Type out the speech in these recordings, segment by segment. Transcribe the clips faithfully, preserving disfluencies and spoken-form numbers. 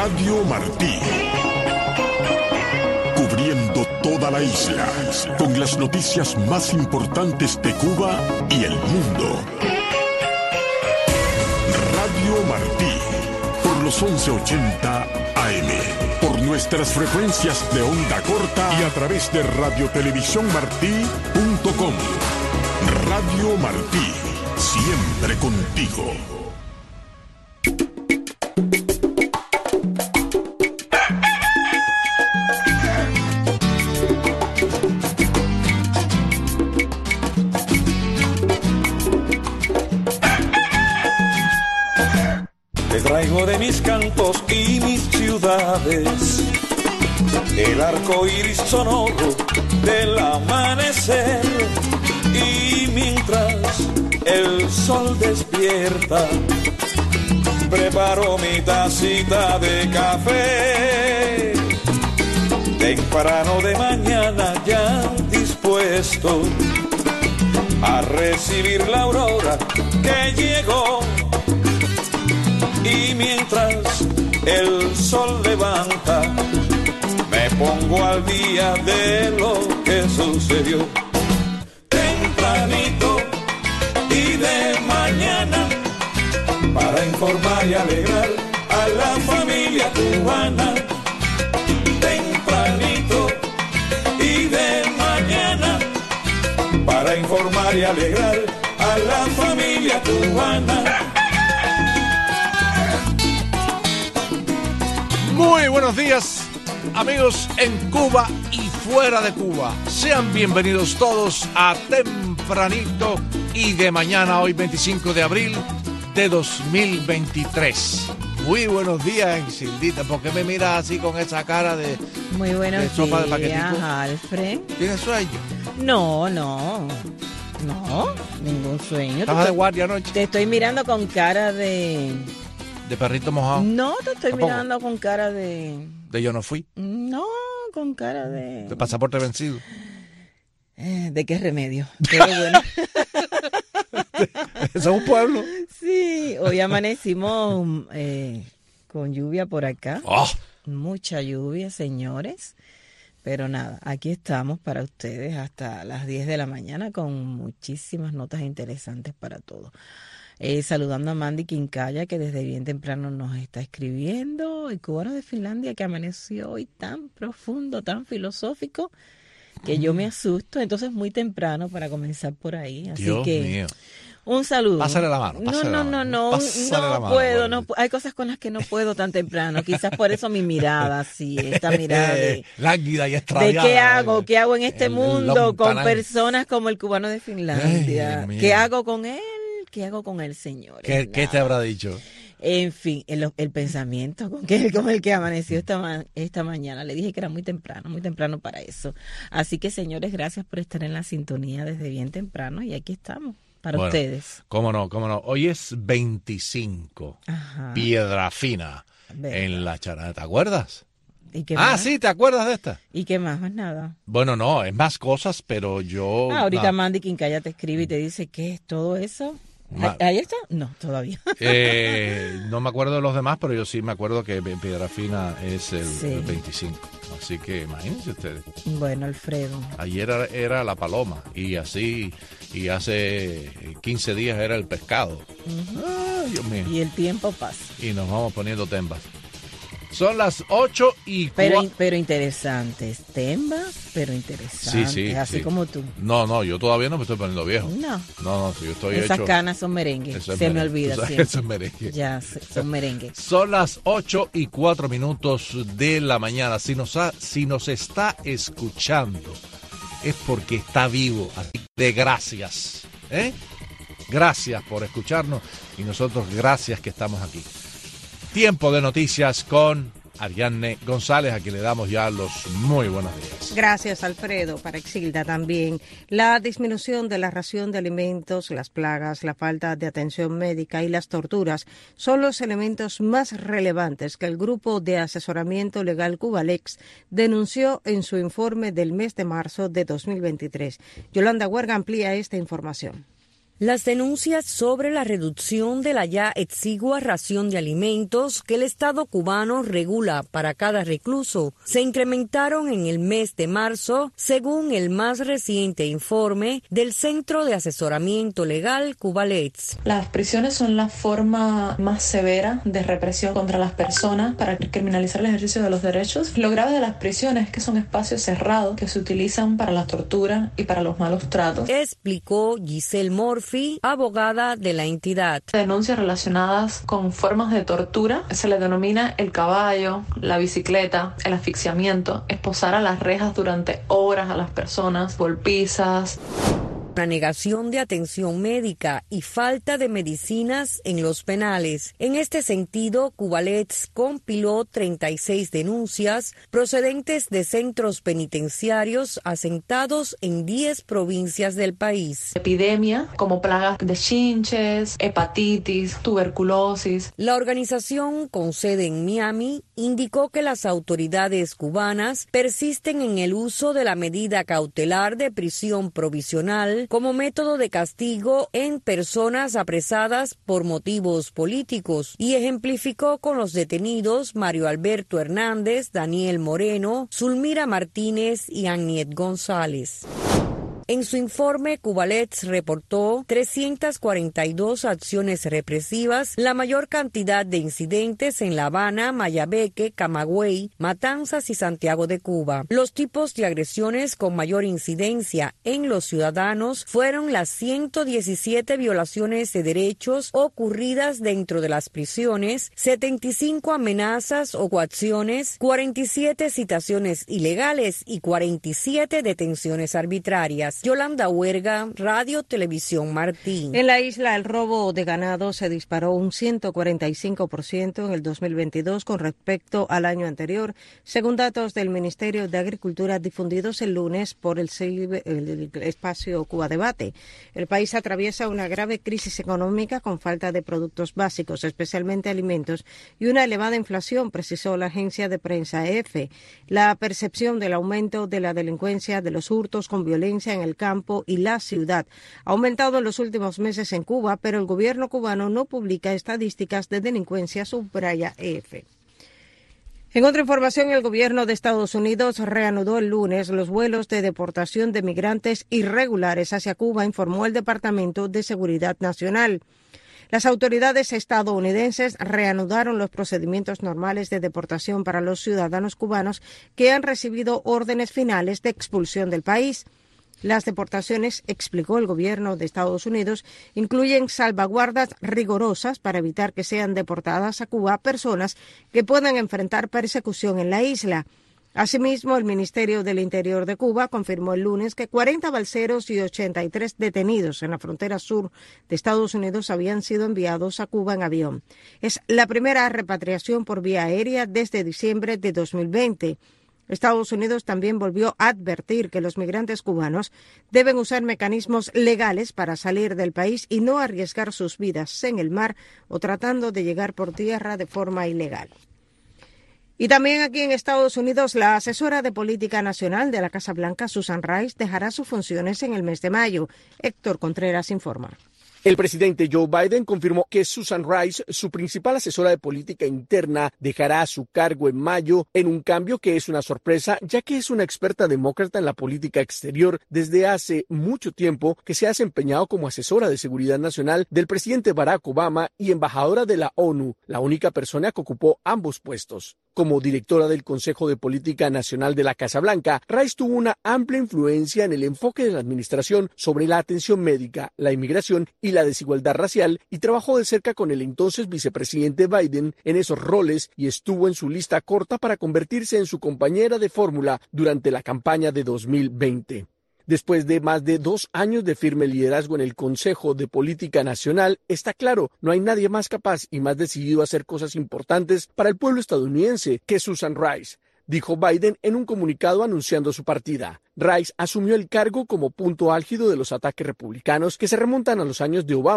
Radio Martí. Cubriendo toda la isla, con las noticias más importantes de Cuba y el mundo. Radio Martí, por los once ochenta A M, por nuestras frecuencias de onda corta y a través de radiotelevisiónmartí punto com. Radio Martí, siempre contigo. Traigo de mis cantos y mis ciudades el arco iris sonoro del amanecer, y mientras el sol despierta preparo mi tacita de café. Temprano de mañana ya dispuesto a recibir la aurora que llegó. Y mientras el sol levanta, me pongo al día de lo que sucedió. Tempranito y de mañana, para informar y alegrar a la familia cubana. Tempranito y de mañana, para informar y alegrar a la familia cubana. Muy buenos días, amigos en Cuba y fuera de Cuba. Sean bienvenidos todos a Tempranito y de mañana, hoy veinticinco de abril de dos mil veintitrés. Muy buenos días, Xildita. ¿Por qué me miras así con esa cara de Muy buenos de sopa días, de paquetico? Alfred. ¿Tienes sueño? No, no, no, ningún sueño. ¿Estabas Te- de guardia anoche? Te estoy mirando con cara de... ¿De perrito mojado? No, te estoy ¿Tampoco? mirando con cara de... De yo no fui. No, con cara de... De pasaporte vencido. Eh, ¿De qué remedio? Pero bueno. Eso es un pueblo. Sí, hoy amanecimos eh, con lluvia por acá. Oh, Mucha lluvia, señores. Pero nada, aquí estamos para ustedes hasta las diez de la mañana con muchísimas notas interesantes para todos. Eh, saludando a Mandy Quincaya, que desde bien temprano nos está escribiendo. El cubano de Finlandia, que amaneció hoy tan profundo, tan filosófico, que yo me asusto. Entonces, muy temprano para comenzar por ahí. Así Dios que mío. un saludo. Pásale la mano, pásale no, la no, mano. no, no, Pásale no la mano, puedo, por no ahí. pu- hay cosas con las que no puedo tan temprano. Quizás por eso mi mirada, sí, esta mirada de... Lánguida y ¿De extraviada. qué hago? ¿Qué hago en este El mundo con lontanán. personas como el cubano de Ay, Finlandia? Dios mío. ¿Qué hago con él? ¿Qué hago con él, señores? ¿Qué, ¿Qué te Nada. habrá dicho? En fin, el, el pensamiento con, que, con el que amaneció esta, ma- esta mañana. Le dije que era muy temprano, muy temprano para eso. Así que, señores, gracias por estar en la sintonía desde bien temprano. Y aquí estamos, para Bueno, ustedes. Cómo no, cómo no. Hoy es veinticinco. Ajá. Piedra fina Verdad. en la charada. ¿Te acuerdas? ¿Y qué Ah, más? sí, ¿te acuerdas de esta? ¿Y qué más? Más nada. Bueno, no, es más cosas, pero yo... Ah, ahorita nada. Mandy Quincaya te escribe y te dice, ¿qué es todo eso? Ma- ¿Ahí está? No, todavía. Eh, no me acuerdo de los demás, pero yo sí me acuerdo que Piedra Fina es el, Sí. el veinticinco. Así que imagínense ustedes. Bueno, Alfredo. Ayer era, era la paloma y así, y hace quince días era el pescado. Ay, Dios mío. Y el tiempo pasa. Y nos vamos poniendo tembas. Son las ocho y Pero, cua- pero interesantes. Tembas, pero interesantes. Sí, sí, Así sí. como tú. No, no, yo todavía no me estoy poniendo viejo. No. No, no, si yo estoy Esas hecho... canas son merengue. Eso es Se me merengue. olvida Tú sabes, siempre. eso es merengue. Ya, se- son merengue. Son las ocho y cuatro minutos de la mañana. Si nos, ha- si nos está escuchando, es porque está vivo. Así de gracias. ¿eh? Gracias por escucharnos y nosotros gracias que estamos aquí. Tiempo de noticias con Ariadne González, a quien le damos ya los muy buenos días. Gracias, Alfredo. Para Exilda también. La disminución de la ración de alimentos, las plagas, la falta de atención médica y las torturas son los elementos más relevantes que el Grupo de Asesoramiento Legal Cubalex denunció en su informe del mes de marzo de dos mil veintitrés. Yolanda Huerga amplía esta información. Las denuncias sobre la reducción de la ya exigua ración de alimentos que el Estado cubano regula para cada recluso se incrementaron en el mes de marzo, según el más reciente informe del Centro de Asesoramiento Legal Cubalets. Las prisiones son la forma más severa de represión contra las personas para criminalizar el ejercicio de los derechos. Lo grave de las prisiones es que son espacios cerrados que se utilizan para la tortura y para los malos tratos. Explicó Giselle Murphy, abogada de la entidad. Denuncias relacionadas con formas de tortura se le denomina el caballo, la bicicleta, el asfixiamiento, esposar a las rejas durante horas a las personas, golpizas. Una negación de atención médica y falta de medicinas en los penales. En este sentido, Cubalets compiló treinta y seis denuncias procedentes de centros penitenciarios asentados en diez provincias del país. Epidemia como plagas de chinches, hepatitis, tuberculosis. La organización, con sede en Miami, indicó que las autoridades cubanas persisten en el uso de la medida cautelar de prisión provisional como método de castigo en personas apresadas por motivos políticos y ejemplificó con los detenidos Mario Alberto Hernández, Daniel Moreno, Zulmira Martínez y Agniet González. En su informe, Cubalets reportó trescientas cuarenta y dos acciones represivas, la mayor cantidad de incidentes en La Habana, Mayabeque, Camagüey, Matanzas y Santiago de Cuba. Los tipos de agresiones con mayor incidencia en los ciudadanos fueron las ciento diecisiete violaciones de derechos ocurridas dentro de las prisiones, setenta y cinco amenazas o coacciones, cuarenta y siete citaciones ilegales y cuarenta y siete detenciones arbitrarias. Yolanda Huerga, Radio Televisión Martí. En la isla, el robo de ganado se disparó un ciento cuarenta y cinco por ciento en el dos mil veintidós con respecto al año anterior, según datos del Ministerio de Agricultura difundidos el lunes por el, el espacio Cuba Debate. El país atraviesa una grave crisis económica con falta de productos básicos, especialmente alimentos, y una elevada inflación, precisó la agencia de prensa E F. La percepción del aumento de la delincuencia, de los hurtos con violencia en el campo y la ciudad ha aumentado en los últimos meses en Cuba, pero el gobierno cubano no publica estadísticas de delincuencia, subraya E F. En otra información, el gobierno de Estados Unidos reanudó el lunes los vuelos de deportación de migrantes irregulares hacia Cuba, informó el Departamento de Seguridad Nacional. Las autoridades estadounidenses reanudaron los procedimientos normales de deportación para los ciudadanos cubanos que han recibido órdenes finales de expulsión del país. Las deportaciones, explicó el gobierno de Estados Unidos, incluyen salvaguardas rigurosas para evitar que sean deportadas a Cuba personas que puedan enfrentar persecución en la isla. Asimismo, el Ministerio del Interior de Cuba confirmó el lunes que cuarenta balseros y ochenta y tres detenidos en la frontera sur de Estados Unidos habían sido enviados a Cuba en avión. Es la primera repatriación por vía aérea desde diciembre de dos mil veinte. Estados Unidos también volvió a advertir que los migrantes cubanos deben usar mecanismos legales para salir del país y no arriesgar sus vidas en el mar o tratando de llegar por tierra de forma ilegal. Y también aquí en Estados Unidos, la asesora de política nacional de la Casa Blanca, Susan Rice, dejará sus funciones en el mes de mayo. Héctor Contreras informa. El presidente Joe Biden confirmó que Susan Rice, su principal asesora de política interna, dejará su cargo en mayo en un cambio que es una sorpresa, ya que es una experta demócrata en la política exterior desde hace mucho tiempo que se ha desempeñado como asesora de seguridad nacional del presidente Barack Obama y embajadora de la ONU, la única persona que ocupó ambos puestos. Como directora del Consejo de Política Nacional de la Casa Blanca, Rice tuvo una amplia influencia en el enfoque de la administración sobre la atención médica, la inmigración y la desigualdad racial, y trabajó de cerca con el entonces vicepresidente Biden en esos roles y estuvo en su lista corta para convertirse en su compañera de fórmula durante la campaña de dos mil veinte. Después de más de dos años de firme liderazgo en el Consejo de Política Nacional, está claro, no hay nadie más capaz y más decidido a hacer cosas importantes para el pueblo estadounidense que Susan Rice, dijo Biden en un comunicado anunciando su partida. Rice asumió el cargo como punto álgido de los ataques republicanos que se remontan a los años de Obama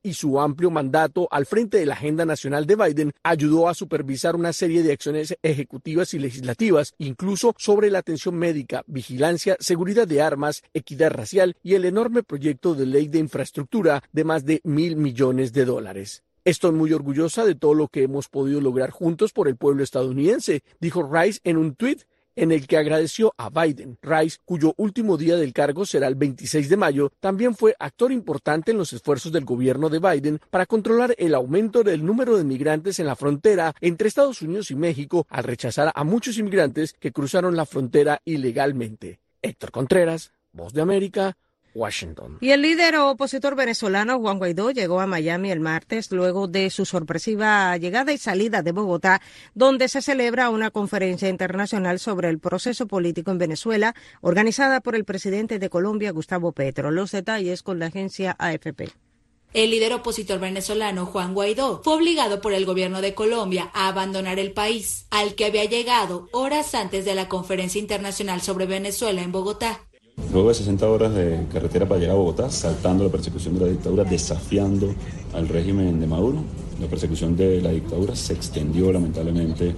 y su amplio mandato al frente de la agenda nacional de Biden ayudó a supervisar una serie de acciones ejecutivas y legislativas, incluso sobre la atención médica, vigilancia, seguridad de armas, equidad racial y el enorme proyecto de ley de infraestructura de más de mil millones de dólares. Estoy muy orgullosa de todo lo que hemos podido lograr juntos por el pueblo estadounidense, dijo Rice en un tuit en el que agradeció a Biden. Rice, cuyo último día del cargo será el veintiséis de mayo, también fue actor importante en los esfuerzos del gobierno de Biden para controlar el aumento del número de migrantes en la frontera entre Estados Unidos y México al rechazar a muchos inmigrantes que cruzaron la frontera ilegalmente. Héctor Contreras, Voz de América, Washington. Y el líder opositor venezolano Juan Guaidó llegó a Miami el martes luego de su sorpresiva llegada y salida de Bogotá, donde se celebra una conferencia internacional sobre el proceso político en Venezuela, organizada por el presidente de Colombia, Gustavo Petro. Los detalles con la agencia A F P. El líder opositor venezolano Juan Guaidó fue obligado por el gobierno de Colombia a abandonar el país, al que había llegado horas antes de la conferencia internacional sobre Venezuela en Bogotá. Luego de sesenta horas de carretera para llegar a Bogotá, saltando la persecución de la dictadura, desafiando al régimen de Maduro, la persecución de la dictadura se extendió lamentablemente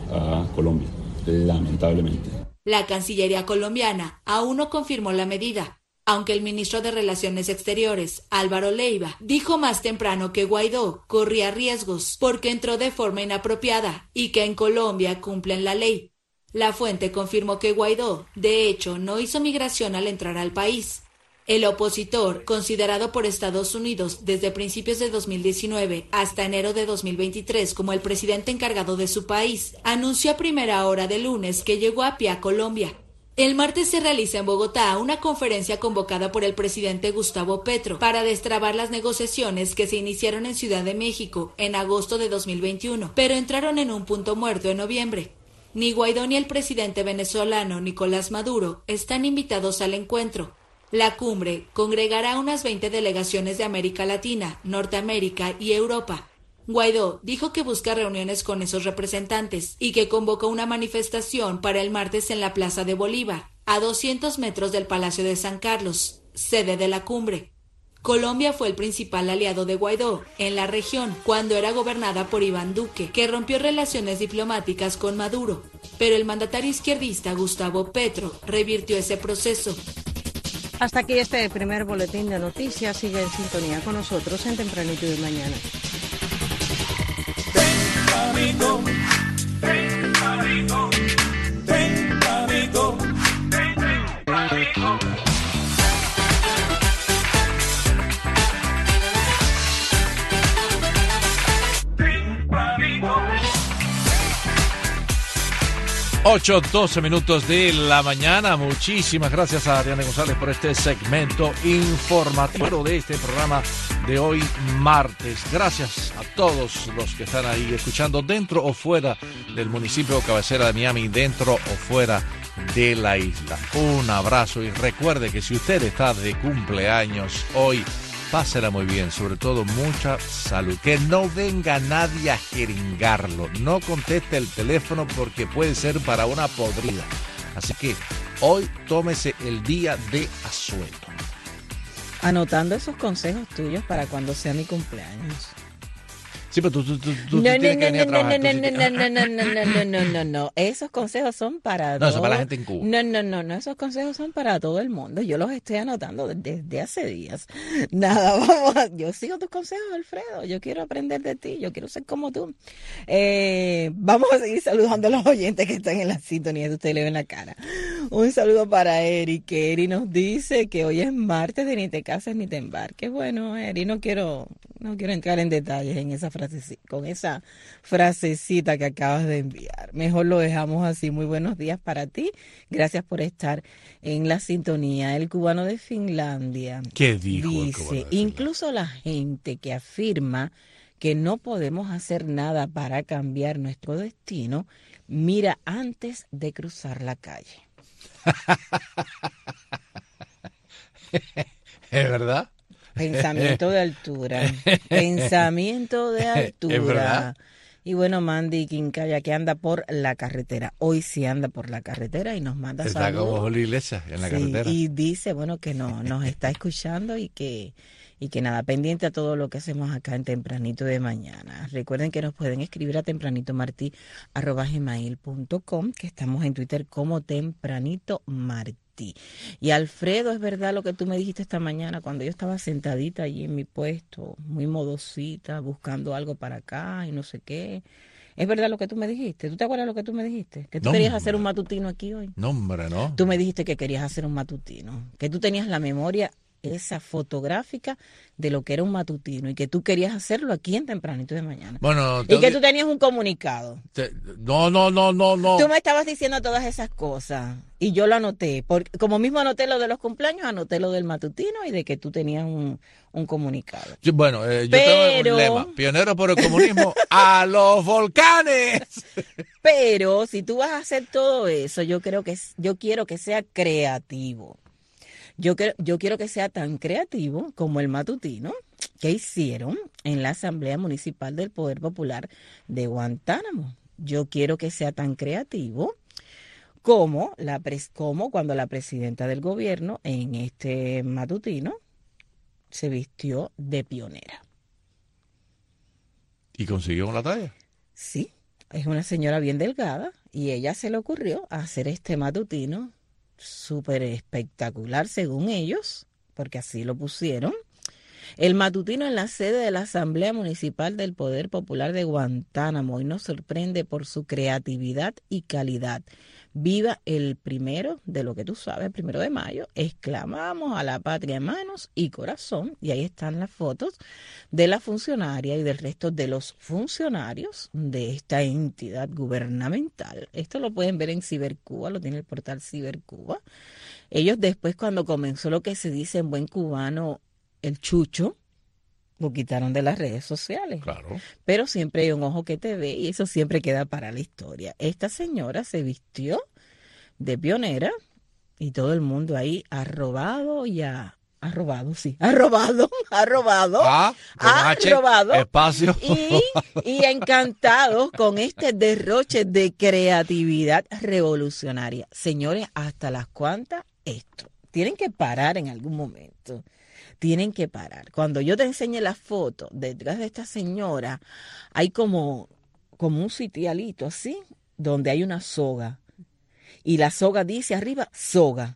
a Colombia, lamentablemente. La Cancillería colombiana aún no confirmó la medida, aunque el ministro de Relaciones Exteriores, Álvaro Leiva, dijo más temprano que Guaidó corría riesgos porque entró de forma inapropiada y que en Colombia cumplen la ley. La fuente confirmó que Guaidó, de hecho, no hizo migración al entrar al país. El opositor, considerado por Estados Unidos desde principios de dos mil diecinueve hasta enero de dos mil veintitrés como el presidente encargado de su país, anunció a primera hora de lunes que llegó a pie a Colombia. El martes se realiza en Bogotá una conferencia convocada por el presidente Gustavo Petro para destrabar las negociaciones que se iniciaron en Ciudad de México en agosto de dos mil veintiuno, pero entraron en un punto muerto en noviembre. Ni Guaidó ni el presidente venezolano Nicolás Maduro están invitados al encuentro. La cumbre congregará unas veinte delegaciones de América Latina, Norteamérica y Europa. Guaidó dijo que busca reuniones con esos representantes y que convocó una manifestación para el martes en la Plaza de Bolívar, a doscientos metros del Palacio de San Carlos, sede de la cumbre. Colombia fue el principal aliado de Guaidó en la región cuando era gobernada por Iván Duque, que rompió relaciones diplomáticas con Maduro, pero el mandatario izquierdista Gustavo Petro revirtió ese proceso. Hasta aquí este primer boletín de noticias. Sigue en sintonía con nosotros en Tempranito de Mañana. Tempranito, tempranito, tempranito, tempranito. ocho, doce minutos de la mañana. Muchísimas gracias a Ariane González por este segmento informativo de este programa de hoy martes. Gracias a todos los que están ahí escuchando dentro o fuera del municipio cabecera de Miami, dentro o fuera de la isla. Un abrazo y recuerde que si usted está de cumpleaños hoy, pásela muy bien, sobre todo mucha salud. Que no venga nadie a jeringarlo. No conteste el teléfono porque puede ser para una podrida. Así que hoy tómese el día de asueto. Anotando esos consejos tuyos para cuando sea mi cumpleaños. Sí, pero tú, tú, tú, tú no, tienes no, que venir a no, trabajar. no, Tú no, sí no, tienes- no, no, no, no, no, no, no, no. Esos consejos son para No, eso todo- para la gente en Cuba. No, no, no, no. Esos consejos son para todo el mundo. Yo los estoy anotando desde hace días. Nada, vamos a... Yo sigo tus consejos, Alfredo. Yo quiero aprender de ti. Yo quiero ser como tú. Eh, vamos a seguir saludando a los oyentes que están en la sintonía. De usted le ven la cara. Un saludo para Eri, que Eri nos dice que hoy es martes de ni te cases ni te embarques. Bueno, Eri, no quiero, no quiero entrar en detalles en esa frase, con esa frasecita que acabas de enviar. Mejor lo dejamos así. Muy buenos días para ti. Gracias por estar en la sintonía. El cubano de Finlandia ¿Qué dijo el dice, cubano de Finlandia? incluso la gente que afirma que no podemos hacer nada para cambiar nuestro destino, mira antes de cruzar la calle. ¿Es verdad? Pensamiento de altura. Pensamiento de altura. Es verdad. Y bueno, Mandy Quincaya, que anda por la carretera. Hoy sí anda por la carretera y nos manda Está como saludos. Julio Iglesias en la Sí, carretera. y dice, bueno, que no, nos está escuchando y que Y que nada, pendiente a todo lo que hacemos acá en Tempranito de Mañana. Recuerden que nos pueden escribir a tempranitomartí arroba gmail punto com, que estamos en Twitter como Tempranito Martí. Y Alfredo, es verdad lo que tú me dijiste esta mañana cuando yo estaba sentadita allí en mi puesto, muy modosita, buscando algo para acá y no sé qué. Es verdad lo que tú me dijiste. ¿Tú te acuerdas lo que tú me dijiste? Que tú no, querías hombre. hacer un matutino aquí hoy. No, hombre, no. Tú me dijiste que querías hacer un matutino, que tú tenías la memoria esa fotográfica de lo que era un matutino y que tú querías hacerlo aquí en Tempranito de Mañana. Bueno, y que tú tenías un comunicado. Te, no, no, no, no, no. Tú me estabas diciendo todas esas cosas y yo lo anoté. Porque, como mismo anoté lo de los cumpleaños, anoté lo del matutino y de que tú tenías un, un comunicado. Yo, bueno, eh, yo Pero... tengo un lema. Pionero por el comunismo a los volcanes. Pero si tú vas a hacer todo eso, yo creo que yo quiero que sea creativo. Yo, creo, yo quiero que sea tan creativo como el matutino que hicieron en la Asamblea Municipal del Poder Popular de Guantánamo. Yo quiero que sea tan creativo como, la pres, como cuando la presidenta del gobierno en este matutino se vistió de pionera. ¿Y consiguió la talla? Sí, es una señora bien delgada y ella se le ocurrió hacer este matutino súper espectacular según ellos, porque así lo pusieron. El matutino en la sede de la Asamblea Municipal del Poder Popular de Guantánamo y nos sorprende por su creatividad y calidad. Viva el primero de lo que tú sabes, el primero de mayo. Exclamamos a la patria en manos y corazón. Y ahí están las fotos de la funcionaria y del resto de los funcionarios de esta entidad gubernamental. Esto lo pueden ver en Cibercuba, lo tiene el portal Cibercuba. Ellos después, cuando comenzó lo que se dice en buen cubano, el chucho, lo quitaron de las redes sociales. Claro. Pero siempre hay un ojo que te ve y eso siempre queda para la historia. Esta señora se vistió de pionera y todo el mundo ahí ha robado y ha, ha robado, sí, ha robado, ha robado, ah, ha H, robado. Espacio. Y, y encantados con este derroche de creatividad revolucionaria. Señores, hasta las cuantas esto. Tienen que parar en algún momento. Tienen que parar. Cuando yo te enseñe la foto detrás de esta señora, hay como, como un sitialito así, donde hay una soga. Y la soga dice arriba, soga.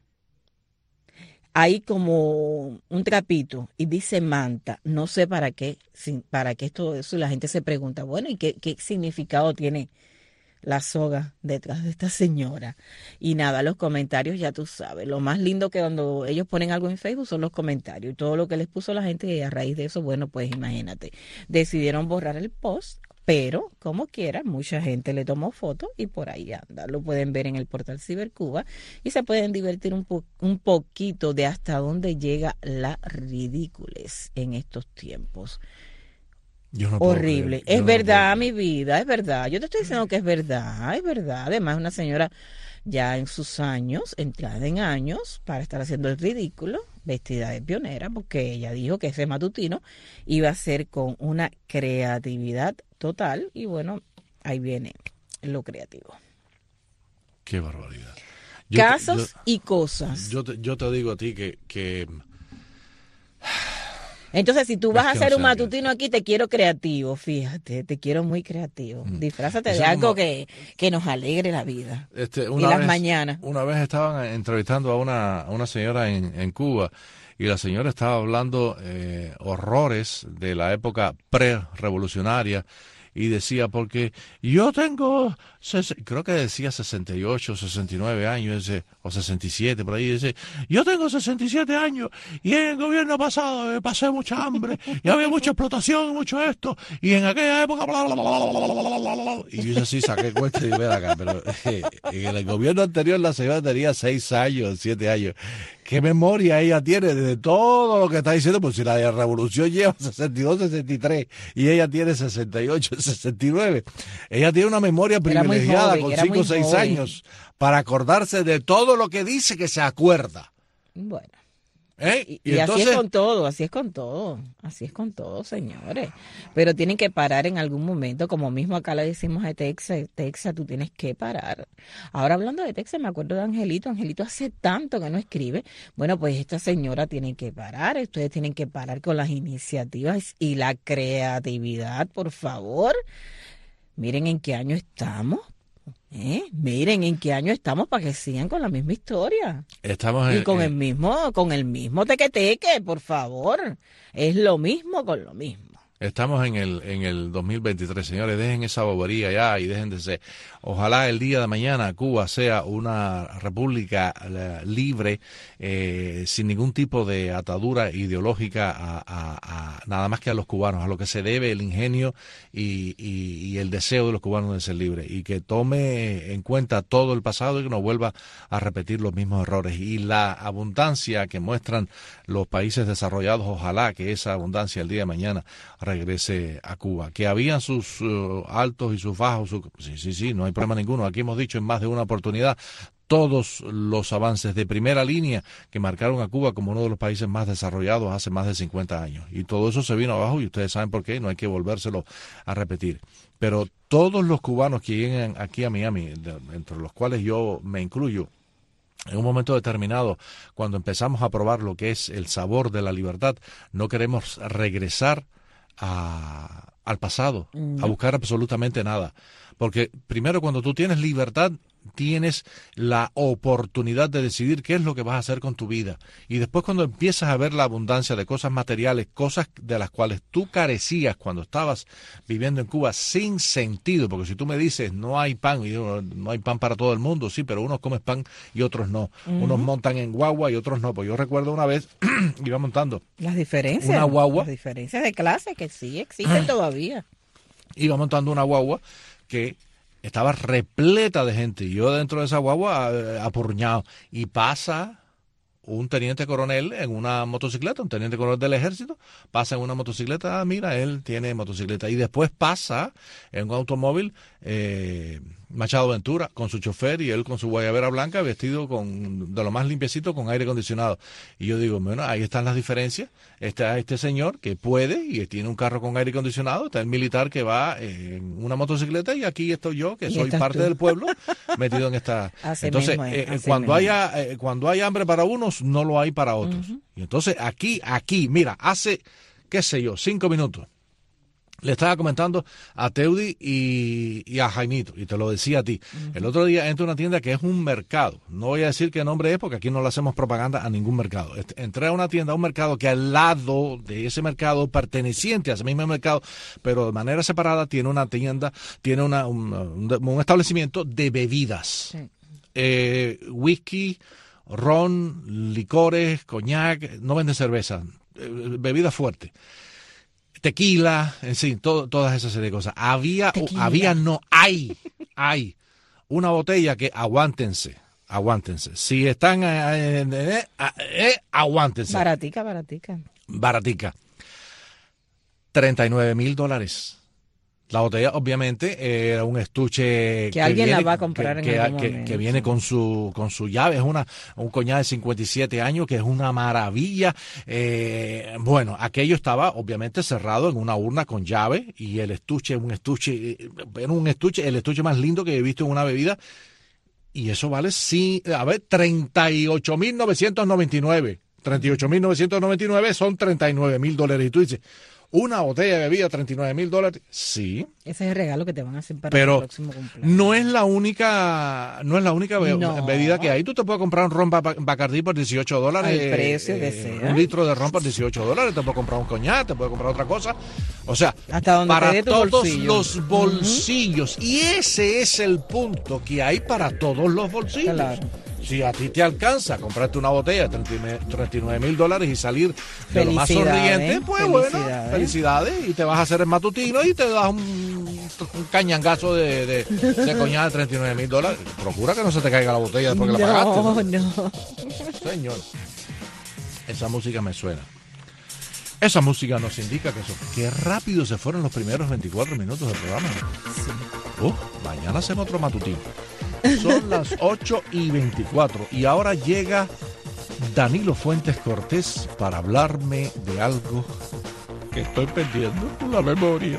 Hay como un trapito y dice manta. No sé para qué, para qué es todo eso. Y la gente se pregunta, bueno, ¿y qué, qué significado tiene la soga detrás de esta señora? Y nada, los comentarios ya tú sabes. Lo más lindo que cuando ellos ponen algo en Facebook son los comentarios. Y todo lo que les puso la gente, y a raíz de eso, bueno, pues imagínate. Decidieron borrar el post, pero como quiera, mucha gente le tomó fotos y por ahí anda. Lo pueden ver en el portal Cibercuba y se pueden divertir un, po- un poquito de hasta dónde llega la ridiculez en estos tiempos. Yo no Horrible. Creer, es no verdad, mi vida, es verdad. Yo te estoy diciendo que es verdad, es verdad. Además, una señora ya en sus años, entrada en años, para estar haciendo el ridículo, vestida de pionera, porque ella dijo que ese matutino iba a ser con una creatividad total. Y bueno, ahí viene lo creativo. Qué barbaridad. Yo Casos te, yo, y cosas. Yo te, yo te digo a ti que... que Entonces, si tú vas es a que hacer no un sé, matutino aquí, te quiero creativo, fíjate, te quiero muy creativo. Mm. Disfrázate Eso de algo como, que, que nos alegre la vida este, una y las vez, mañanas. Una vez estaban entrevistando a una, a una señora en, en Cuba y la señora estaba hablando eh, horrores de la época pre-revolucionaria y decía, porque yo tengo, creo que decía sesenta y ocho, sesenta y nueve años, o sesenta y siete, por ahí, dice, yo tengo sesenta y siete años, y en el gobierno pasado me pasé mucha hambre, y había mucha explotación, mucho esto, y en aquella época, bla, bla, bla, bla, bla, bla, bla, bla. Y yo así saqué cuenta y ven acá, pero eh, en el gobierno anterior la señora tenía seis años, siete años. ¿Qué memoria ella tiene de todo lo que está diciendo? Pues si la revolución lleva sesenta y dos, sesenta y tres y ella tiene sesenta y ocho, sesenta y nueve. Ella tiene una memoria privilegiada joven, con cinco o seis años para acordarse de todo lo que dice que se acuerda. Bueno, ¿Eh? Y, y, y entonces... así es con todo, así es con todo, así es con todo, señores. Pero tienen que parar en algún momento, como mismo acá le decimos a Texas, Texas, tú tienes que parar. Ahora hablando de Texas, me acuerdo de Angelito, Angelito hace tanto que no escribe. Bueno, pues esta señora tiene que parar, ustedes tienen que parar con las iniciativas y la creatividad, por favor. Miren en qué año estamos. ¿Eh? Miren en qué año estamos para que sigan con la misma historia. Estamos en, y con en... el mismo, con el mismo teque-teque, por favor. Es lo mismo con lo mismo. Estamos en el en el dos mil veintitrés, señores, dejen esa bobería ya y dejen de ser. Ojalá el día de mañana Cuba sea una república uh, libre, eh, sin ningún tipo de atadura ideológica a, a, a nada más que a los cubanos, a lo que se debe el ingenio y, y, y el deseo de los cubanos de ser libres, y que tome en cuenta todo el pasado y que no vuelva a repetir los mismos errores. Y la abundancia que muestran los países desarrollados, ojalá que esa abundancia el día de mañana regrese a Cuba. Que habían sus uh, altos y sus bajos, su, sí, sí, sí, no hay problema ninguno. Aquí hemos dicho en más de una oportunidad todos los avances de primera línea que marcaron a Cuba como uno de los países más desarrollados hace más de cincuenta años. Y todo eso se vino abajo y ustedes saben por qué, no hay que volvérselo a repetir. Pero todos los cubanos que llegan aquí a Miami, de, entre los cuales yo me incluyo, en un momento determinado, cuando empezamos a probar lo que es el sabor de la libertad, no queremos regresar a, al pasado, no. a buscar absolutamente nada. Porque primero, cuando tú tienes libertad, tienes la oportunidad de decidir qué es lo que vas a hacer con tu vida. Y después, cuando empiezas a ver la abundancia de cosas materiales, cosas de las cuales tú carecías cuando estabas viviendo en Cuba sin sentido, porque si tú me dices no hay pan, y yo, no hay pan para todo el mundo, sí, pero unos comen pan y otros no. Uh-huh. Unos montan en guagua y otros no. Pues yo recuerdo una vez, iba montando las diferencias, una guagua. Las diferencias de clase que sí existen todavía. Iba montando una guagua que estaba repleta de gente y yo dentro de esa guagua apurruñado, y pasa un teniente coronel en una motocicleta, un teniente coronel del ejército, pasa en una motocicleta, ah, mira, él tiene motocicleta, y después pasa en un automóvil eh, Machado Ventura con su chofer y él con su guayabera blanca vestido con de lo más limpiecito con aire acondicionado. Y yo digo, bueno, ahí están las diferencias. Está este señor que puede y tiene un carro con aire acondicionado, está el militar que va en una motocicleta, y aquí estoy yo que soy parte tú? del pueblo metido en esta. Así Entonces, mismo, eh, cuando mismo. haya eh, cuando hay hambre para unos, no lo hay para otros. Uh-huh. Y entonces aquí, aquí, mira, hace, qué sé yo, cinco minutos, le estaba comentando a Teudi y, y a Jaimito, y te lo decía a ti. Uh-huh. El otro día entré a una tienda que es un mercado. No voy a decir qué nombre es porque aquí no le hacemos propaganda a ningún mercado. Entré a una tienda, a un mercado que al lado de ese mercado, perteneciente a ese mismo mercado, pero de manera separada, tiene una tienda, tiene una, un, un, un establecimiento de bebidas. Sí. Eh, whisky, ron, licores, coñac, no vende cerveza, eh, bebida fuerte. Tequila, en fin, todo, todas esas serie de cosas. Había, Tequila. había, no, hay, hay una botella que, aguántense, aguántense. Si están, eh, eh, eh, aguántense. Baratica, baratica. Baratica. treinta y nueve mil dólares. La botella, obviamente, era un estuche que, que alguien viene, la va a comprar que, en algún que, momento. que viene con su con su llave. Es una un coñac de cincuenta y siete años que es una maravilla. Eh, bueno, aquello estaba obviamente cerrado en una urna con llave, y el estuche, un estuche, era un estuche, el estuche más lindo que he visto en una bebida. Y eso vale, sí, a ver, treinta y ocho mil novecientos noventa y nueve. treinta y ocho mil novecientos noventa y nueve son treinta y nueve mil dólares. Y tú dices, ¿una botella de bebida treinta y nueve mil dólares? Sí. Ese es el regalo que te van a hacer para Pero el próximo cumpleaños. no es la única, no es la única be- no. bebida que hay. Tú te puedes comprar un ron Bacardí por dieciocho dólares. El precio eh, que sea. Un litro de ron por dieciocho dólares. Te puedes comprar un coñac, te puedes comprar otra cosa. O sea, hasta donde para te dé tu todos bolsillo. los bolsillos. Uh-huh. Y ese es el punto, que hay para todos los bolsillos. Claro. Si a ti te alcanza comprarte una botella de treinta y nueve mil dólares y salir de lo más sonriente, pues bueno, felicidades. Y te vas a hacer el matutino y te das un, un cañangazo de, de, de coñac de treinta y nueve mil dólares. Procura que no se te caiga la botella después que no, la pagaste. No, no. Señor, esa música me suena. Esa música nos indica que, eso, que rápido se fueron los primeros veinticuatro minutos del programa. Sí. Uh, mañana hacemos otro matutino. Son las ocho y veinticuatro y ahora llega Danilo Fuentes Cortés para hablarme de algo que estoy perdiendo, la memoria.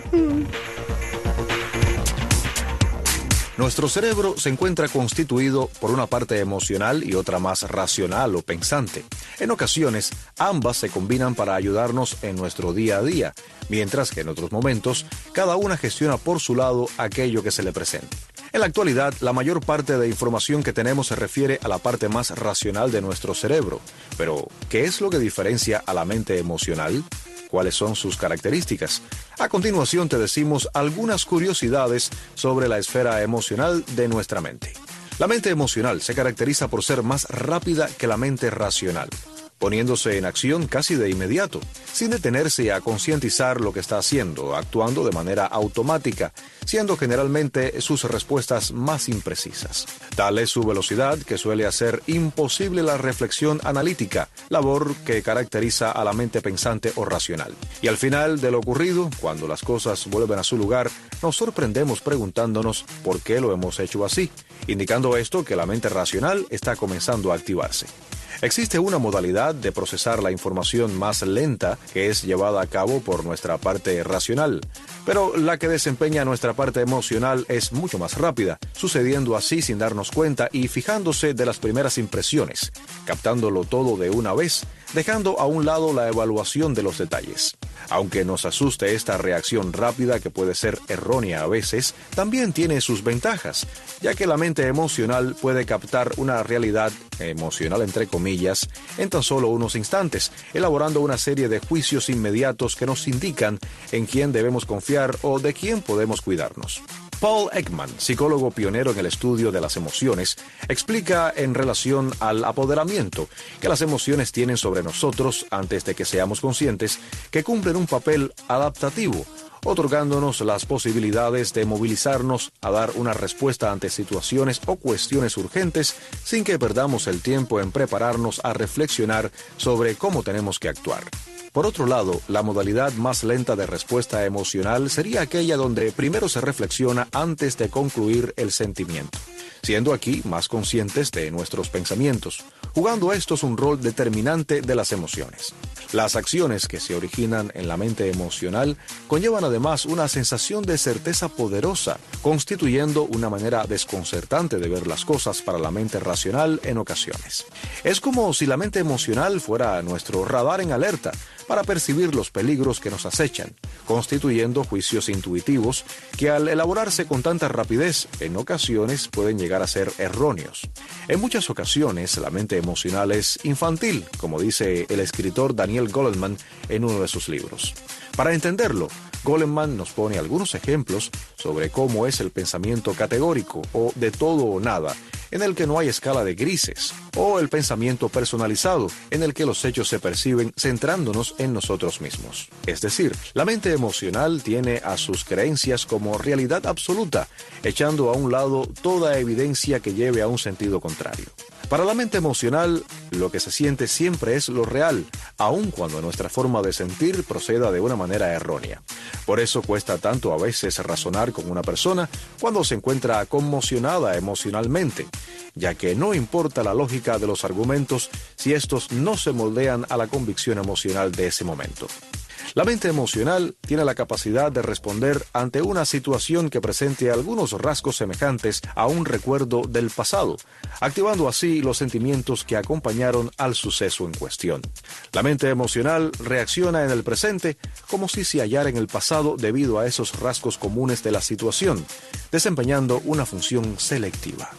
Nuestro cerebro se encuentra constituido por una parte emocional y otra más racional o pensante. En ocasiones, ambas se combinan para ayudarnos en nuestro día a día, mientras que en otros momentos, cada una gestiona por su lado aquello que se le presenta. En la actualidad, la mayor parte de información que tenemos se refiere a la parte más racional de nuestro cerebro. Pero, ¿qué es lo que diferencia a la mente emocional? ¿Cuáles son sus características? A continuación te decimos algunas curiosidades sobre la esfera emocional de nuestra mente. La mente emocional se caracteriza por ser más rápida que la mente racional, poniéndose en acción casi de inmediato, sin detenerse a concientizar lo que está haciendo, actuando de manera automática, siendo generalmente sus respuestas más imprecisas. Tal es su velocidad que suele hacer imposible la reflexión analítica, labor que caracteriza a la mente pensante o racional. Y al final de lo ocurrido, cuando las cosas vuelven a su lugar, nos sorprendemos preguntándonos por qué lo hemos hecho así, indicando esto que la mente racional está comenzando a activarse. Existe una modalidad de procesar la información más lenta que es llevada a cabo por nuestra parte racional, pero la que desempeña nuestra parte emocional es mucho más rápida, sucediendo así sin darnos cuenta y fijándose de las primeras impresiones, captándolo todo de una vez, dejando a un lado la evaluación de los detalles. Aunque nos asuste esta reacción rápida que puede ser errónea a veces, también tiene sus ventajas, ya que la mente emocional puede captar una realidad emocional entre comillas en tan solo unos instantes, elaborando una serie de juicios inmediatos que nos indican en quién debemos confiar o de quién podemos cuidarnos. Paul Ekman, psicólogo pionero en el estudio de las emociones, explica en relación al apoderamiento que las emociones tienen sobre nosotros antes de que seamos conscientes que cumplen un papel adaptativo, otorgándonos las posibilidades de movilizarnos a dar una respuesta ante situaciones o cuestiones urgentes sin que perdamos el tiempo en prepararnos a reflexionar sobre cómo tenemos que actuar. Por otro lado, la modalidad más lenta de respuesta emocional sería aquella donde primero se reflexiona antes de concluir el sentimiento, siendo aquí más conscientes de nuestros pensamientos, jugando estos un rol determinante de las emociones. Las acciones que se originan en la mente emocional conllevan además una sensación de certeza poderosa, constituyendo una manera desconcertante de ver las cosas para la mente racional en ocasiones. Es como si la mente emocional fuera nuestro radar en alerta para percibir los peligros que nos acechan, constituyendo juicios intuitivos que al elaborarse con tanta rapidez en ocasiones pueden llegar a ser erróneos. En muchas ocasiones la mente emocional es infantil, como dice el escritor Daniel Goleman en uno de sus libros. Para entenderlo, Goleman nos pone algunos ejemplos sobre cómo es el pensamiento categórico o de todo o nada, en el que no hay escala de grises, o el pensamiento personalizado, en el que los hechos se perciben centrándonos en nosotros mismos. Es decir, la mente emocional tiene a sus creencias como realidad absoluta, echando a un lado toda evidencia que lleve a un sentido contrario. Para la mente emocional, lo que se siente siempre es lo real, aun cuando nuestra forma de sentir proceda de una manera errónea. Por eso cuesta tanto a veces razonar con una persona cuando se encuentra conmocionada emocionalmente, ya que no importa la lógica de los argumentos si estos no se moldean a la convicción emocional de ese momento. La mente emocional tiene la capacidad de responder ante una situación que presente algunos rasgos semejantes a un recuerdo del pasado, activando así los sentimientos que acompañaron al suceso en cuestión. La mente emocional reacciona en el presente como si se hallara en el pasado debido a esos rasgos comunes de la situación, desempeñando una función selectiva.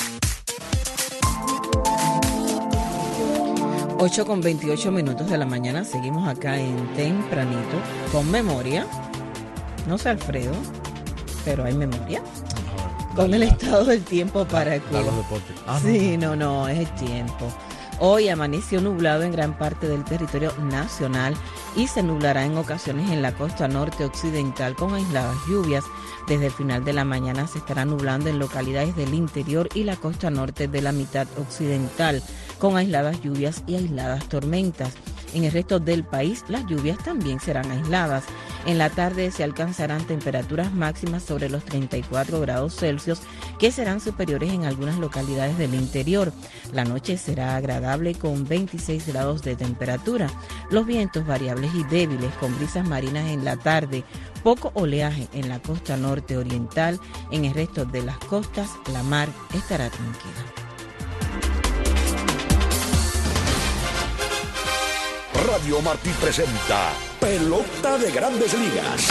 ocho con veintiocho minutos de la mañana, seguimos acá en Tempranito con memoria. No sé, Alfredo, pero hay memoria. Con el estado del tiempo para Cuba. los deportes. Ah, sí, no, no, es el tiempo. Hoy amaneció nublado en gran parte del territorio nacional y se nublará en ocasiones en la costa norte occidental con aisladas lluvias. Desde el final de la mañana se estará nublando en localidades del interior y la costa norte de la mitad occidental, con aisladas lluvias y aisladas tormentas. En el resto del país, las lluvias también serán aisladas. En la tarde se alcanzarán temperaturas máximas sobre los treinta y cuatro grados Celsius, que serán superiores en algunas localidades del interior. La noche será agradable con veintiséis grados de temperatura. Los vientos variables y débiles con brisas marinas en la tarde. Poco oleaje en la costa norte oriental. En el resto de las costas, la mar estará tranquila. Radio Martí presenta Pelota de Grandes Ligas.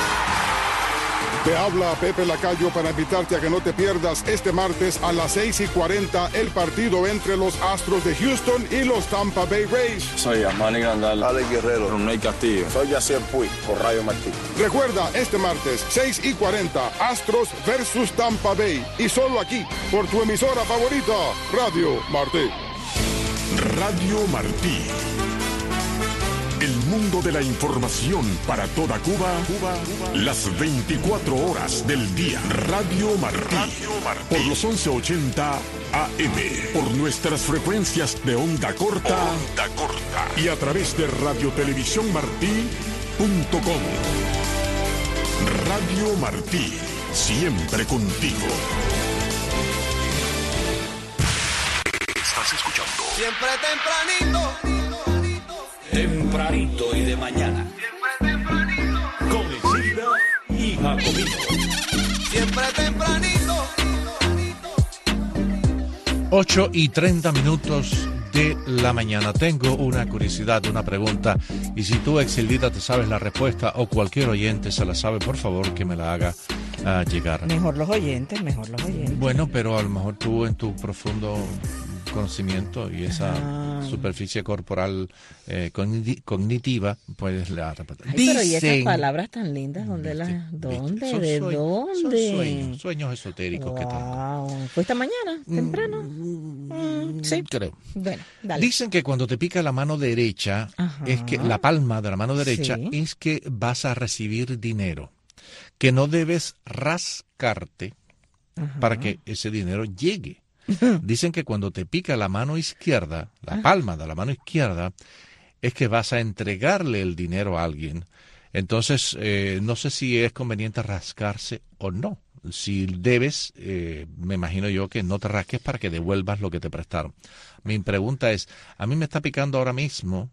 Te habla Pepe Lacayo para invitarte a que no te pierdas este martes a las seis y cuarenta el partido entre los Astros de Houston y los Tampa Bay Rays. Soy Amani Grandal, Alex Guerrero, Ronald Castillo. Soy Yacier Puig, por Radio Martí. Recuerda, este martes, seis y cuarenta, Astros versus Tampa Bay. Y solo aquí, por tu emisora favorita, Radio Martí. Radio Martí. El mundo de la información para toda Cuba, Cuba, Cuba, las veinticuatro horas del día. Radio Martí, Radio Martí, por los once ochenta A M, por nuestras frecuencias de onda corta, onda corta y a través de radiotelevisión martí punto com. Radio Martí, siempre contigo. Estás escuchando. Siempre tempranito. Tempranito y de mañana. Siempre tempranito. Con Isidra y Jacobino. Siempre tempranito. ocho y treinta minutos de la mañana. Tengo una curiosidad, una pregunta. Y si tú, Exildita, te sabes la respuesta o cualquier oyente se la sabe, por favor que me la haga uh, llegar. Mejor los oyentes, mejor los oyentes. Bueno, pero a lo mejor tú en tu profundo conocimiento y esa ah. superficie corporal eh, cognitiva puedes la repetir. Ay, pero y esas palabras tan lindas, ¿dónde las, dónde, son de sueños, dónde? Son sueños, sueños esotéricos wow. que tengo. ¿Fue esta mañana, temprano? Mm, mm, sí, creo. Bueno, dale. Dicen que cuando te pica la mano derecha, Ajá. es que la palma de la mano derecha sí. es que vas a recibir dinero, que no debes rascarte Ajá. para que ese dinero llegue. Dicen que cuando te pica la mano izquierda, la palma de la mano izquierda, es que vas a entregarle el dinero a alguien. Entonces, eh, no sé si es conveniente rascarse o no. Si debes, eh, me imagino yo que no te rasques para que devuelvas lo que te prestaron. Mi pregunta es, a mí me está picando ahora mismo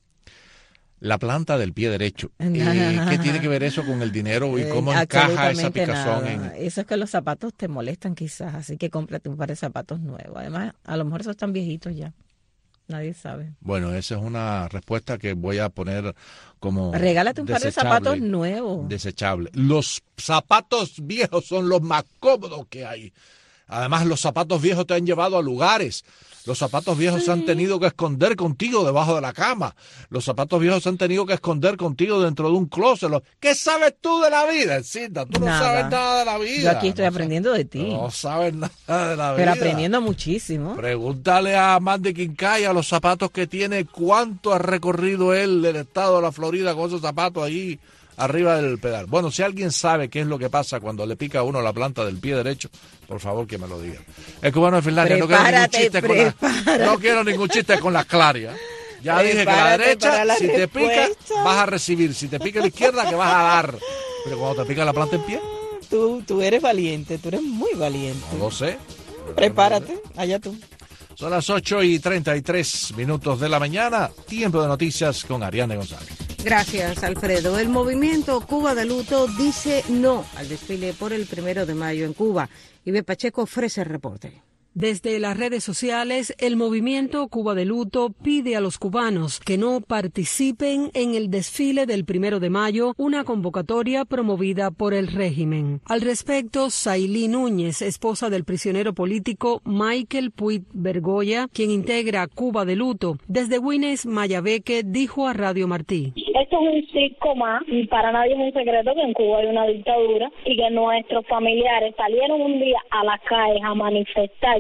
la planta del pie derecho. Eh, ¿Qué tiene que ver eso con el dinero y cómo eh, encaja esa picazón? En... Eso es que los zapatos te molestan quizás, así que cómprate un par de zapatos nuevos. Además, a lo mejor esos están viejitos ya. Nadie sabe. Bueno, esa es una respuesta que voy a poner como regálate un par de zapatos nuevos. Desechable. Los zapatos viejos son los más cómodos que hay. Además, los zapatos viejos te han llevado a lugares. Los zapatos viejos sí. se han tenido que esconder contigo debajo de la cama. Los zapatos viejos se han tenido que esconder contigo dentro de un closet. ¿Qué sabes tú de la vida, Cinta? Tú nada. no sabes nada de la vida. Yo aquí estoy no aprendiendo sabes, de ti. No sabes nada de la vida. Pero aprendiendo muchísimo. Pregúntale a Mandy Quincaya los zapatos que tiene, cuánto ha recorrido él del estado de la Florida con esos zapatos ahí arriba del pedal. Bueno, si alguien sabe qué es lo que pasa cuando le pica a uno la planta del pie derecho, por favor que me lo diga. El cubano de Finlandia, no quiero ningún chiste con la, no quiero ningún chiste con las clarias. Ya prepárate dije que la derecha, la si respuesta. Te pica, vas a recibir. Si te pica la izquierda, que vas a dar. Pero cuando te pica la planta en pie. Tú, tú eres valiente, tú eres muy valiente. No lo sé. Prepárate, allá tú. Son las ocho y treinta y tres minutos de la mañana. Tiempo de noticias con Ariane González. Gracias, Alfredo. El movimiento Cuba de Luto dice no al desfile por el primero de mayo en Cuba. Ibe Pacheco ofrece el reporte. Desde las redes sociales, el movimiento Cuba de Luto pide a los cubanos que no participen en el desfile del primero de mayo, una convocatoria promovida por el régimen. Al respecto, Sailí Núñez, esposa del prisionero político Michael Puig Bergoya, quien integra Cuba de Luto, desde Güines, Mayabeque, dijo a Radio Martí. Esto es un circo más y para nadie es un secreto que en Cuba hay una dictadura y que nuestros familiares salieron un día a las calles a manifestar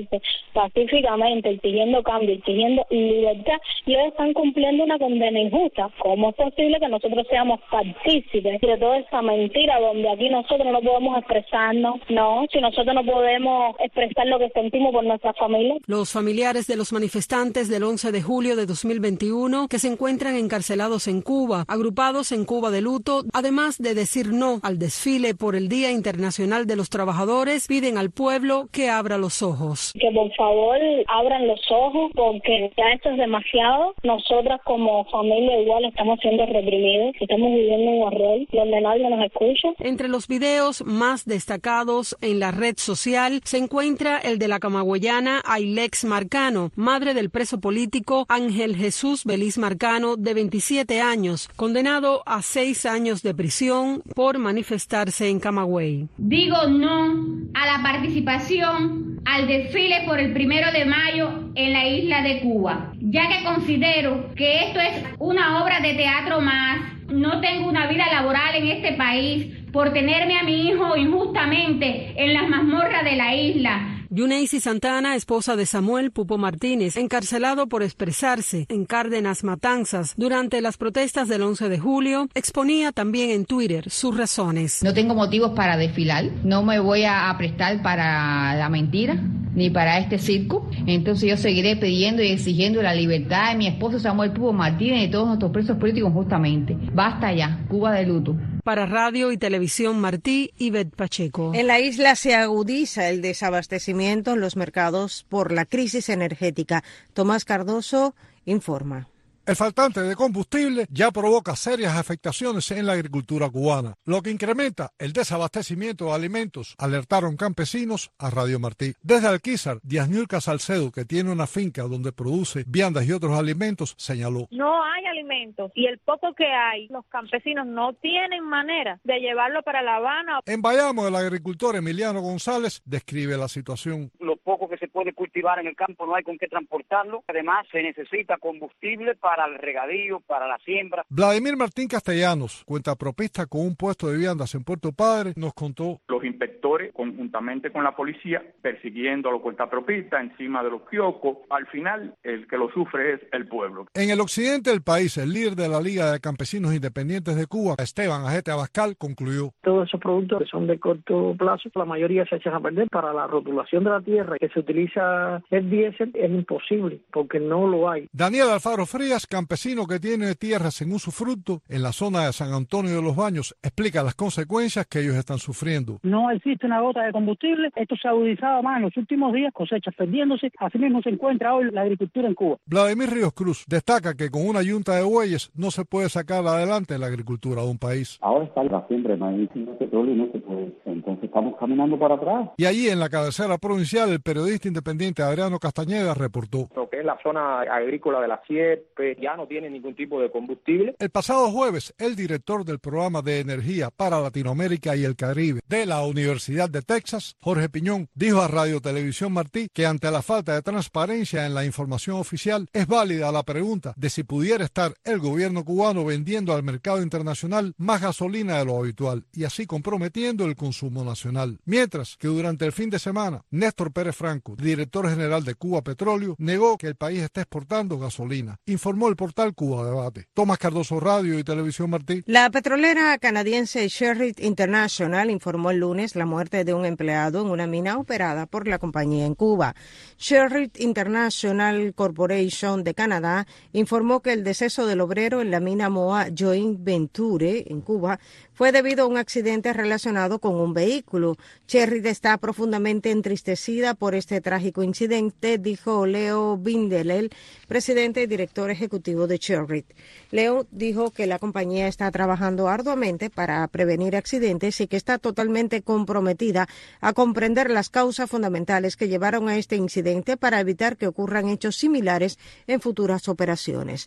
manifestarse pacíficamente, exigiendo cambio, exigiendo libertad, y ellos están cumpliendo una condena injusta. ¿Cómo es posible que nosotros seamos partícipes de toda esa mentira donde aquí nosotros no podemos expresarnos? No, si nosotros no podemos expresar lo que sentimos por nuestra familia. Los familiares de los manifestantes del once de julio de dos mil veintiuno que se encuentran encarcelados en Cuba, agrupados en Cuba de luto, además de decir no al desfile por el Día Internacional de los Trabajadores, piden al pueblo que abra los ojos. Que por favor abran los ojos porque ya esto es demasiado. Nosotras como familia igual estamos siendo reprimidos, estamos viviendo un horror donde nadie nos escucha. Entre los videos más destacados en la red social se encuentra el de la camagüeyana Ailex Marcano, madre del preso político Ángel Jesús Beliz Marcano, de veintisiete años, condenado a seis años de prisión por manifestarse en Camagüey. Digo no a la participación al desfile por el primero de mayo en la isla de Cuba, ya que considero que esto es una obra de teatro más. No tengo una vida laboral en este país por tenerme a mi hijo injustamente en las mazmorras de la isla. Yuneisi Santana, esposa de Samuel Pupo Martínez, encarcelado por expresarse en Cárdenas Matanzas durante las protestas del once de julio, exponía también en Twitter sus razones. No tengo motivos para desfilar, no me voy a prestar para la mentira ni para este circo, entonces yo seguiré pidiendo y exigiendo la libertad de mi esposo Samuel Pupo Martínez y de todos nuestros presos políticos justamente. Basta ya, Cuba de luto. Para Radio y Televisión Martí, Ivette Pacheco. En la isla se agudiza el desabastecimiento en los mercados por la crisis energética. Tomás Cardoso informa. El faltante de combustible ya provoca serias afectaciones en la agricultura cubana, lo que incrementa el desabastecimiento de alimentos, alertaron campesinos a Radio Martí. Desde Alquizar, Díaz Nurca Salcedo, que tiene una finca donde produce viandas y otros alimentos, señaló. No hay alimentos y el poco que hay, los campesinos no tienen manera de llevarlo para La Habana. En Bayamo, el agricultor Emiliano González describe la situación. Lo poco que se puede cultivar en el campo no hay con qué transportarlo. Además, se necesita combustible para para el regadío, para la siembra. Vladimir Martín Castellanos, cuentapropista con un puesto de viandas en Puerto Padre, nos contó. Los inspectores, conjuntamente con la policía, persiguiendo a los cuentapropistas encima de los kioscos. Al final, el que lo sufre es el pueblo. En el occidente del país, el líder de la Liga de Campesinos Independientes de Cuba, Esteban Ajete Abascal, concluyó. Todos esos productos que son de corto plazo, la mayoría se echan a perder. Para la rotulación de la tierra, que se utiliza el diésel, es imposible, porque no lo hay. Daniel Alfaro Frías, campesino que tiene tierras en usufructo en la zona de San Antonio de los Baños, explica las consecuencias que ellos están sufriendo. No existe una gota de combustible, esto se ha agudizado más en los últimos días, cosechas perdiéndose, así mismo se encuentra hoy la agricultura en Cuba. Vladimir Ríos Cruz destaca que con una yunta de bueyes no se puede sacar adelante la agricultura de un país. Ahora está la siembra de maíz y no petróleo y no se puede, entonces estamos caminando para atrás. Y allí en la cabecera provincial, el periodista independiente Adriano Castañeda reportó. Lo que es la zona agrícola de la Sierpe ya no tiene ningún tipo de combustible. El pasado jueves, el director del programa de energía para Latinoamérica y el Caribe de la Universidad de Texas, Jorge Piñón, dijo a Radio Televisión Martí que ante la falta de transparencia en la información oficial es válida la pregunta de si pudiera estar el gobierno cubano vendiendo al mercado internacional más gasolina de lo habitual y así comprometiendo el consumo nacional. Mientras que durante el fin de semana, Néstor Pérez Franco, director general de Cuba Petróleo, negó que el país está exportando gasolina, informó el portal Cuba Debate. Tomás Cardoso, Radio y Televisión Martí. La petrolera canadiense Sherritt International informó el lunes la muerte de un empleado en una mina operada por la compañía en Cuba. Sherritt International Corporation de Canadá informó que el deceso del obrero en la mina Moa Joint Venture en Cuba fue debido a un accidente relacionado con un vehículo. Sherritt está profundamente entristecida por este trágico incidente, dijo Leo Bindelel, presidente y director ejecutivo de Sherritt. Leo dijo que la compañía está trabajando arduamente para prevenir accidentes y que está totalmente comprometida a comprender las causas fundamentales que llevaron a este incidente para evitar que ocurran hechos similares en futuras operaciones.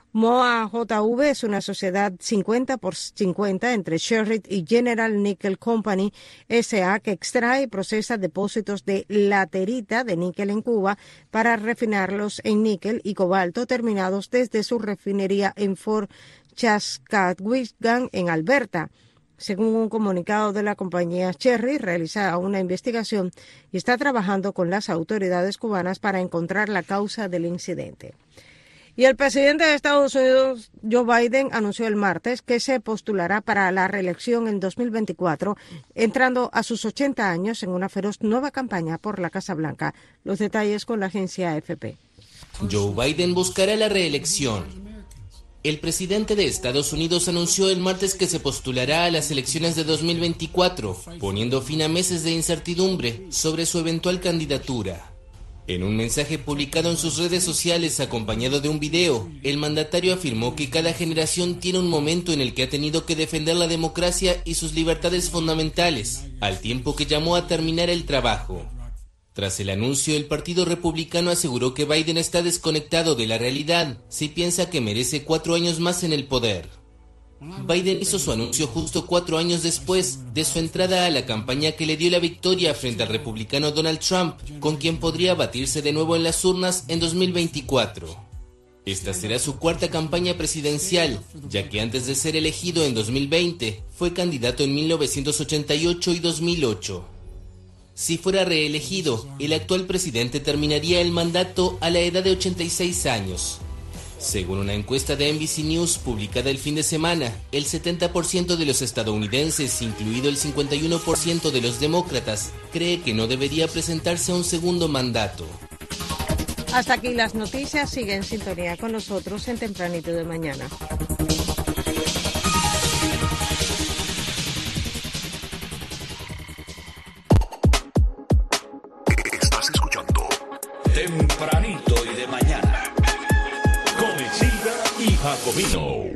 Moa J V es una sociedad cincuenta por cincuenta entre Sherritt y General Nickel Company S A que extrae y procesa depósitos de laterita de níquel en Cuba para refinarlos en níquel y cobalto terminados desde su refinería en Fort Saskatchewan en Alberta. Según un comunicado de la compañía, Cherry realiza una investigación y está trabajando con las autoridades cubanas para encontrar la causa del incidente. Y el presidente de Estados Unidos, Joe Biden, anunció el martes que se postulará para la reelección en dos mil veinticuatro, entrando a sus ochenta años en una feroz nueva campaña por la Casa Blanca. Los detalles con la agencia A F P. Joe Biden buscará la reelección. El presidente de Estados Unidos anunció el martes que se postulará a las elecciones de dos mil veinticuatro, poniendo fin a meses de incertidumbre sobre su eventual candidatura. En un mensaje publicado en sus redes sociales acompañado de un video, el mandatario afirmó que cada generación tiene un momento en el que ha tenido que defender la democracia y sus libertades fundamentales, al tiempo que llamó a terminar el trabajo. Tras el anuncio, el Partido Republicano aseguró que Biden está desconectado de la realidad si piensa que merece cuatro años más en el poder. Biden hizo su anuncio justo cuatro años después de su entrada a la campaña que le dio la victoria frente al republicano Donald Trump, con quien podría batirse de nuevo en las urnas en dos mil veinticuatro. Esta será su cuarta campaña presidencial, ya que antes de ser elegido en dos mil veinte, fue candidato en mil novecientos ochenta y ocho y dos mil ocho. Si fuera reelegido, el actual presidente terminaría el mandato a la edad de ochenta y seis años. Según una encuesta de N B C News publicada el fin de semana, el setenta por ciento de los estadounidenses, incluido el cincuenta y uno por ciento de los demócratas, cree que no debería presentarse a un segundo mandato. Hasta aquí las noticias. Sigue en sintonía con nosotros en Tempranito de Mañana. Estás escuchando Tempranito y de Mañana con Exilda y Jacomino.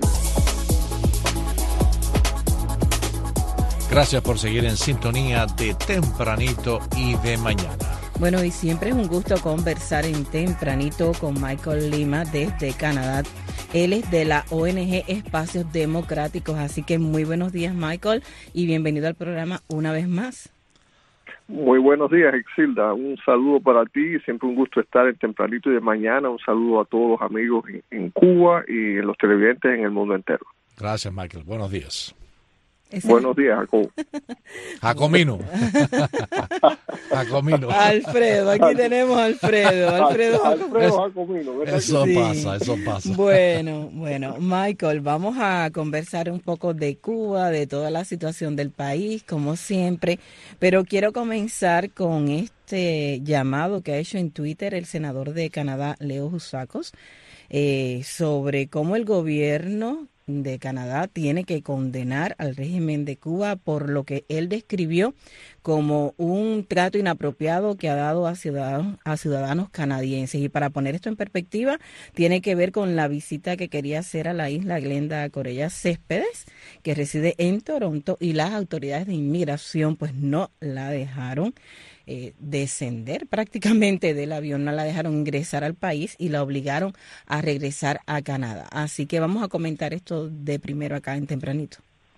Gracias por seguir en sintonía de Tempranito y de Mañana. Bueno, y siempre es un gusto conversar en Tempranito con Michael Lima desde Canadá. Él es de la O N G Espacios Democráticos, así que muy buenos días, Michael, y bienvenido al programa una vez más. Muy buenos días, Exilda. Un saludo para ti. Siempre un gusto estar en Tempranito y de Mañana. Un saludo a todos los amigos en, en Cuba y en los televidentes en el mundo entero. Gracias, Michael. Buenos días. Ese... Buenos días, Jacob. Jacomino. Jacomino. Alfredo, aquí tenemos a Alfredo. Alfredo, Alfredo Jacomino. Eso sí. pasa, eso pasa. Bueno, bueno, Michael, vamos a conversar un poco de Cuba, de toda la situación del país, como siempre, pero quiero comenzar con este llamado que ha hecho en Twitter el senador de Canadá, Leo Housakos, eh, sobre cómo el gobierno de Canadá tiene que condenar al régimen de Cuba por lo que él describió como un trato inapropiado que ha dado a ciudadanos, a ciudadanos canadienses. Y para poner esto en perspectiva, tiene que ver con la visita que quería hacer a la isla Glenda Corella Céspedes, que reside en Toronto, y las autoridades de inmigración pues no la dejaron Eh, descender prácticamente del avión, no la dejaron ingresar al país y la obligaron a regresar a Canadá. Así que vamos a comentar esto de primero acá en Tempranito.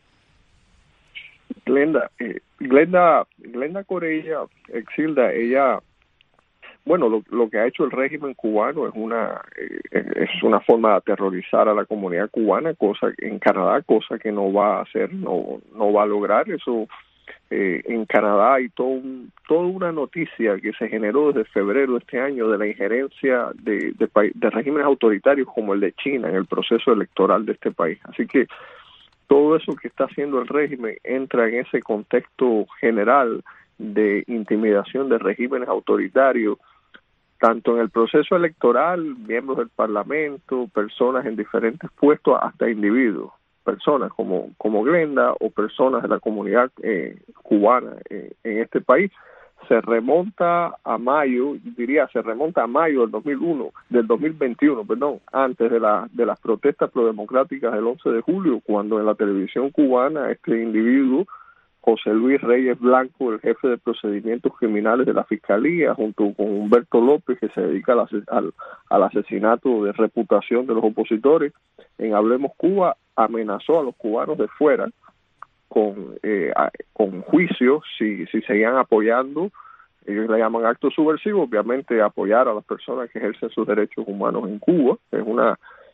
Glenda, eh, Glenda, Glenda Corella, Exilda, ella, bueno, lo, lo que ha hecho el régimen cubano es una eh, es una forma de aterrorizar a la comunidad cubana, cosa en Canadá, cosa que no va a hacer, no no va a lograr eso. Eh, en Canadá hay todo un, toda una noticia que se generó desde febrero de este año de la injerencia de, de, de regímenes autoritarios como el de China en el proceso electoral de este país. Así que todo eso que está haciendo el régimen entra en ese contexto general de intimidación de regímenes autoritarios, tanto en el proceso electoral, miembros del Parlamento, personas en diferentes puestos, hasta individuos. Personas como como Glenda o personas de la comunidad eh, cubana eh, en este país. Se remonta a mayo, diría, se remonta a mayo del dos mil uno, del dos mil veintiuno, perdón, antes de la de las protestas prodemocráticas del once de julio, cuando en la televisión cubana este individuo, José Luis Reyes Blanco, el jefe de procedimientos criminales de la Fiscalía, junto con Humberto López, que se dedica al, al, al asesinato de reputación de los opositores, en Hablemos Cuba, amenazó a los cubanos de fuera con eh, a, con juicios si, si seguían apoyando, ellos le llaman actos subversivos, obviamente apoyar a las personas que ejercen sus derechos humanos en Cuba. Es una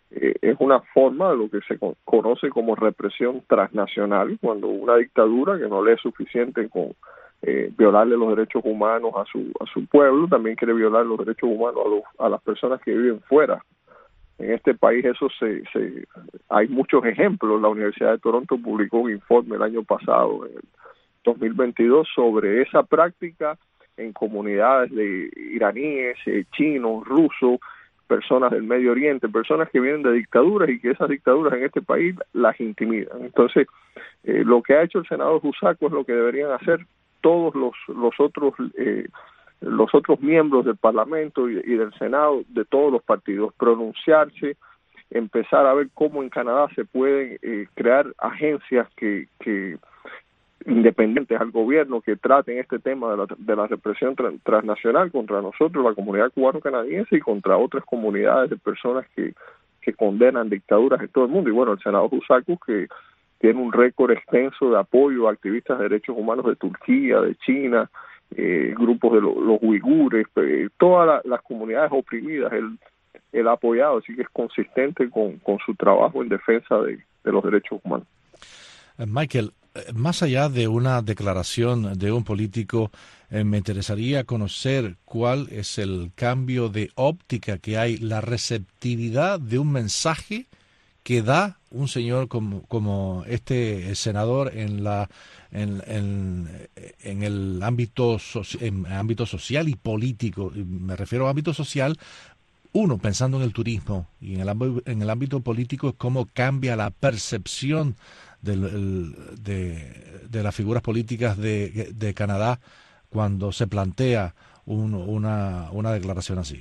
eh, es una forma de lo que se con, conoce como represión transnacional, cuando una dictadura que no le es suficiente con eh, violarle los derechos humanos a su a su pueblo, también quiere violar los derechos humanos a, los, a las personas que viven fuera. En este país eso se, se hay muchos ejemplos. La Universidad de Toronto publicó un informe el año pasado, en el dos mil veintidós, sobre esa práctica en comunidades de iraníes, eh, chinos, rusos, personas del Medio Oriente, personas que vienen de dictaduras y que esas dictaduras en este país las intimidan. Entonces, eh, lo que ha hecho el senador Jusaco es lo que deberían hacer todos los los otros eh, los otros miembros del Parlamento y, y del Senado de todos los partidos, pronunciarse, empezar a ver cómo en Canadá se pueden eh, crear agencias que, que independientes al gobierno que traten este tema de la, de la represión tra- transnacional contra nosotros, la comunidad cubano-canadiense, y contra otras comunidades de personas que, que condenan dictaduras en todo el mundo. Y bueno, el senador Jusaco, que tiene un récord extenso de apoyo a activistas de derechos humanos de Turquía, de China, eh, grupos de lo, los uigures, eh, todas la, las comunidades oprimidas, él, él ha apoyado, así que es consistente con, con su trabajo en defensa de, de los derechos humanos. Michael, más allá de una declaración de un político, eh, me interesaría conocer cuál es el cambio de óptica que hay, la receptividad de un mensaje que da un señor como, como este senador en la en, en, en el ámbito soci, en ámbito social y político. Me refiero a ámbito social, uno, pensando en el turismo, y en el, en el ámbito político, cómo cambia la percepción del, el, de, de las figuras políticas de, de Canadá cuando se plantea un, una, una declaración así.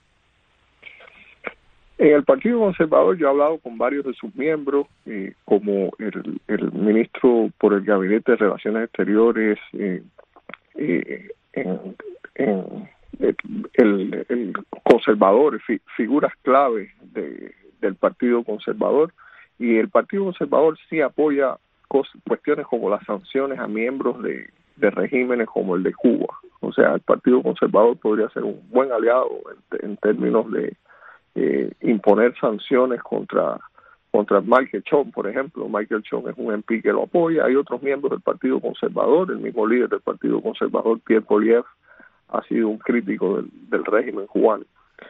En el Partido Conservador yo he hablado con varios de sus miembros, eh, como el, el ministro por el Gabinete de Relaciones Exteriores, eh, eh, en, en el, el conservador, fi, figuras clave de, del Partido Conservador, y el Partido Conservador sí apoya cos, cuestiones como las sanciones a miembros de, de regímenes como el de Cuba. O sea, el Partido Conservador podría ser un buen aliado en, en términos de Eh, imponer sanciones contra contra Michael Chong, por ejemplo. Michael Chong es un M P que lo apoya. Hay otros miembros del Partido Conservador. El mismo líder del Partido Conservador, Pierre Poilievre, ha sido un crítico del, del régimen cubano.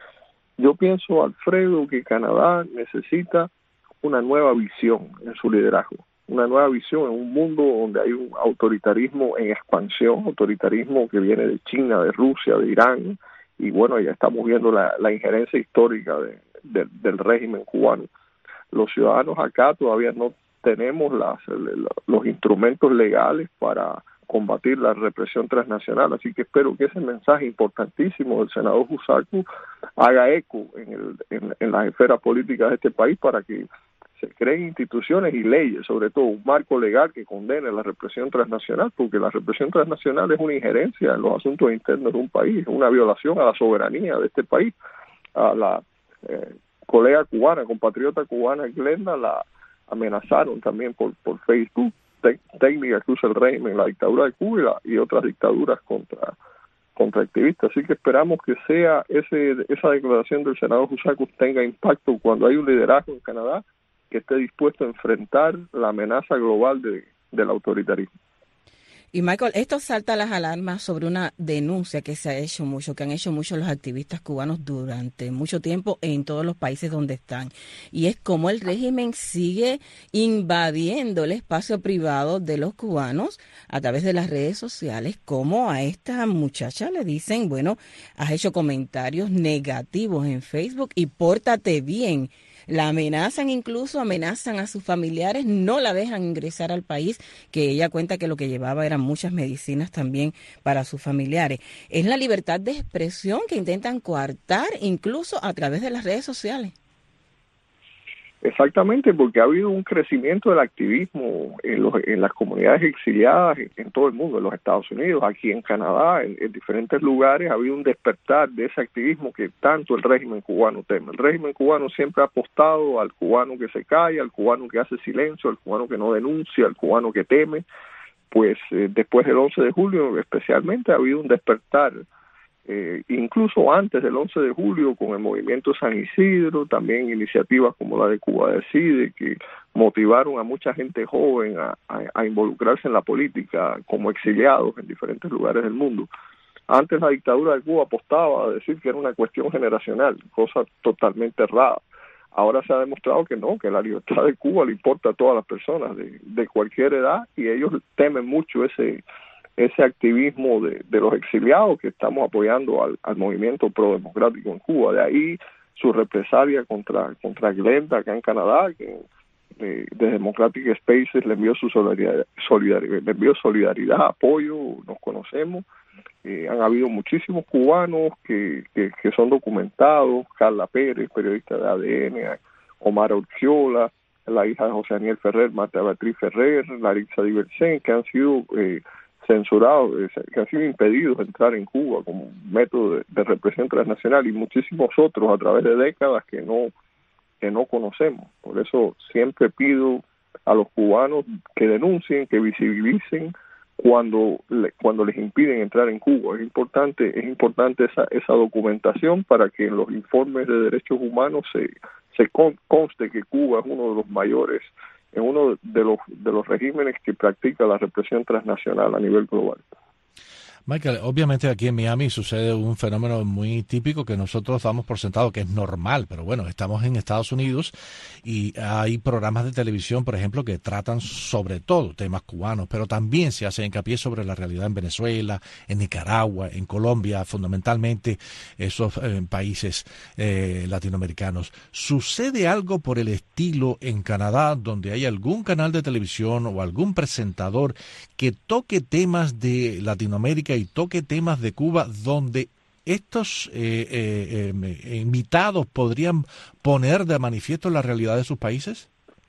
Yo pienso, Alfredo, que Canadá necesita una nueva visión en su liderazgo, una nueva visión en un mundo donde hay un autoritarismo en expansión, autoritarismo que viene de China, de Rusia, de Irán. Y bueno, ya estamos viendo la, la injerencia histórica de, de, del régimen cubano. Los ciudadanos acá todavía no tenemos las, los instrumentos legales para combatir la represión transnacional, así que espero que ese mensaje importantísimo del senador Jusaco haga eco en, el, en, en las esferas políticas de este país, para que se creen instituciones y leyes, sobre todo un marco legal que condene la represión transnacional, porque la represión transnacional es una injerencia en los asuntos internos de un país, una violación a la soberanía de este país. A la eh, colega cubana, compatriota cubana Glenda, la amenazaron también por, por Facebook, te, técnica que usa el régimen, la dictadura de Cuba y, la, y otras dictaduras contra contra activistas. Así que esperamos que sea ese esa declaración del senador Jusaco tenga impacto cuando hay un liderazgo en Canadá que esté dispuesto a enfrentar la amenaza global de, del autoritarismo. Y Michael, esto salta las alarmas sobre una denuncia que se ha hecho mucho, que han hecho muchos los activistas cubanos durante mucho tiempo en todos los países donde están. Y es como el régimen sigue invadiendo el espacio privado de los cubanos a través de las redes sociales, como a esta muchacha le dicen, bueno, has hecho comentarios negativos en Facebook y pórtate bien. La amenazan, incluso amenazan a sus familiares, no la dejan ingresar al país, que ella cuenta que lo que llevaba eran muchas medicinas también para sus familiares. Es la libertad de expresión que intentan coartar incluso a través de las redes sociales. Exactamente, porque ha habido un crecimiento del activismo en, los, en las comunidades exiliadas en, en todo el mundo, en los Estados Unidos, aquí en Canadá, en, en diferentes lugares. Ha habido un despertar de ese activismo que tanto el régimen cubano teme. El régimen cubano siempre ha apostado al cubano que se calla, al cubano que hace silencio, al cubano que no denuncia, al cubano que teme. Pues eh, después del once de julio especialmente ha habido un despertar eh, incluso antes del once de julio con el movimiento San Isidro, también iniciativas como la de Cuba Decide, que motivaron a mucha gente joven a, a, a involucrarse en la política como exiliados en diferentes lugares del mundo. Antes la dictadura de Cuba apostaba a decir que era una cuestión generacional, cosa totalmente errada. Ahora se ha demostrado que no, que la libertad de Cuba le importa a todas las personas de, de cualquier edad, y ellos temen mucho ese ese activismo de, de los exiliados que estamos apoyando al, al movimiento pro-democrático en Cuba. De ahí su represalia contra contra Glenda acá en Canadá, que de, de Democratic Spaces le envió su solidaridad, solidaridad, le envió solidaridad, apoyo, nos conocemos. Eh, han habido muchísimos cubanos que, que, que son documentados, Carla Pérez, periodista de A D N, Omar Orchiola, la hija de José Daniel Ferrer, Marta Beatriz Ferrer, Larissa Diversen, que han sido eh, censurados, eh, que han sido impedidos de entrar en Cuba como método de, de represión transnacional, y muchísimos otros a través de décadas que no que no conocemos. Por eso siempre pido a los cubanos que denuncien, que visibilicen cuando le, cuando les impiden entrar en Cuba. Es importante es importante esa esa documentación para que en los informes de derechos humanos se se conste que Cuba es uno de los mayores, es uno de los de los regímenes que practica la represión transnacional a nivel global. Michael, obviamente aquí en Miami sucede un fenómeno muy típico que nosotros damos por sentado que es normal, pero bueno, estamos en Estados Unidos y hay programas de televisión, por ejemplo, que tratan sobre todo temas cubanos, pero también se hace hincapié sobre la realidad en Venezuela, en Nicaragua, en Colombia, fundamentalmente esos eh, países eh, latinoamericanos. ¿Sucede algo por el estilo en Canadá, donde hay algún canal de televisión o algún presentador que toque temas de Latinoamérica y toque temas de Cuba, donde estos eh, eh, eh, invitados podrían poner de manifiesto la realidad de sus países?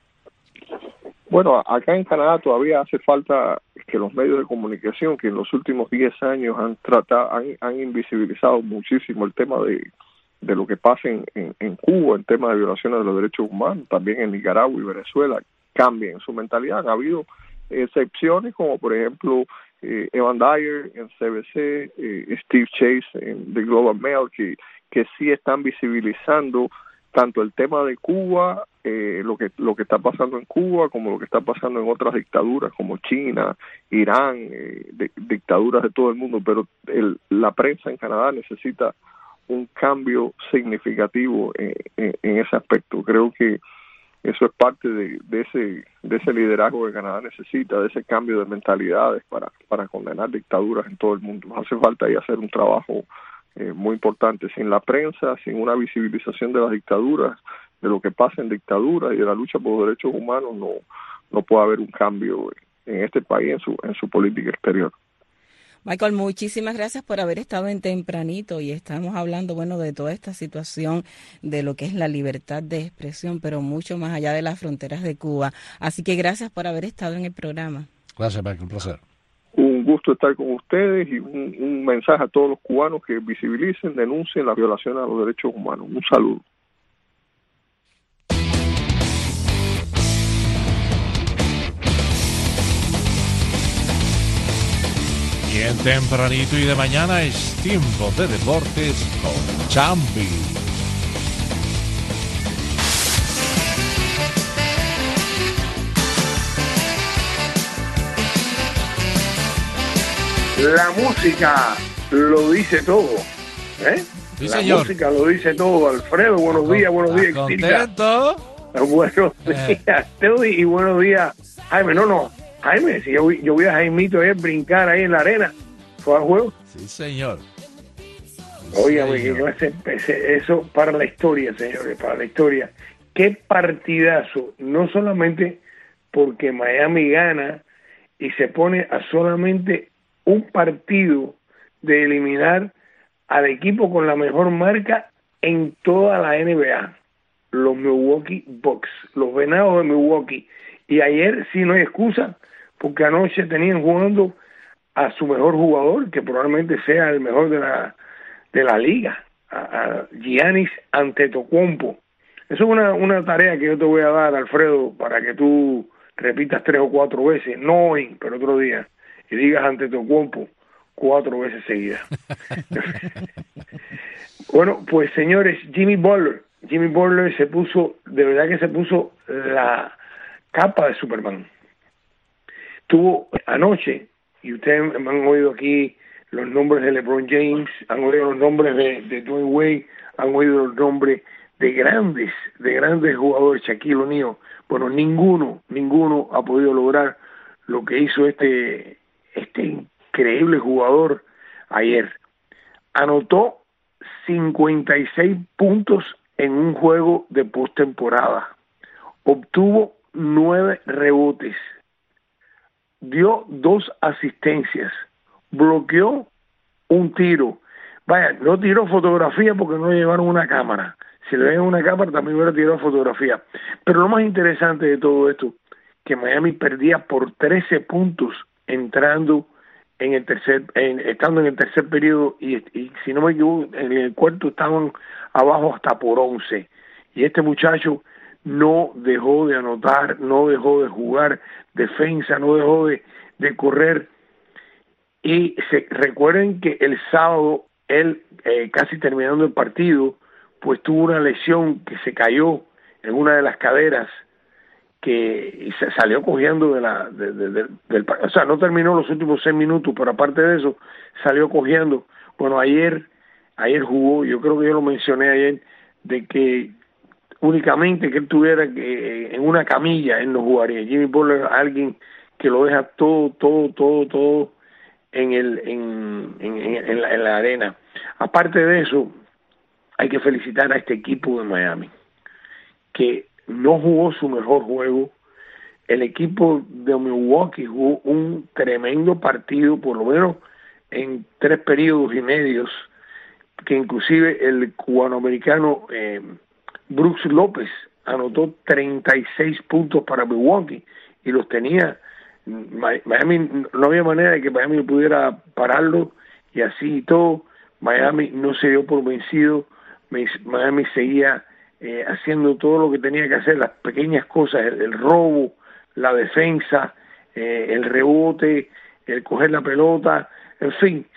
Bueno, acá en Canadá todavía hace falta que los medios de comunicación, que en los últimos diez años han tratado, han, han invisibilizado muchísimo el tema de, de lo que pasa en, en, en Cuba, en tema de violaciones de los derechos humanos, también en Nicaragua y Venezuela, cambien su mentalidad. Ha habido excepciones como por ejemplo eh, Evan Dyer en C B C, eh, Steve Chase en The Global Mail, que, que sí están visibilizando tanto el tema de Cuba, eh, lo que lo que está pasando en Cuba, como lo que está pasando en otras dictaduras como China, Irán, eh, de, dictaduras de todo el mundo. Pero el, la prensa en Canadá necesita un cambio significativo en, en, en ese aspecto. Creo que eso es parte de, de ese de ese liderazgo que Canadá necesita, de ese cambio de mentalidades para, para condenar dictaduras en todo el mundo. Hace falta ahí hacer un trabajo eh, muy importante. Sin la prensa, sin una visibilización de las dictaduras, de lo que pasa en dictaduras y de la lucha por los derechos humanos, no no puede haber un cambio en este país, en su en su política exterior. Michael, muchísimas gracias por haber estado en Tempranito, y estamos hablando, bueno, de toda esta situación de lo que es la libertad de expresión, pero mucho más allá de las fronteras de Cuba. Así que gracias por haber estado en el programa. Gracias, Michael, un placer. Un gusto estar con ustedes y un, un mensaje a todos los cubanos que visibilicen, denuncien las violaciones a los derechos humanos. Un saludo. Bien tempranito y de mañana es tiempo de deportes con Chambi. La música lo dice todo, ¿eh? Sí, la señor. música lo dice todo. Alfredo, buenos días, buenos días. ¿Contento? Buenos días, Teo, y buenos días, Jaime. No, no, Jaime, si yo, vi- yo vi a Jaimito ayer brincar ahí en la arena, ¿fue al juego? Sí, señor. Óigame, que yo ese- ese- eso para la historia, señores, para la historia. Qué partidazo, no solamente porque Miami gana y se pone a solamente un partido de eliminar al equipo con la mejor marca en toda la N B A, los Milwaukee Bucks, los Venados de Milwaukee. Y ayer sí no hay excusa, porque anoche tenían jugando a su mejor jugador, que probablemente sea el mejor de la de la liga, a, a Giannis Antetokounmpo. Eso es una, una tarea que yo te voy a dar, Alfredo, para que tú repitas tres o cuatro veces, no hoy, pero otro día, y digas Antetokounmpo cuatro veces seguidas. Bueno, pues señores, Jimmy Butler, Jimmy Butler se puso, de verdad que se puso la capa de Superman. Tuvo anoche, y ustedes han oído aquí los nombres de LeBron James, han oído los nombres de, de Dwayne Wade, han oído los nombres de grandes, de grandes jugadores, Shaquille O'Neal. Bueno, ninguno, ninguno ha podido lograr lo que hizo este, este increíble jugador ayer. Anotó cincuenta y seis puntos en un juego de postemporada. Obtuvo nueve rebotes. Dio dos asistencias. Bloqueó un tiro. Vaya, no tiró fotografía porque no llevaron una cámara. Si le ven una cámara también hubiera tirado fotografía. Pero lo más interesante de todo esto, que Miami perdía por trece puntos entrando en el tercer, en, estando en el tercer periodo y, y si no me equivoco, en el cuarto estaban abajo hasta por once. Y este muchacho no dejó de anotar, no dejó de jugar defensa, no dejó de, de correr. Y se, recuerden que el sábado, él eh, casi terminando el partido, pues tuvo una lesión que se cayó en una de las caderas, que se salió cogiendo de la de, de, de, del, o sea, no terminó los últimos seis minutos, pero aparte de eso salió cogiendo. Bueno, ayer ayer jugó, yo creo que yo lo mencioné ayer, de que únicamente que él tuviera que en una camilla él no jugaría. Jimmy Butler es alguien que lo deja todo todo todo todo en el en en, en, la, en la arena. Aparte de eso, hay que felicitar a este equipo de Miami, que no jugó su mejor juego. El equipo de Milwaukee jugó un tremendo partido, por lo menos en tres periodos y medios, que inclusive el cubanoamericano eh, Brooks López anotó treinta y seis puntos para Milwaukee y los tenía. Miami, no había manera de que Miami pudiera pararlo, y así y todo, Miami no se dio por vencido. Miami seguía eh, haciendo todo lo que tenía que hacer, las pequeñas cosas, el, el robo, la defensa, eh, el rebote, el coger la pelota, en fin.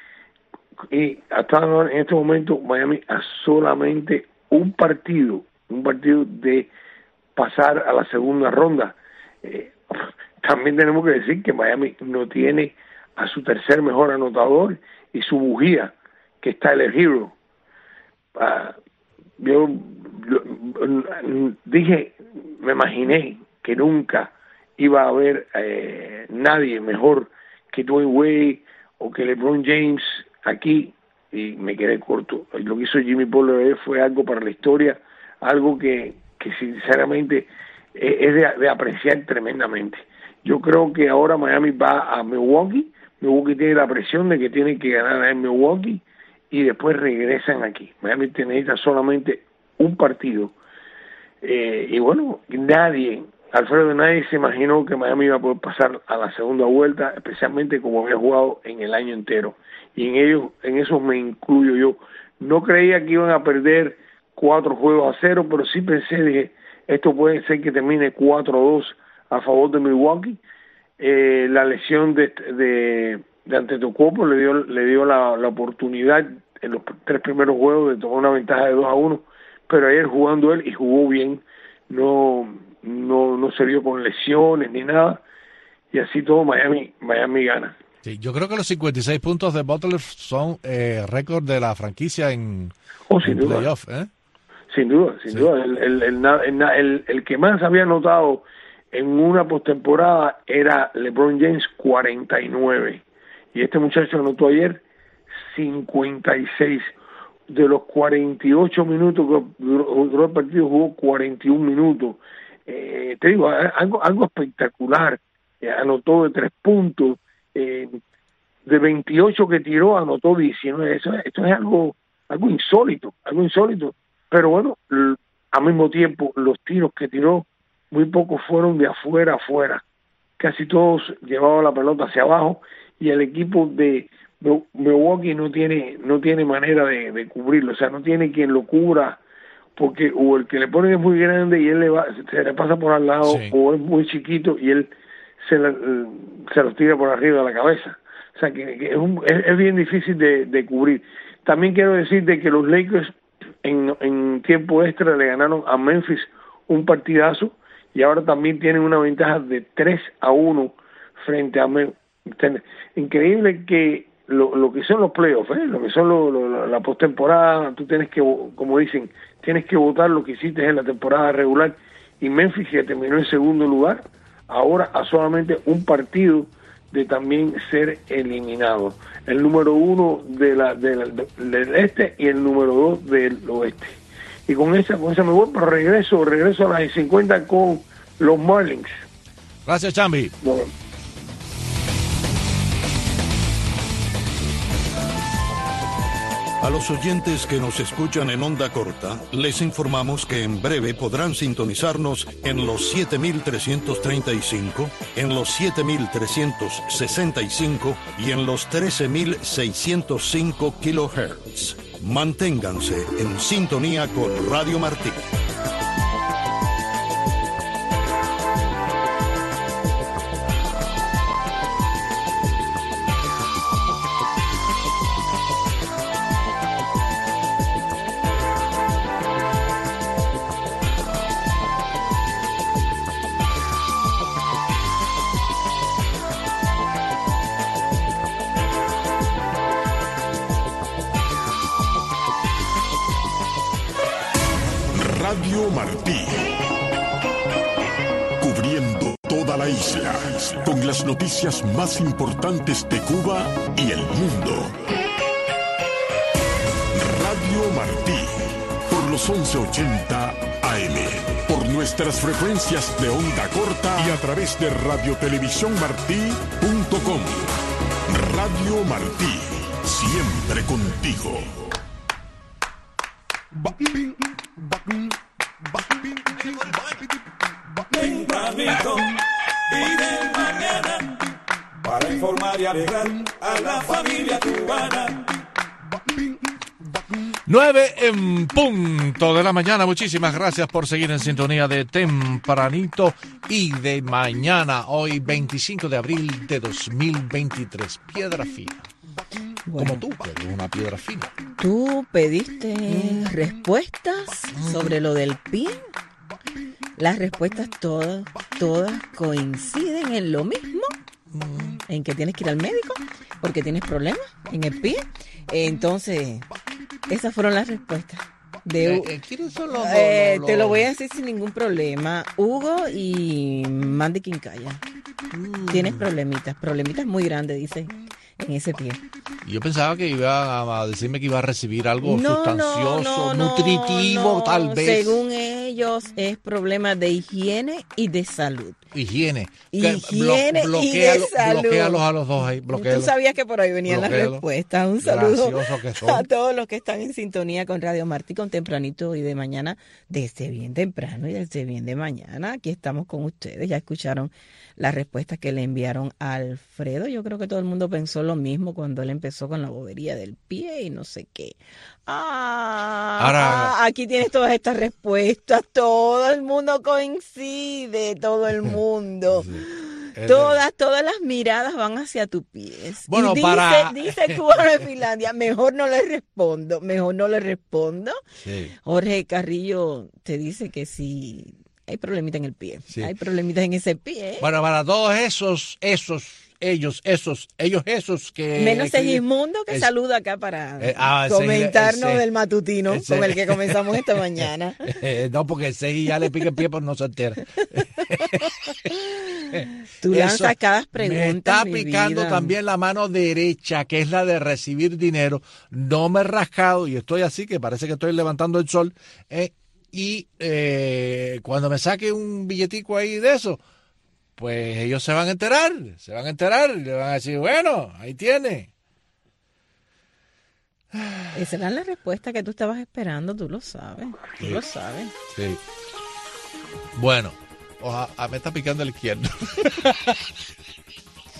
Y hasta en este momento Miami a solamente un partido, un partido de pasar a la segunda ronda. Eh, también tenemos que decir que Miami no tiene a su tercer mejor anotador y su bujía, que está el Hero. Uh, yo lo, dije, me imaginé que nunca iba a haber eh, nadie mejor que Dwayne Wade o que LeBron James aquí, y me quedé corto. Lo que hizo Jimmy Butler fue algo para la historia, algo que, que sinceramente es, es de, de apreciar tremendamente. Yo creo que ahora Miami va a Milwaukee. Milwaukee tiene la presión de que tiene que ganar en Milwaukee y después regresan aquí. Miami necesita solamente un partido. Eh, y bueno, nadie, Alfredo, nadie se imaginó que Miami iba a poder pasar a la segunda vuelta, especialmente como había jugado en el año entero. Y en ellos, en eso me incluyo yo. No creía que iban a perder cuatro juegos a cero, pero sí pensé, dije, esto puede ser que termine cuatro a dos a favor de Milwaukee. Eh, la lesión de, de, de Antetokounmpo le dio, le dio la, la oportunidad en los tres primeros juegos de tomar una ventaja de dos a uno, pero ayer jugando él, y jugó bien, no, no, no se vio con lesiones ni nada, y así todo Miami, Miami gana. Sí, yo creo que los cincuenta y seis puntos de Butler son eh, récord de la franquicia en, oh, sin en duda. playoff, ¿eh? Sin duda, sin sí. duda. El, el, el, el, el, el que más había anotado en una postemporada era LeBron James, cuarenta y nueve. Y este muchacho anotó ayer cincuenta y seis. De los cuarenta y ocho minutos que duró, duró el partido, jugó cuarenta y un minutos. Eh, te digo, algo, algo espectacular. Eh, anotó de tres puntos. Eh, de veintiocho que tiró, anotó diecinueve. Eso, esto es algo, algo insólito, algo insólito. Pero bueno, l- al mismo tiempo, los tiros que tiró, muy pocos fueron de afuera a afuera. Casi todos llevaban la pelota hacia abajo, y el equipo de Milwaukee no tiene no tiene manera de, de cubrirlo. O sea, no tiene quien lo cubra, porque o el que le ponen es muy grande y él le va, se le pasa por al lado, sí. O es muy chiquito y él se, la, se los tira por arriba de la cabeza. O sea, que, que es, un, es, es bien difícil de, de cubrir. También quiero decirte que los Lakers en, en tiempo extra le ganaron a Memphis un partidazo y ahora también tienen una ventaja de tres a uno frente a Memphis. Increíble que lo, lo que son los playoffs, ¿eh? Lo que son lo, lo, la postemporada, tú tienes que, como dicen, tienes que votar lo que hiciste en la temporada regular, y Memphis, que terminó en segundo lugar, ahora a solamente un partido de también ser eliminado. El número uno de la, de la, de, del este y el número dos del oeste. Y con esa, con esa me voy, pero regreso, regreso a las cincuenta con los Marlins. Gracias, Chambi. Bueno. A los oyentes que nos escuchan en onda corta, les informamos que en breve podrán sintonizarnos en los siete mil trescientos treinta y cinco, en los siete mil trescientos sesenta y cinco y en los trece mil seiscientos cinco kilohertz. Manténganse en sintonía con Radio Martí. Radio Martí, cubriendo toda la isla con las noticias más importantes de Cuba y el mundo. Radio Martí, por los once ochenta A M, por nuestras frecuencias de onda corta y a través de radio televisión martí punto com. Radio Martí, siempre contigo. Tempranito y de mañana, para informar y alegrar a la familia cubana. Nueve en punto de la mañana. Muchísimas gracias por seguir en sintonía de Tempranito y de mañana. Hoy veinticinco de abril de dos mil veintitrés. Piedra fina. Bueno, como tú, pero una piedra fina. ¿Tú pediste respuestas sobre lo del pie? Las respuestas todas, todas coinciden en lo mismo, en que tienes que ir al médico porque tienes problemas en el pie. Entonces, esas fueron las respuestas. De, eh, ¿Quiénes son los, eh, los, los... Te lo voy a decir sin ningún problema. Hugo y Mandy Quincaya. Mm. Tienes problemitas, problemitas muy grandes, dice, en ese pie. Yo pensaba que iba a decirme que iba a recibir algo no, sustancioso, no, no, nutritivo, no, tal vez. Según ellos, es problema de higiene y de salud. Higiene. Higiene Blo- y de salud. Bloquéalos a los dos ahí. Bloquéalos. Tú sabías que por ahí venían Bloquéalos. las respuestas. Un saludo que son. a todos los que están en sintonía con Radio Martí, con Tempranito y de mañana, desde bien temprano y desde bien de mañana. Aquí estamos con ustedes. Ya escucharon las respuestas que le enviaron a Alfredo. Yo creo que todo el mundo pensó lo mismo cuando él empezó con la bobería del pie y no sé qué. Ah, Ahora, ah, aquí tienes todas estas respuestas. Todo el mundo coincide, todo el mundo. Sí. Todas, todas las miradas van hacia tu pies. Bueno, y dice, para... dice Cubano de Finlandia, mejor no le respondo, mejor no le respondo. Sí. Jorge Carrillo te dice que sí, hay problemita en el pie, sí. Hay problemitas en ese pie. ¿eh? Bueno, para todos esos, esos, ellos, esos, ellos, esos que... Menos que, Segismundo que es, saluda acá para eh, ah, comentarnos ese, del matutino ese, con el que comenzamos esta mañana. Eh, no, porque el Segi ya le pica el pie, pues no se entera. Tú lanzas cada pregunta. Me está picando vida. también la mano derecha, que es la de recibir dinero. No me he rascado y estoy así, que parece que estoy levantando el sol. Eh, y eh, cuando me saque un billetico ahí de eso, pues ellos se van a enterar, se van a enterar y le van a decir, bueno, ahí tiene. Esa era la respuesta que tú estabas esperando, tú lo sabes, tú sí. lo sabes. Sí. Bueno, ojalá, me está picando el izquierdo.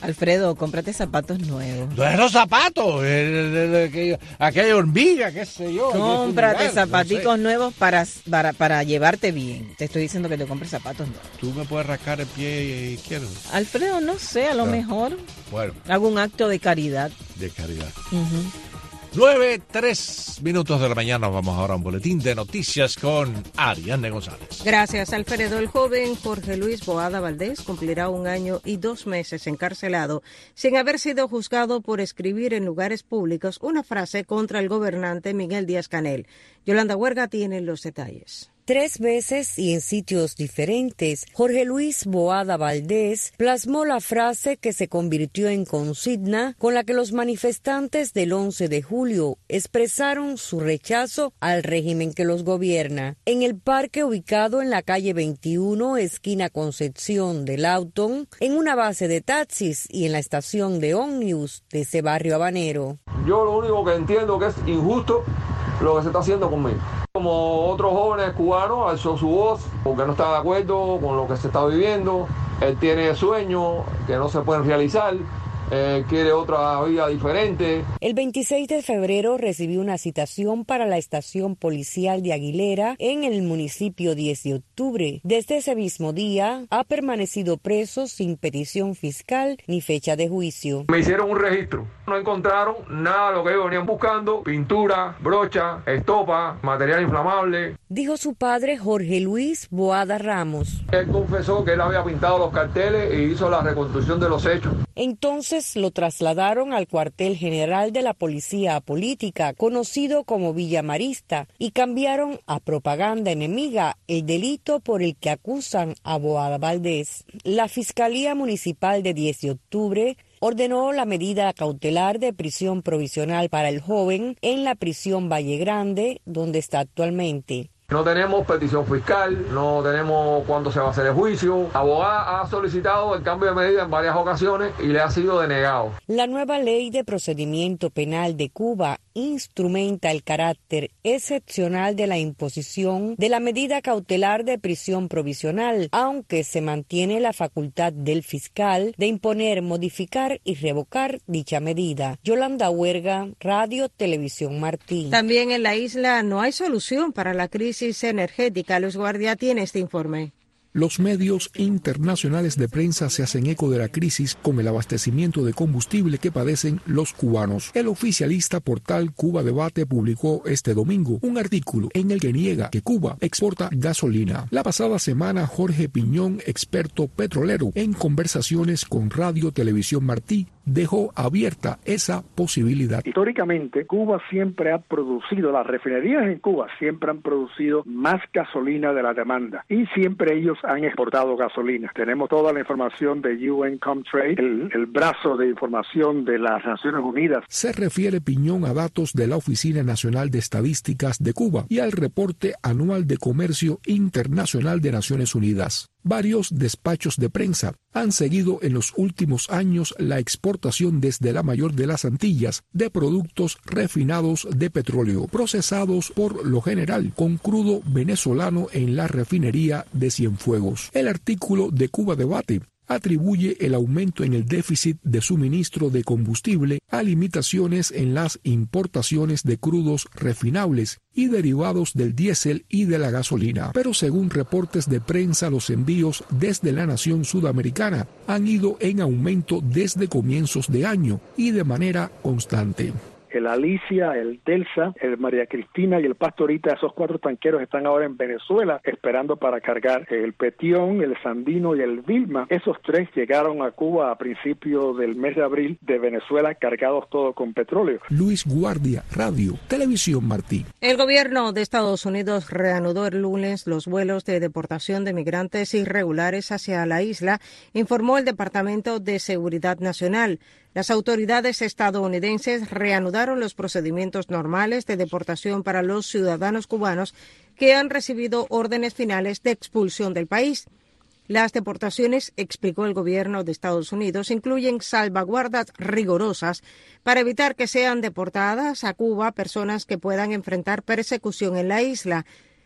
Alfredo, cómprate zapatos nuevos. No esos zapatos, el, el, el, aquella, aquella hormiga, qué sé yo. Cómprate lugar, zapaticos no sé. nuevos para, para, para llevarte bien. Te estoy diciendo que te compres zapatos nuevos. Tú me puedes rascar el pie izquierdo. Alfredo, no sé, a lo No. mejor Bueno, hago un acto de caridad. de caridad. Ujú. Nueve, tres minutos de la mañana. Vamos ahora a un boletín de noticias con Ariane González. Gracias, Alfredo. El joven Jorge Luis Boada Valdés cumplirá un año y dos meses encarcelado sin haber sido juzgado por escribir en lugares públicos una frase contra el gobernante Miguel Díaz-Canel. Yolanda Huerga tiene los detalles. Tres veces y en sitios diferentes, Jorge Luis Boada Valdés plasmó la frase que se convirtió en consigna con la que los manifestantes del once de julio expresaron su rechazo al régimen que los gobierna. En el parque ubicado en la calle veintiuno, esquina Concepción de Lawton, en una base de taxis y en la estación de ómnibus de ese barrio habanero. Yo lo único que entiendo que es injusto lo que se está haciendo conmigo. Como otros jóvenes cubanos, alzó su voz porque no está de acuerdo con lo que se está viviendo. Él tiene sueños que no se pueden realizar. Eh, quiere otra vida diferente. El veintiséis de febrero recibió una citación para la estación policial de Aguilera en el municipio diez de octubre. Desde ese mismo día ha permanecido preso sin petición fiscal ni fecha de juicio. Me hicieron un registro. No encontraron nada de lo que ellos venían buscando. Pintura, brocha, estopa, material inflamable. Dijo su padre Jorge Luis Boada Ramos. Él confesó que él había pintado los carteles e hizo la reconstrucción de los hechos. Entonces lo trasladaron al cuartel general de la Policía Política, conocido como Villa Marista, y cambiaron a propaganda enemiga el delito por el que acusan a Boada Valdés. La Fiscalía Municipal de diez de octubre ordenó la medida cautelar de prisión provisional para el joven en la prisión Valle Grande, donde está actualmente. No tenemos petición fiscal, no tenemos cuándo se va a hacer el juicio. La abogada ha solicitado el cambio de medida en varias ocasiones y le ha sido denegado. La nueva ley de procedimiento penal de Cuba instrumenta el carácter excepcional de la imposición de la medida cautelar de prisión provisional, aunque se mantiene la facultad del fiscal de imponer, modificar y revocar dicha medida. Yolanda Huerga, Radio Televisión Martí. También en la isla no hay solución para la crisis energética. Luis Guardia tiene este informe. Los medios internacionales de prensa se hacen eco de la crisis con el abastecimiento de combustible que padecen los cubanos. El oficialista portal Cuba Debate publicó este domingo un artículo en el que niega que Cuba exporta gasolina. La pasada semana, Jorge Piñón, experto petrolero, en conversaciones con Radio Televisión Martí, dejó abierta esa posibilidad. Históricamente, Cuba siempre ha producido, las refinerías en Cuba siempre han producido más gasolina de la demanda y siempre ellos han exportado gasolina. Tenemos toda la información de U N Comtrade, el, el brazo de información de las Naciones Unidas. Se refiere Piñón a datos de la Oficina Nacional de Estadísticas de Cuba y al reporte anual de comercio internacional de Naciones Unidas. Varios despachos de prensa han seguido en los últimos años la exportación desde la mayor de las Antillas de productos refinados de petróleo, procesados por lo general con crudo venezolano en la refinería de Cienfuegos. El artículo de Cuba Debate atribuye el aumento en el déficit de suministro de combustible a limitaciones en las importaciones de crudos refinables y derivados del diésel y de la gasolina. Pero según reportes de prensa, los envíos desde la nación sudamericana han ido en aumento desde comienzos de año y de manera constante. El Alicia, el Delsa, el María Cristina y el Pastorita, esos cuatro tanqueros están ahora en Venezuela esperando para cargar el Petión, el Sandino y el Vilma. Esos tres llegaron a Cuba a principios del mes de abril de Venezuela cargados todos con petróleo. Luis Guardia, Radio Televisión Martí. El gobierno de Estados Unidos reanudó el lunes los vuelos de deportación de migrantes irregulares hacia la isla, informó el Departamento de Seguridad Nacional. Las autoridades estadounidenses reanudaron los procedimientos normales de deportación para los ciudadanos cubanos que han recibido órdenes finales de expulsión del país. Las deportaciones, explicó el gobierno de Estados Unidos, incluyen salvaguardas rigurosas para evitar que sean deportadas a Cuba personas que puedan enfrentar persecución en la isla.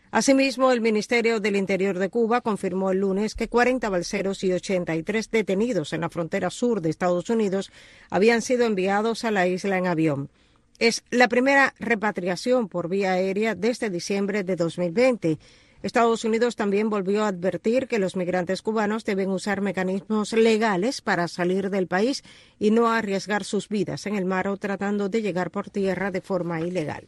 Asimismo, el Ministerio del Interior de Cuba confirmó el lunes que cuarenta balseros y ochenta y tres detenidos en la frontera sur de Estados Unidos habían sido enviados a la isla en avión. Es la primera repatriación por vía aérea desde diciembre de dos mil veinte. Estados Unidos también volvió a advertir que los migrantes cubanos deben usar mecanismos legales para salir del país y no arriesgar sus vidas en el mar o tratando de llegar por tierra de forma ilegal.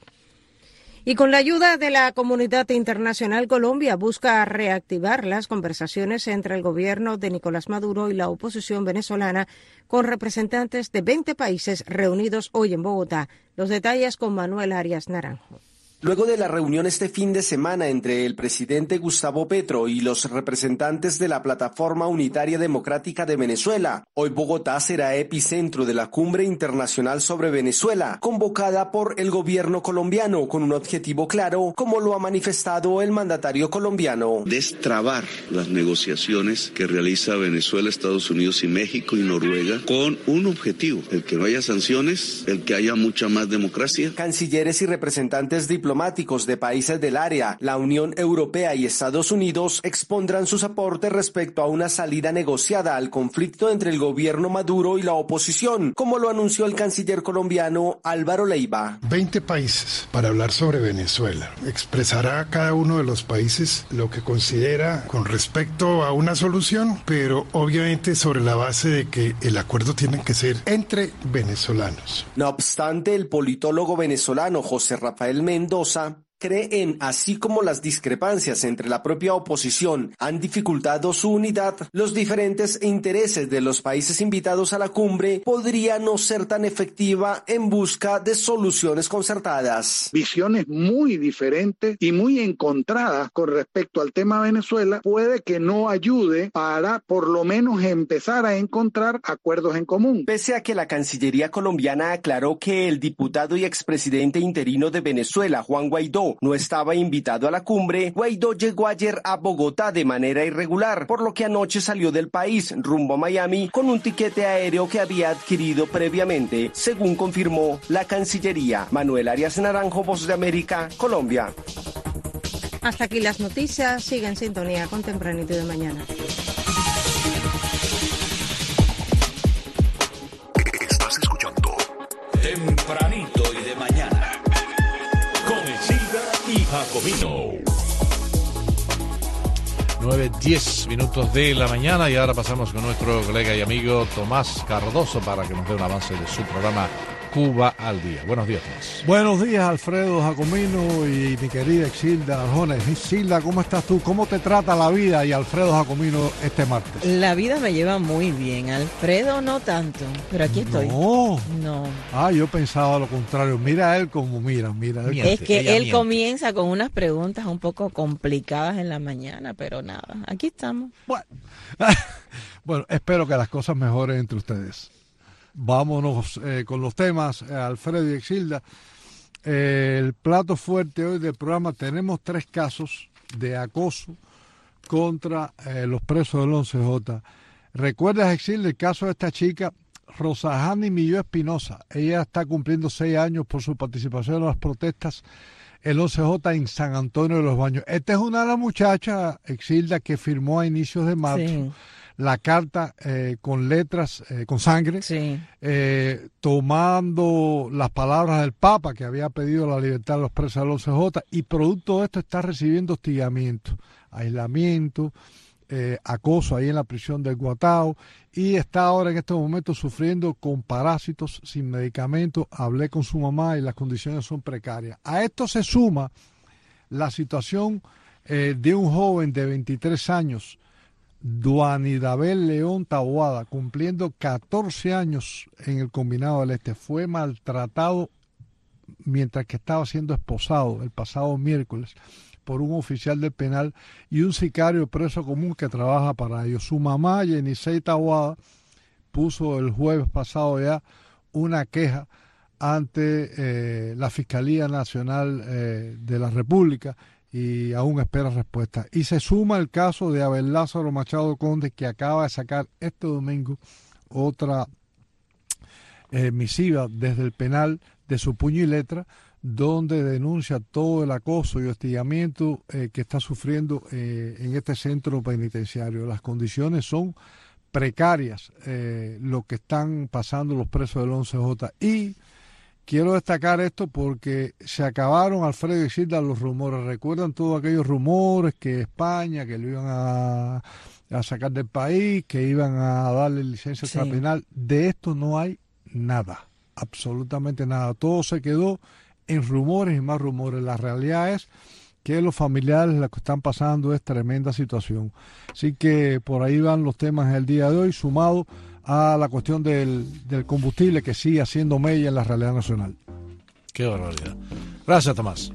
Y con la ayuda de la comunidad internacional, Colombia busca reactivar las conversaciones entre el gobierno de Nicolás Maduro y la oposición venezolana con representantes de veinte países reunidos hoy en Bogotá. Los detalles con Manuel Arias Naranjo. Luego de la reunión este fin de semana entre el presidente Gustavo Petro y los representantes de la Plataforma Unitaria Democrática de Venezuela, hoy Bogotá será epicentro de la Cumbre Internacional sobre Venezuela, convocada por el gobierno colombiano con un objetivo claro, como lo ha manifestado el mandatario colombiano. Destrabar las negociaciones que realiza Venezuela, Estados Unidos y México y Noruega con un objetivo, el que no haya sanciones, el que haya mucha más democracia. Cancilleres y representantes diplomáticos diplomáticos de países del área, la Unión Europea y Estados Unidos expondrán sus aportes respecto a una salida negociada al conflicto entre el gobierno Maduro y la oposición, como lo anunció el canciller colombiano Álvaro Leiva. veinte países para hablar sobre Venezuela. Expresará cada uno de los países lo que considera con respecto a una solución, pero obviamente sobre la base de que el acuerdo tiene que ser entre venezolanos. No obstante, el politólogo venezolano José Rafael Mendoza cree en, así como las discrepancias entre la propia oposición han dificultado su unidad, los diferentes intereses de los países invitados a la cumbre podría no ser tan efectiva en busca de soluciones concertadas. Visiones muy diferentes y muy encontradas con respecto al tema Venezuela puede que no ayude para por lo menos empezar a encontrar acuerdos en común. Pese a que la Cancillería colombiana aclaró que el diputado y expresidente interino de Venezuela, Juan Guaidó, no estaba invitado a la cumbre, Guaidó llegó ayer a Bogotá de manera irregular, por lo que anoche salió del país rumbo a Miami con un tiquete aéreo que había adquirido previamente, según confirmó la Cancillería. Manuel Arias Naranjo, Voz de América, Colombia. Hasta aquí las noticias. Sigue en sintonía con Tempranito de Mañana. Estás escuchando Tempranito y de Mañana y Jacobino. nueve diez minutos de la mañana y ahora pasamos con nuestro colega y amigo Tomás Cardoso para que nos dé un avance de su programa Cuba al Día. Buenos días, Tomás. Buenos días, Alfredo Jacomino y mi querida Exilda Arjona. Exilda, ¿cómo estás tú? ¿Cómo te trata la vida y Alfredo Jacomino este martes? La vida me lleva muy bien, Alfredo no tanto, pero aquí estoy. No. No. Ah, yo pensaba lo contrario. Mira él como mira, mira. Él. Es que él miente. Comienza con unas preguntas un poco complicadas en la mañana, pero nada, aquí estamos. Bueno, bueno espero que las cosas mejoren entre ustedes. Vámonos eh, con los temas, eh, Alfredo y Exilda. Eh, el plato fuerte hoy del programa, tenemos tres casos de acoso contra eh, los presos del once J. ¿Recuerdas, Exilda, el caso de esta chica, Rosahani Milló Espinosa? Ella está cumpliendo seis años por su participación en las protestas el once J en San Antonio de los Baños. Esta es una de las muchachas, Exilda, que firmó a inicios de marzo. Sí. La carta eh, con letras, eh, con sangre, sí. eh, tomando las palabras del Papa que había pedido la libertad de los presos del once J, y producto de esto está recibiendo hostigamiento, aislamiento, eh, acoso ahí en la prisión del Guatao, y está ahora en estos momentos sufriendo con parásitos, sin medicamentos. Hablé con su mamá y las condiciones son precarias. A esto se suma la situación eh, de un joven de veintitrés años, Duanidabel León Taboada, cumpliendo catorce años en el Combinado del Este. Fue maltratado mientras que estaba siendo esposado el pasado miércoles por un oficial del penal y un sicario preso común que trabaja para ellos. Su mamá, Yenisei Taboada, puso el jueves pasado ya una queja ante eh, la Fiscalía Nacional eh, de la República y aún espera respuesta. Y se suma el caso de Abel Lázaro Machado Conde, que acaba de sacar este domingo otra eh, misiva desde el penal de su puño y letra, donde denuncia todo el acoso y hostigamiento eh, que está sufriendo eh, en este centro penitenciario. Las condiciones son precarias, eh, lo que están pasando los presos del once J. Y quiero destacar esto porque se acabaron, Alfredo y Silda, los rumores. ¿Recuerdan todos aquellos rumores que España, que lo iban a, a sacar del país, que iban a darle licencia Sí. extrapenal? De esto no hay nada, absolutamente nada. Todo se quedó en rumores y más rumores. La realidad es que los familiares lo que están pasando es tremenda situación. Así que por ahí van los temas en el día de hoy, sumado a la cuestión del, del combustible que sigue haciendo mella en la realidad nacional. Qué barbaridad. Gracias, Tomás.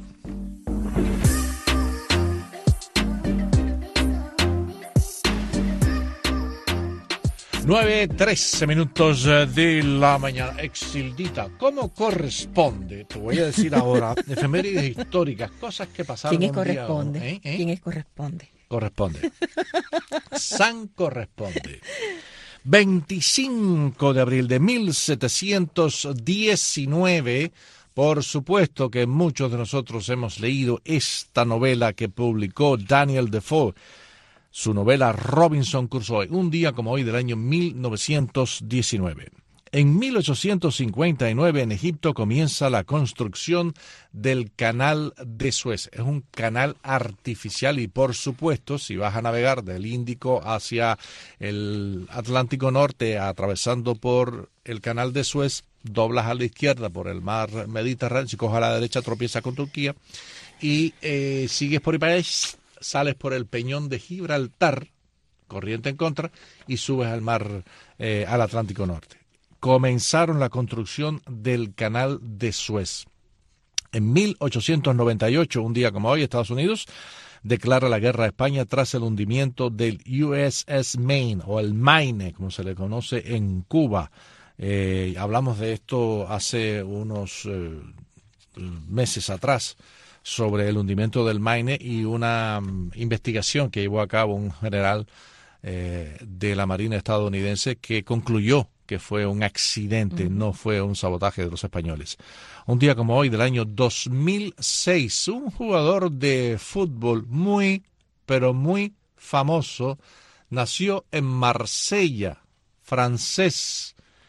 Nueve, trece minutos de la mañana. Exildita, ¿cómo corresponde? Te voy a decir ahora, efemérides históricas, cosas que pasaron ¿Quién es un día, corresponde? ¿eh? ¿Eh? ¿Quién es corresponde? Corresponde. San corresponde. veinticinco de abril de mil setecientos diecinueve. Por supuesto que muchos de nosotros hemos leído esta novela que publicó Daniel Defoe, su novela Robinson Crusoe, un día como hoy del año mil novecientos diecinueve. En mil ochocientos cincuenta y nueve en Egipto comienza la construcción del Canal de Suez. Es un canal artificial y, por supuesto, si vas a navegar del Índico hacia el Atlántico Norte, atravesando por el Canal de Suez, doblas a la izquierda por el mar Mediterráneo, si coges a la derecha tropiezas con Turquía y eh, sigues por ahí, sales por el Peñón de Gibraltar, corriente en contra, y subes al mar, eh, al Atlántico Norte. Comenzaron la construcción del Canal de Suez. En mil ochocientos noventa y ocho, un día como hoy, Estados Unidos declara la guerra a España tras el hundimiento del U S S Maine, o el Maine, como se le conoce en Cuba. Eh, hablamos de esto hace unos eh, meses atrás, sobre el hundimiento del Maine y una um, investigación que llevó a cabo un general eh, de la Marina estadounidense que concluyó que fue un accidente, uh-huh. no fue un sabotaje de los españoles. Un día como hoy, del año dos mil seis, un jugador de fútbol muy, pero muy famoso, nació en Marsella, francés,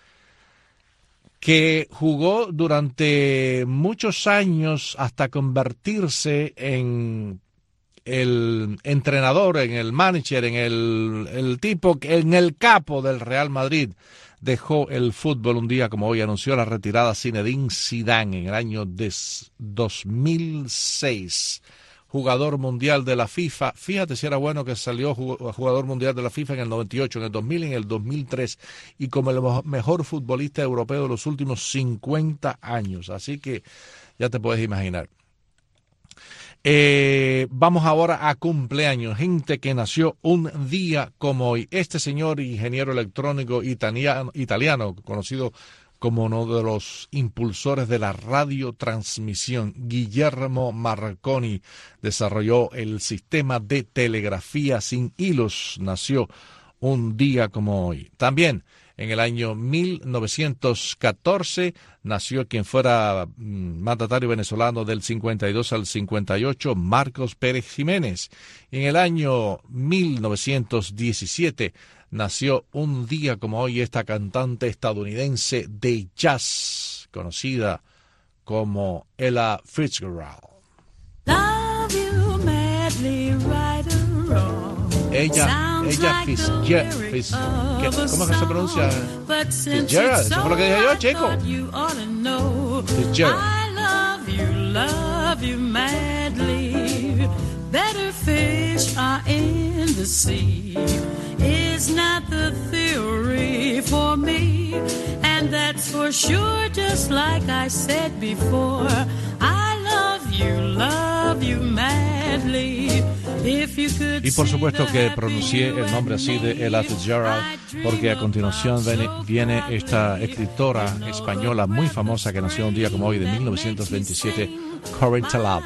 que jugó durante muchos años hasta convertirse en el entrenador, en el manager, en el, el tipo, en el capo del Real Madrid. Dejó el fútbol un día como hoy, anunció la retirada Zinedine Zidane en el año de dos mil seis. Jugador mundial de la FIFA. Fíjate si era bueno que salió jugador mundial de la FIFA en el noventa y ocho, en el dos mil y en el dos mil tres, y como el mejor futbolista europeo de los últimos cincuenta años. Así que ya te puedes imaginar. Eh, vamos ahora a cumpleaños, gente que nació un día como hoy. Este señor, ingeniero electrónico italiano, italiano conocido como uno de los impulsores de la radiotransmisión, Guillermo Marconi, desarrolló el sistema de telegrafía sin hilos. Nació un día como hoy. También en el año mil novecientos catorce nació quien fuera mandatario venezolano del cincuenta y dos al cincuenta y ocho, Marcos Pérez Jiménez. En el año mil novecientos diecisiete nació un día como hoy esta cantante estadounidense de jazz, conocida como Ella Fitzgerald. Love you madly, right or wrong. Ella, ella Fitzgerald, Fitz, ¿cómo es que se pronuncia? Fitzgerald, eso fue lo que dije yo, chico. Fitzgerald. I love you, love you madly. Better fish are in the sea. It's not the theory for me, and that's for sure, just like I said before. I love you, love you madly. If you could. Y por supuesto que pronuncié el nombre así de Ella Fitzgerald porque a continuación viene, viene esta escritora española muy famosa que nació un día como hoy de mil novecientos veintisiete, Corinne Tellado.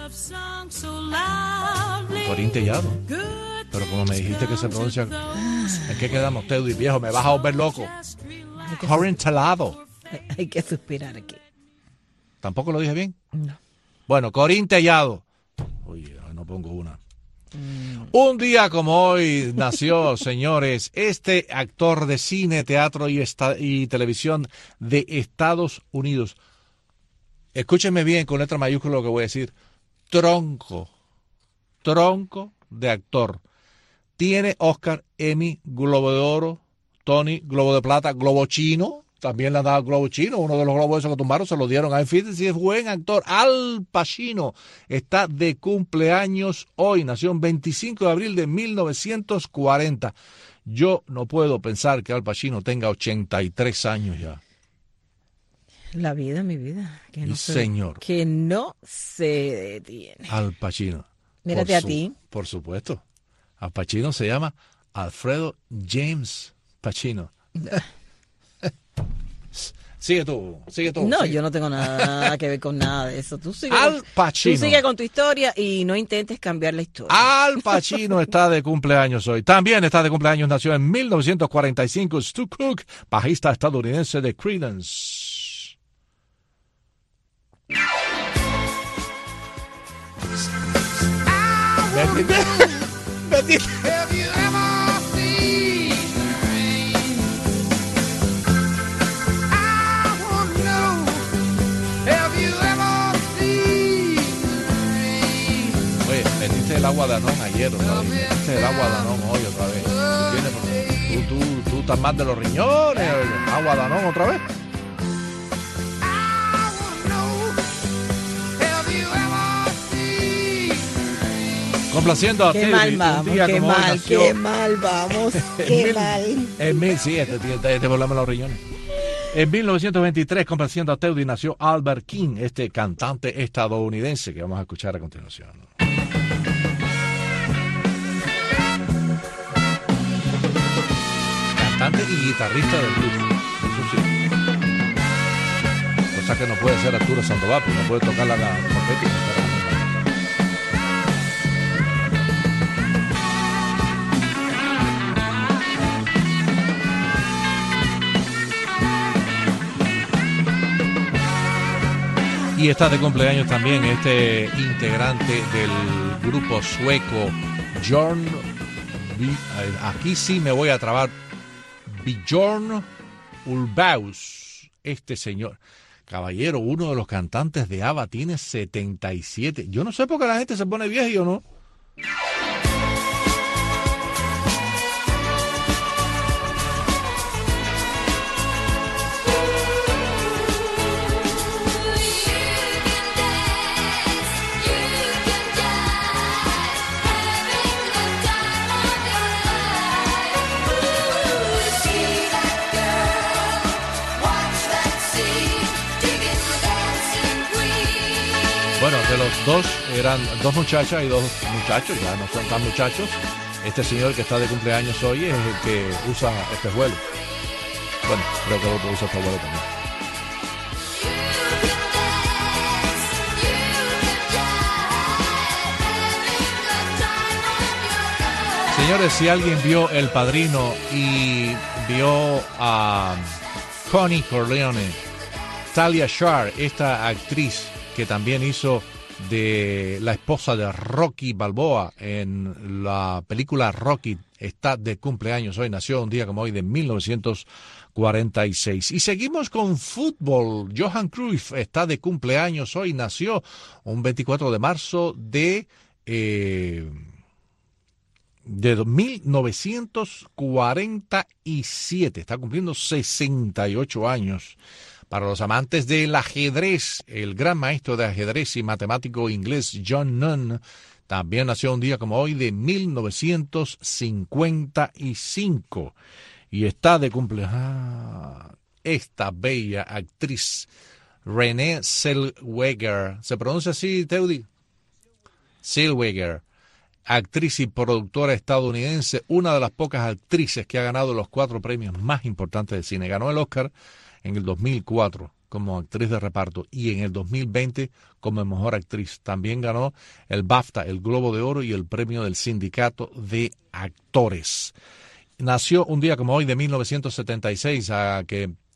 Corinne Tellado. Pero como me dijiste que se pronuncia, ¿en qué quedamos, Teddy, viejo? Me vas a volver loco. Corinne Tellado. Hay que suspirar aquí. ¿Tampoco lo dije bien? No. Bueno, Corín Tellado. Oye, no pongo una. Mm. Un día como hoy nació, señores, este actor de cine, teatro y, esta- y televisión de Estados Unidos. Escúchenme bien con letra mayúscula lo que voy a decir. Tronco. Tronco de actor. Tiene Oscar, Emmy, Globo de Oro, Tony, Globo de Plata, Globo Chino. También le han dado Globo Chino. Uno de los globos esos que tumbaron se lo dieron a él. Fíjense si es buen actor. Al Pacino está de cumpleaños hoy. Nació el veinticinco de abril de mil novecientos cuarenta. Yo no puedo pensar que Al Pacino tenga ochenta y tres años ya. La vida, mi vida. Que no Y se, señor. Que no se detiene. Al Pacino. Mírate Por a su- ti. Por supuesto. Al Pacino se llama Alfredo James Pacino. Sigue tú, sigue tú. No, sigue. yo no tengo nada que ver con nada de eso. Tú sigue, Al con, Pacino. tú sigue con tu historia y no intentes cambiar la historia. Al Pacino está de cumpleaños hoy. También está de cumpleaños, nació en mil novecientos cuarenta y cinco Stu Cook, bajista estadounidense de Creedence. Betty, Betty. Oye, metiste el agua de Anón ayer otra vez. Metiste el agua de Anón hoy otra vez. ¿Tú, tienes, tú, tú, tú estás mal de los riñones. Agua de Anón otra vez. Complaciendo a Qué Teddy, mal un vamos, día qué como hoy mal, nació- qué mal vamos, qué mil- mal. En mil, sí, este tiene este, este problema en los riñones. En mil novecientos veintitrés, complaciendo a Teddy, nació Albert King, este cantante estadounidense que vamos a escuchar a continuación. Cantante y guitarrista del blues. Eso sí. Cosa que no puede ser Arturo Sandoval, porque no puede tocar la, la trompeta y cantar la misma. Y está de cumpleaños también este integrante del grupo sueco, Björn. Aquí sí me voy a trabar. Björn Ulvaeus. Este señor, caballero, uno de los cantantes de ABBA, tiene setenta y siete. Yo no sé por qué la gente se pone vieja o no. Bueno, de los dos eran dos muchachas y dos muchachos, ya no son tan muchachos. Este señor que está de cumpleaños hoy es el que usa espejuelos. Bueno, creo que el otro usa espejuelos también. Señores, si alguien vio El Padrino y vio a Connie Corleone, Talia Shire, esta actriz que también hizo de la esposa de Rocky Balboa en la película Rocky, está de cumpleaños hoy, nació un día como hoy de mil novecientos cuarenta y seis. Y seguimos con fútbol. Johan Cruyff está de cumpleaños hoy, nació un veinticuatro de marzo de... Eh, de mil novecientos cuarenta y siete, está cumpliendo sesenta y ocho años. Para los amantes del ajedrez, el gran maestro de ajedrez y matemático inglés John Nunn también nació un día como hoy de mil novecientos cincuenta y cinco y está de cumpleaños ah, esta bella actriz Renée Zellweger. ¿Se pronuncia así, Teudi? Zellweger. Actriz y productora estadounidense, una de las pocas actrices que ha ganado los cuatro premios más importantes del cine. Ganó el Oscar en el dos mil cuatro como actriz de reparto y en el dos mil veinte como mejor actriz. También ganó el BAFTA, el Globo de Oro y el premio del Sindicato de Actores. Nació un día como hoy de mil novecientos setenta y seis, a que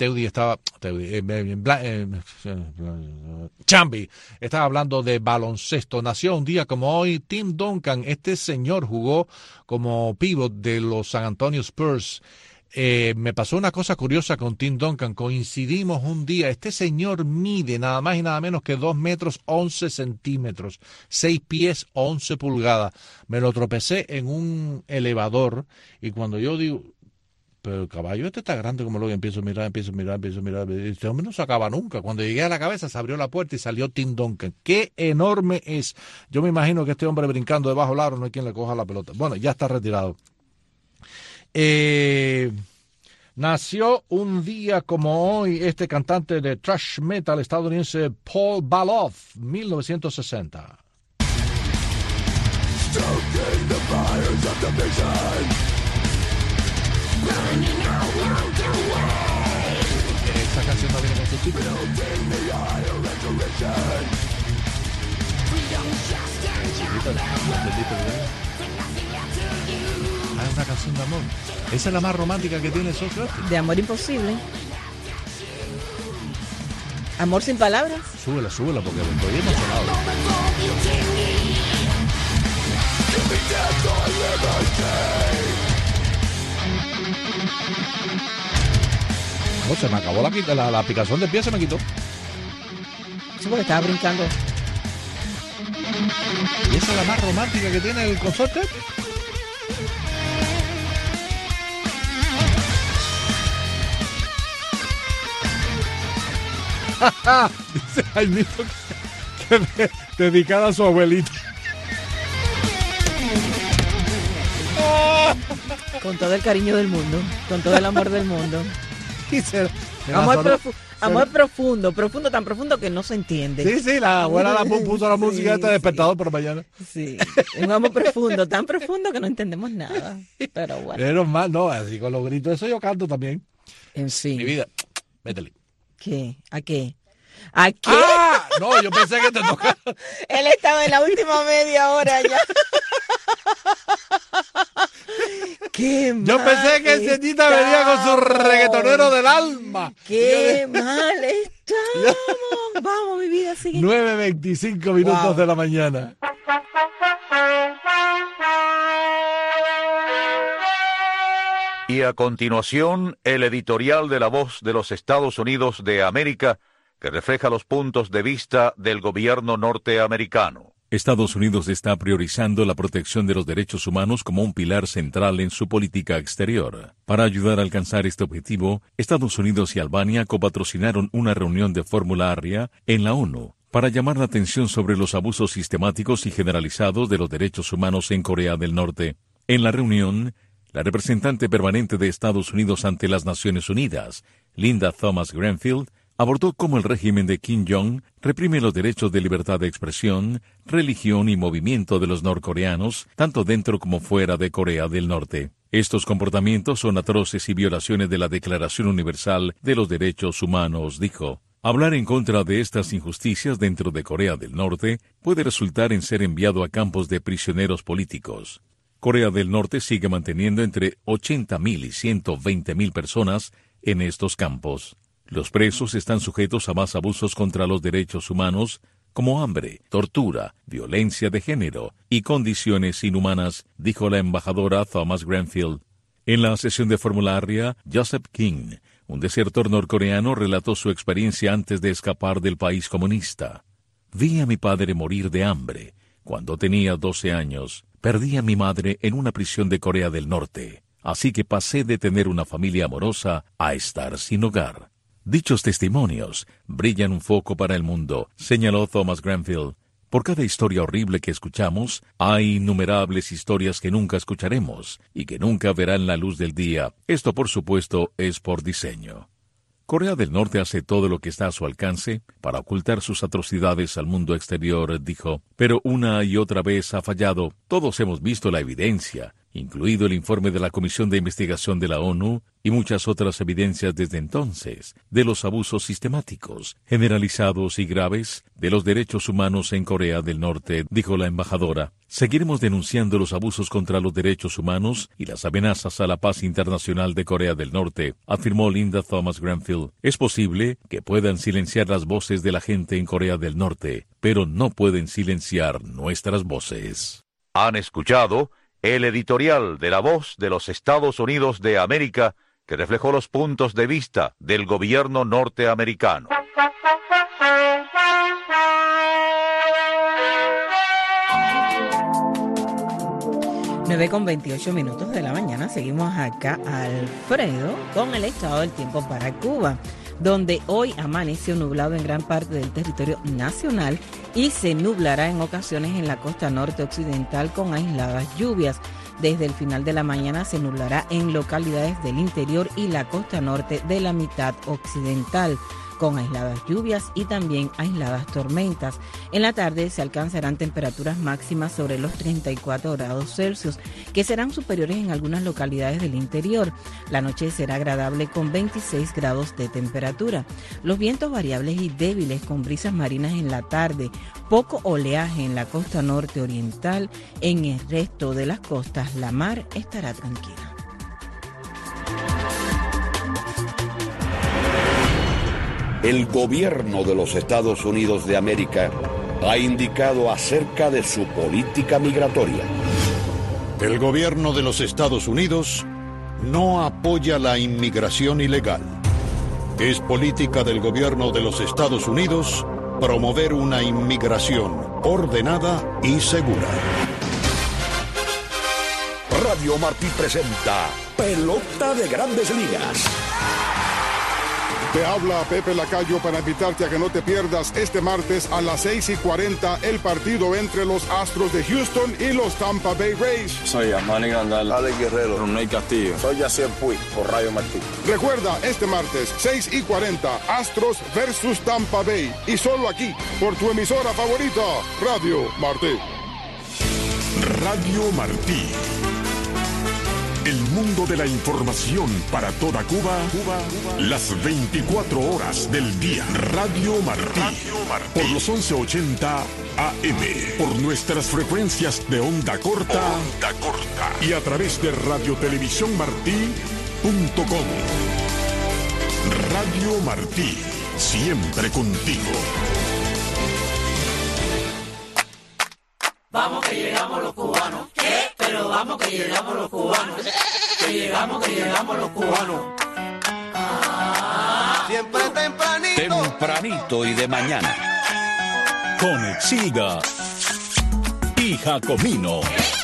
Teudi estaba, Teudi, eh, eh, eh, eh, Chambi estaba hablando de baloncesto. Nació un día como hoy Tim Duncan. Este señor jugó como pívot de los San Antonio Spurs. Eh, me pasó una cosa curiosa con Tim Duncan. Coincidimos un día. Este señor mide nada más y nada menos que dos metros once centímetros, seis pies once pulgadas. Me lo tropecé en un elevador y cuando yo digo, pero el caballo este está grande como lo que empiezo a mirar, empiezo a mirar, empiezo a mirar. Este hombre no se acaba nunca. Cuando llegué a la cabeza se abrió la puerta y salió Tim Duncan. ¡Qué enorme es! Yo me imagino que este hombre brincando debajo del aro no hay quien le coja la pelota. Bueno, ya está retirado. Eh, nació un día como hoy este cantante de thrash metal estadounidense Paul Baloff, mil novecientos sesenta. Esa canción no viene con su título. Ah, es una canción de amor. Esa es la más romántica que tiene Soul Crafty. De amor imposible. Amor sin palabras. Súbela, súbela porque estoy emocionado. No, se me acabó la, la, la picazón de pie, se me quitó. Sí, porque estaba brincando. ¿Y esa es la más romántica que tiene el consorte? Dice Jaimito que, que dedicada a su abuelita. Con todo el cariño del mundo, con todo el amor del mundo. Se, amor, profu amor profundo, profundo, tan profundo que no se entiende. Sí, sí, la abuela la puso la música sí, esta sí. Despertador por mañana. Sí, es un amor profundo, tan profundo que no entendemos nada. Pero bueno. Pero más, no, así con los gritos, eso yo canto también. En fin. Mi vida, métele. ¿Qué? ¿A qué? ¿A qué? ¡Ah! No, yo pensé que te tocaba. Él estaba en la última media hora ya. ¡Qué mal! Yo pensé que el Cetita venía con su reggaetonero del alma. ¡Qué mal estamos! Vamos, mi vida, sigue. nueve veinticinco minutos wow. de la mañana. Y a continuación, el editorial de La Voz de los Estados Unidos de América, que refleja los puntos de vista del gobierno norteamericano. Estados Unidos está priorizando la protección de los derechos humanos como un pilar central en su política exterior. Para ayudar a alcanzar este objetivo, Estados Unidos y Albania copatrocinaron una reunión de Fórmula Arria en la ONU para llamar la atención sobre los abusos sistemáticos y generalizados de los derechos humanos en Corea del Norte. En la reunión, la representante permanente de Estados Unidos ante las Naciones Unidas, Linda Thomas Greenfield, abordó cómo el régimen de Kim Jong reprime los derechos de libertad de expresión, religión y movimiento de los norcoreanos, tanto dentro como fuera de Corea del Norte. Estos comportamientos son atroces y violaciones de la Declaración Universal de los Derechos Humanos, dijo. Hablar en contra de estas injusticias dentro de Corea del Norte puede resultar en ser enviado a campos de prisioneros políticos. Corea del Norte sigue manteniendo entre ochenta mil y ciento veinte mil personas en estos campos. Los presos están sujetos a más abusos contra los derechos humanos, como hambre, tortura, violencia de género y condiciones inhumanas, dijo la embajadora Thomas Greenfield. En la sesión de Fórmula Arria, Joseph King, un desertor norcoreano, relató su experiencia antes de escapar del país comunista. Vi a mi padre morir de hambre. Cuando tenía doce años, perdí a mi madre en una prisión de Corea del Norte. Así que pasé de tener una familia amorosa a estar sin hogar. Dichos testimonios brillan un foco para el mundo, señaló Thomas Greenfield. Por cada historia horrible que escuchamos, hay innumerables historias que nunca escucharemos y que nunca verán la luz del día. Esto, por supuesto, es por diseño. Corea del Norte hace todo lo que está a su alcance para ocultar sus atrocidades al mundo exterior, dijo, pero una y otra vez ha fallado. Todos hemos visto la evidencia. incluido el informe de la Comisión de Investigación de la ONU y muchas otras evidencias desde entonces de los abusos sistemáticos, generalizados y graves de los derechos humanos en Corea del Norte, dijo la embajadora. Seguiremos denunciando los abusos contra los derechos humanos y las amenazas a la paz internacional de Corea del Norte, afirmó Linda Thomas Granfield. Es posible que puedan silenciar las voces de la gente en Corea del Norte, pero no pueden silenciar nuestras voces. Han escuchado el editorial de La Voz de los Estados Unidos de América, que reflejó los puntos de vista del gobierno norteamericano. nueve con veintiocho minutos de la mañana. Seguimos acá, Alfredo, con el estado del tiempo para Cuba, donde hoy amaneció nublado en gran parte del territorio nacional y se nublará en ocasiones en la costa norte occidental con aisladas lluvias. Desde el final de la mañana se nublará en localidades del interior y la costa norte de la mitad occidental, con aisladas lluvias y también aisladas tormentas. En la tarde se alcanzarán temperaturas máximas sobre los treinta y cuatro grados Celsius, que serán superiores en algunas localidades del interior. La noche será agradable con veintiséis grados de temperatura. Los vientos variables y débiles con brisas marinas en la tarde, poco oleaje en la costa norte oriental. En el resto de las costas la mar estará tranquila. El gobierno de los Estados Unidos de América ha indicado acerca de su política migratoria. El gobierno de los Estados Unidos no apoya la inmigración ilegal. Es política del gobierno de los Estados Unidos promover una inmigración ordenada y segura. Radio Martí presenta Pelota de Grandes Ligas. Te habla Pepe Lacayo para invitarte a que no te pierdas este martes a las seis y cuarenta el partido entre los Astros de Houston y los Tampa Bay Rays. Soy Amani Grandal, Alex Guerrero, Ronald Castillo. Soy Yacier Puig por Radio Martí. Recuerda, este martes, seis y cuarenta, Astros versus Tampa Bay. Y solo aquí, por tu emisora favorita, Radio Martí. Radio Martí. El mundo de la información para toda Cuba, Cuba, las veinticuatro horas del día. Radio Martí, Radio Martí. Por los once ochenta A M, por nuestras frecuencias de onda corta, onda corta y a través de radio televisión martí punto com. Radio Martí, siempre contigo. Vamos que llegamos los cubanos. ¿Qué? Pero vamos que llegamos los cubanos. Que llegamos, que llegamos los cubanos. Ah. Siempre tempranito. Tempranito y de mañana. Con Exilda y Jacomino.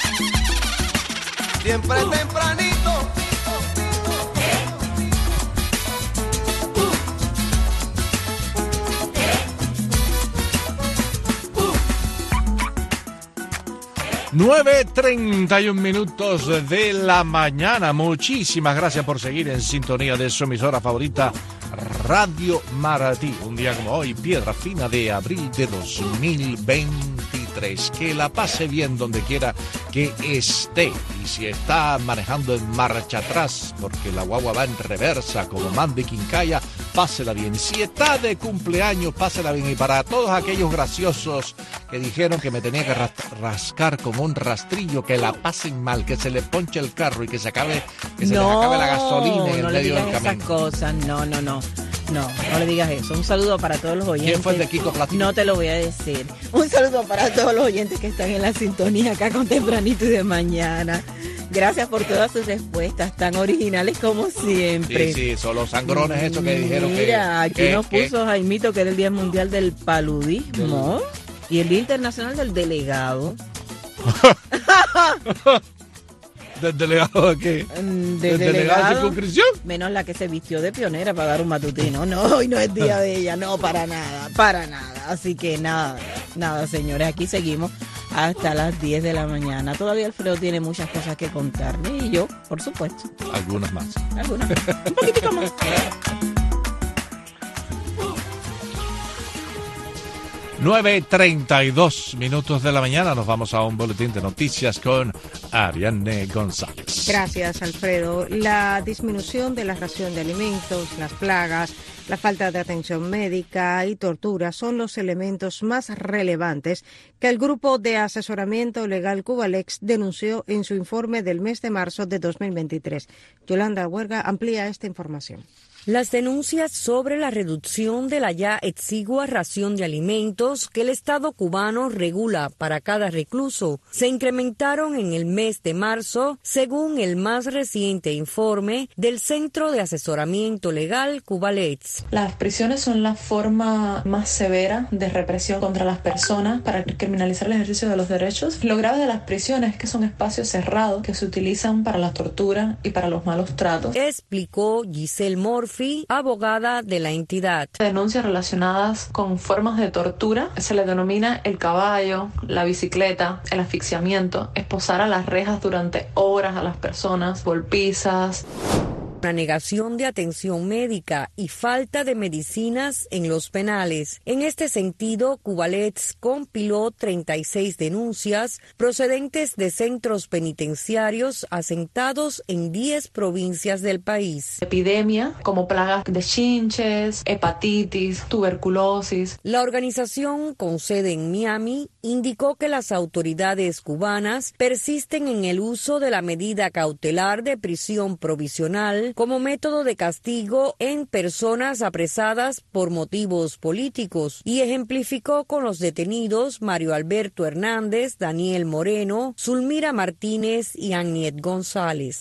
Siempre uh. tempranito. nueve treinta y un minutos de la mañana. Muchísimas gracias por seguir en sintonía de su emisora favorita, Radio Martí. Un día como hoy, piedra fina de abril de dos mil veintitrés. Que la pase bien donde quiera que esté. Y si está manejando en marcha atrás, porque la guagua va en reversa como mande Quincaya, pásela bien. Si está de cumpleaños, pásela bien. Y para todos aquellos graciosos que dijeron que me tenía que rascar con un rastrillo, que la pasen mal, que se le ponche el carro y que se acabe, que se no, les acabe la gasolina en el no medio del camino. No le digas esas cosas, no, no, no. No, no le digas eso. Un saludo para todos los oyentes. ¿Quién fue el de Kiko Platino? No te lo voy a decir. Un saludo para todos los oyentes que están en la sintonía acá con Tempranito y de Mañana. Gracias por todas sus respuestas tan originales como siempre. Sí, sí, son los sangrones esos que dijeron que... Mira, aquí que, nos que, puso Jaimito que era el Día Mundial del Paludismo del... y el Día Internacional del Delegado. ¿Del delegado de qué? ¿Del ¿Del delegado, delegado de circunscripción? Menos la que se vistió de pionera para dar un matutino. No, hoy no es día de ella, no, para nada, para nada. Así que nada, nada, señores, aquí seguimos hasta las diez de la mañana. Todavía Alfredo tiene muchas cosas que contarme y yo, por supuesto. Algunas más. Algunas más. Un poquitico más. nueve treinta y dos minutos de la mañana. Nos vamos a un boletín de noticias con Ariane González. Gracias, Alfredo. La disminución de la ración de alimentos, las plagas, la falta de atención médica y tortura son los elementos más relevantes que el Grupo de Asesoramiento Legal Cubalex denunció en su informe del mes de marzo de dos mil veintitrés. Yolanda Huerga amplía esta información. Las denuncias sobre la reducción de la ya exigua ración de alimentos que el Estado cubano regula para cada recluso se incrementaron en el mes de marzo, según el más reciente informe del Centro de Asesoramiento Legal Cubalex. Las prisiones son la forma más severa de represión contra las personas para criminalizar el ejercicio de los derechos. Lo grave de las prisiones es que son espacios cerrados que se utilizan para la tortura y para los malos tratos. Explicó Giselle Murphy, abogada de la entidad. Denuncias relacionadas con formas de tortura se le denomina el caballo, la bicicleta, el asfixiamiento, esposar a las rejas durante horas a las personas, golpizas. Una negación de atención médica y falta de medicinas en los penales. En este sentido, Cubalex compiló treinta y seis denuncias procedentes de centros penitenciarios asentados en diez provincias del país. Epidemia como plagas de chinches, hepatitis, tuberculosis. La organización, con sede en Miami, indicó que las autoridades cubanas persisten en el uso de la medida cautelar de prisión provisional como método de castigo en personas apresadas por motivos políticos y ejemplificó con los detenidos Mario Alberto Hernández, Daniel Moreno, Zulmira Martínez y Agniet González.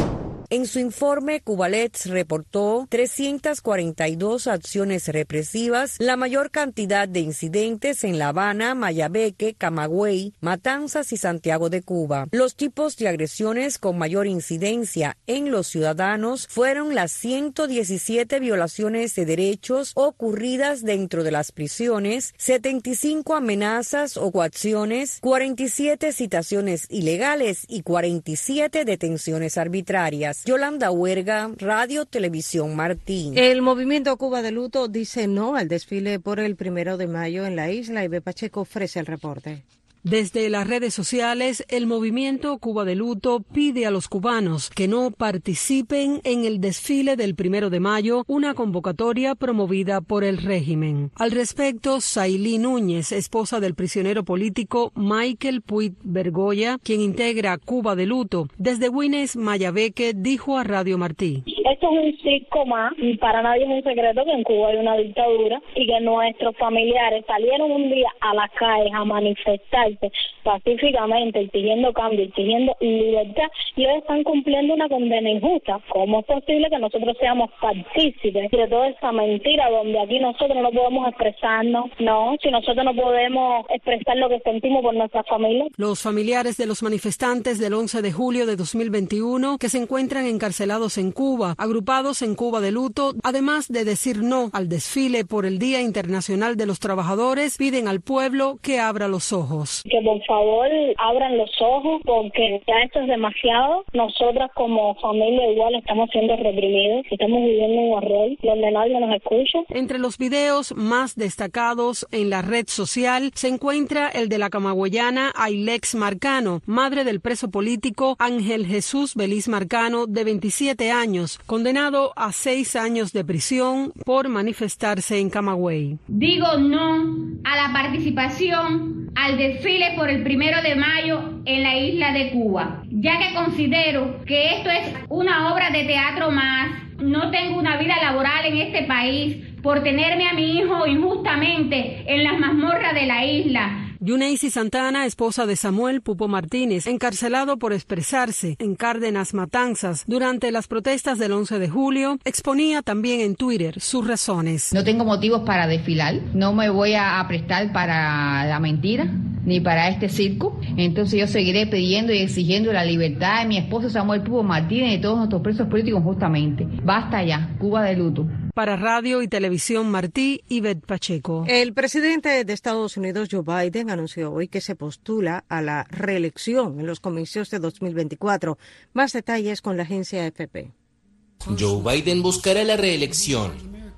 En su informe, Cubalex reportó trescientas cuarenta y dos acciones represivas, la mayor cantidad de incidentes en La Habana, Mayabeque, Camagüey, Matanzas y Santiago de Cuba. Los tipos de agresiones con mayor incidencia en los ciudadanos fueron las ciento diecisiete violaciones de derechos ocurridas dentro de las prisiones, setenta y cinco amenazas o coacciones, cuarenta y siete citaciones ilegales y cuarenta y siete detenciones arbitrarias. Yolanda Huerga, Radio Televisión Martí. El movimiento Cuba de Luto dice no al desfile por el primero de mayo en la isla. Ibe Pacheco ofrece el reporte. Desde las redes sociales, el movimiento Cuba de Luto pide a los cubanos que no participen en el desfile del primero de mayo, una convocatoria promovida por el régimen. Al respecto, Sailí Núñez, esposa del prisionero político Michael Puig Bergoya, quien integra Cuba de Luto, desde Güines, Mayabeque, dijo a Radio Martí. Esto es un circo más y para nadie es un secreto que en Cuba hay una dictadura y que nuestros familiares salieron un día a las calles a manifestar pacíficamente, exigiendo cambio, exigiendo libertad, y hoy están cumpliendo una condena injusta. ¿Cómo es posible que nosotros seamos partícipes de toda esa mentira donde aquí nosotros no podemos expresarnos? No, si nosotros no podemos expresar lo que sentimos por nuestra familia. Los familiares de los manifestantes del once de julio de dos mil veintiuno que se encuentran encarcelados en Cuba, agrupados en Cuba de Luto, además de decir no al desfile por el Día Internacional de los Trabajadores, piden al pueblo que abra los ojos. Que por favor abran los ojos porque ya esto es demasiado. Nosotras como familia igual estamos siendo reprimidos, estamos viviendo un horror donde nadie nos escucha. Entre los videos más destacados en la red social se encuentra el de la camagüeyana Ailex Marcano, madre del preso político Ángel Jesús Beliz Marcano, de veintisiete años, condenado a seis años de prisión por manifestarse en Camagüey. Digo no a la participación al desfile por el primero de mayo en la isla de Cuba, ya que considero que esto es una obra de teatro más. No tengo una vida laboral en este país por tenerme a mi hijo injustamente en las mazmorras de la isla. Yuneisi Santana, esposa de Samuel Pupo Martínez, encarcelado por expresarse en Cárdenas, Matanzas durante las protestas del once de julio, exponía también en Twitter sus razones. No tengo motivos para desfilar, no me voy a prestar para la mentira ni para este circo, entonces yo seguiré pidiendo y exigiendo la libertad de mi esposo Samuel Pupo Martínez y de todos nuestros presos políticos justamente. Basta ya, Cuba de luto. Para Radio y Televisión Martí, Ivette Pacheco. El presidente de Estados Unidos, Joe Biden, anunció hoy que se postula a la reelección en los comicios de dos mil veinticuatro. Más detalles con la agencia A F P. Joe Biden buscará la reelección.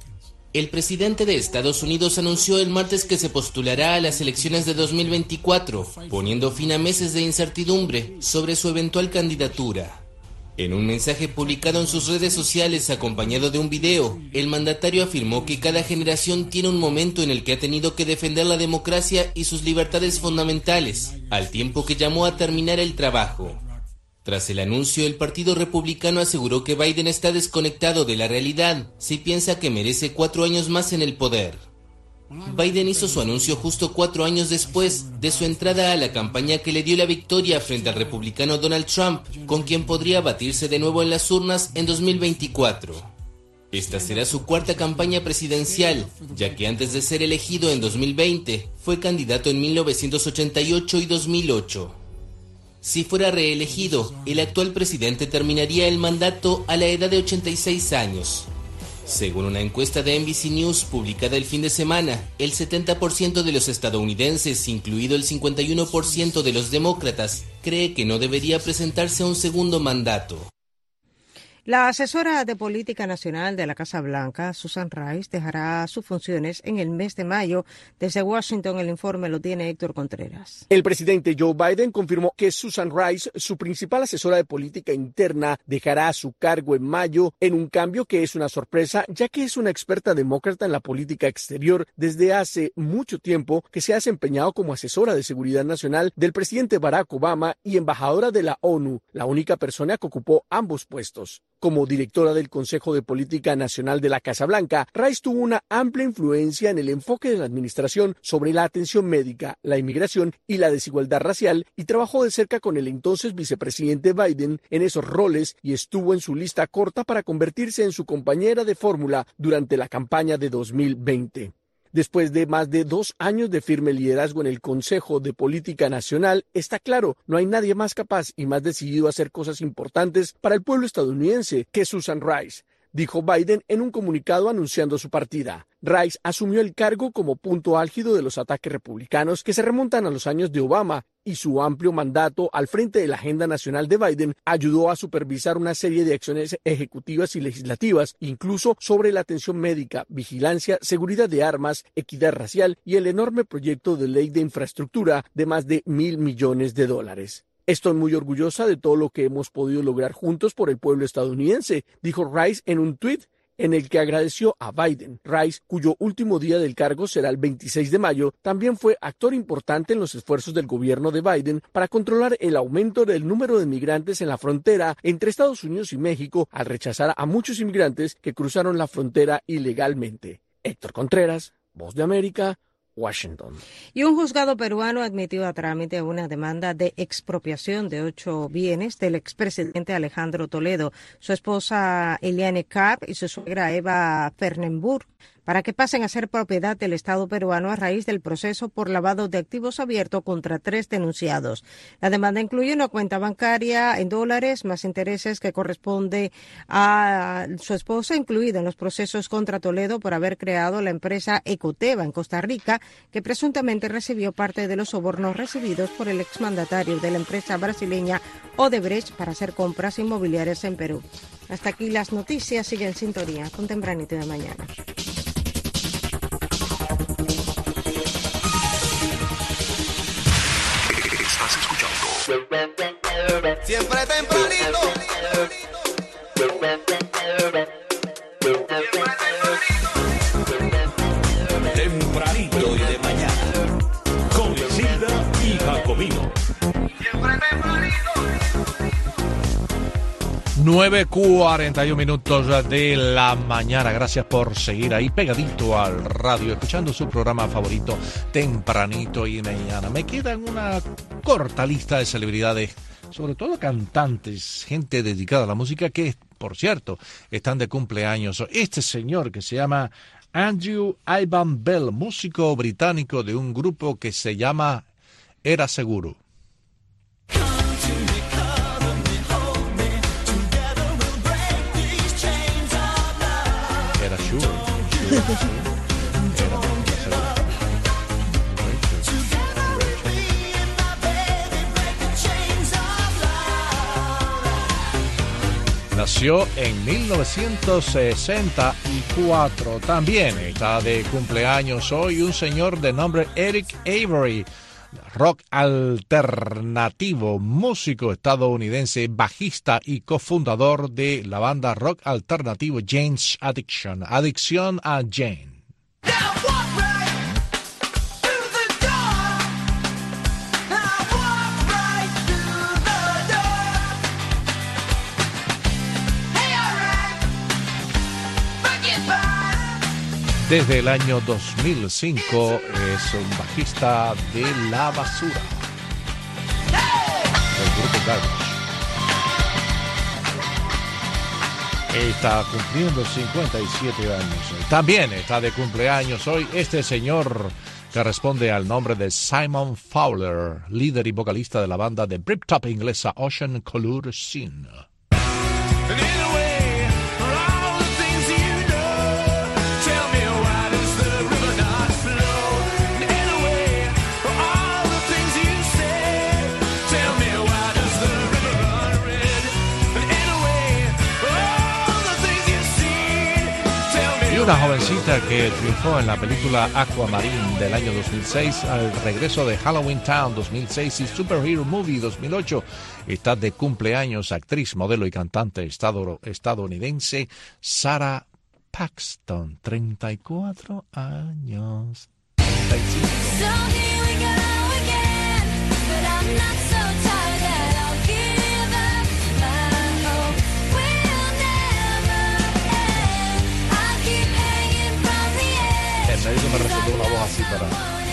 El presidente de Estados Unidos anunció el martes que se postulará a las elecciones de dos mil veinticuatro, poniendo fin a meses de incertidumbre sobre su eventual candidatura. En un mensaje publicado en sus redes sociales acompañado de un video, el mandatario afirmó que cada generación tiene un momento en el que ha tenido que defender la democracia y sus libertades fundamentales, al tiempo que llamó a terminar el trabajo. Tras el anuncio, el Partido Republicano aseguró que Biden está desconectado de la realidad si piensa que merece cuatro años más en el poder. Biden hizo su anuncio justo cuatro años después de su entrada a la campaña que le dio la victoria frente al republicano Donald Trump, con quien podría batirse de nuevo en las urnas en dos mil veinticuatro. Esta será su cuarta campaña presidencial, ya que antes de ser elegido en dos mil veinte, fue candidato en mil novecientos ochenta y ocho y dos mil ocho. Si fuera reelegido, el actual presidente terminaría el mandato a la edad de ochenta y seis años. Según una encuesta de N B C News publicada el fin de semana, el setenta por ciento de los estadounidenses, incluido el cincuenta y uno por ciento de los demócratas, cree que no debería presentarse a un segundo mandato. La asesora de Política Nacional de la Casa Blanca, Susan Rice, dejará sus funciones en el mes de mayo. Desde Washington, el informe lo tiene Héctor Contreras. El presidente Joe Biden confirmó que Susan Rice, su principal asesora de política interna, dejará su cargo en mayo en un cambio que es una sorpresa, ya que es una experta demócrata en la política exterior desde hace mucho tiempo, que se ha desempeñado como asesora de seguridad nacional del presidente Barack Obama y embajadora de la ONU, la única persona que ocupó ambos puestos. Como directora del Consejo de Política Nacional de la Casa Blanca, Rice tuvo una amplia influencia en el enfoque de la administración sobre la atención médica, la inmigración y la desigualdad racial, y trabajó de cerca con el entonces vicepresidente Biden en esos roles y estuvo en su lista corta para convertirse en su compañera de fórmula durante la campaña de dos mil veinte. Después de más de dos años de firme liderazgo en el Consejo de Política Nacional, está claro, no hay nadie más capaz y más decidido a hacer cosas importantes para el pueblo estadounidense que Susan Rice, dijo Biden en un comunicado anunciando su partida. Rice asumió el cargo como punto álgido de los ataques republicanos que se remontan a los años de Obama, y su amplio mandato al frente de la agenda nacional de Biden ayudó a supervisar una serie de acciones ejecutivas y legislativas, incluso sobre la atención médica, vigilancia, seguridad de armas, equidad racial y el enorme proyecto de ley de infraestructura de más de mil millones de dólares. Estoy muy orgullosa de todo lo que hemos podido lograr juntos por el pueblo estadounidense, dijo Rice en un tuit en el que agradeció a Biden. Rice, cuyo último día del cargo será el veintiséis de mayo, también fue actor importante en los esfuerzos del gobierno de Biden para controlar el aumento del número de migrantes en la frontera entre Estados Unidos y México, al rechazar a muchos inmigrantes que cruzaron la frontera ilegalmente. Héctor Contreras, Voz de América, Washington. Y un juzgado peruano admitió a trámite una demanda de expropiación de ocho bienes del expresidente Alejandro Toledo, su esposa Eliane Kapp y su suegra Eva Fernenburg, para que pasen a ser propiedad del Estado peruano a raíz del proceso por lavado de activos abierto contra tres denunciados. La demanda incluye una cuenta bancaria en dólares, más intereses que corresponde a su esposa, incluida en los procesos contra Toledo por haber creado la empresa Ecoteva en Costa Rica, que presuntamente recibió parte de los sobornos recibidos por el exmandatario de la empresa brasileña Odebrecht para hacer compras inmobiliarias en Perú. Hasta aquí las noticias. Sigue en sintonía con Tempranito de Mañana. Estás escuchando Siempre Tempranito. Tempranito y de mañana. Con Silvia y Jacobino. Siempre Tempranito. nueve cuarenta y uno minutos de la mañana. Gracias por seguir ahí pegadito al radio, escuchando su programa favorito, Tempranito y Mañana. Me queda una corta lista de celebridades, sobre todo cantantes, gente dedicada a la música, que, por cierto, están de cumpleaños. Este señor que se llama Andrew Ivan Bell, músico británico de un grupo que se llama Era Seguro. Era Sure. nació en mil novecientos sesenta y cuatro. También está de cumpleaños hoy un señor de nombre Eric Avery, rock alternativo, músico estadounidense, bajista y cofundador de la banda rock alternativo Jane's Addiction, Adicción a Jane. Desde el año dos mil cinco es un bajista de La Basura, del grupo Garbage. Está cumpliendo cincuenta y siete años. También está de cumpleaños hoy este señor que responde al nombre de Simon Fowler, líder y vocalista de la banda de Britpop inglesa Ocean Colour Scene. Una jovencita que triunfó en la película Aquamarine del año dos mil seis, al regreso de Halloween Town dos mil seis y Superhero Movie dos mil ocho, está de cumpleaños actriz, modelo y cantante estadounidense Sarah Paxton, treinta y cuatro años. treinta y cinco. Eso me resultó una voz así para...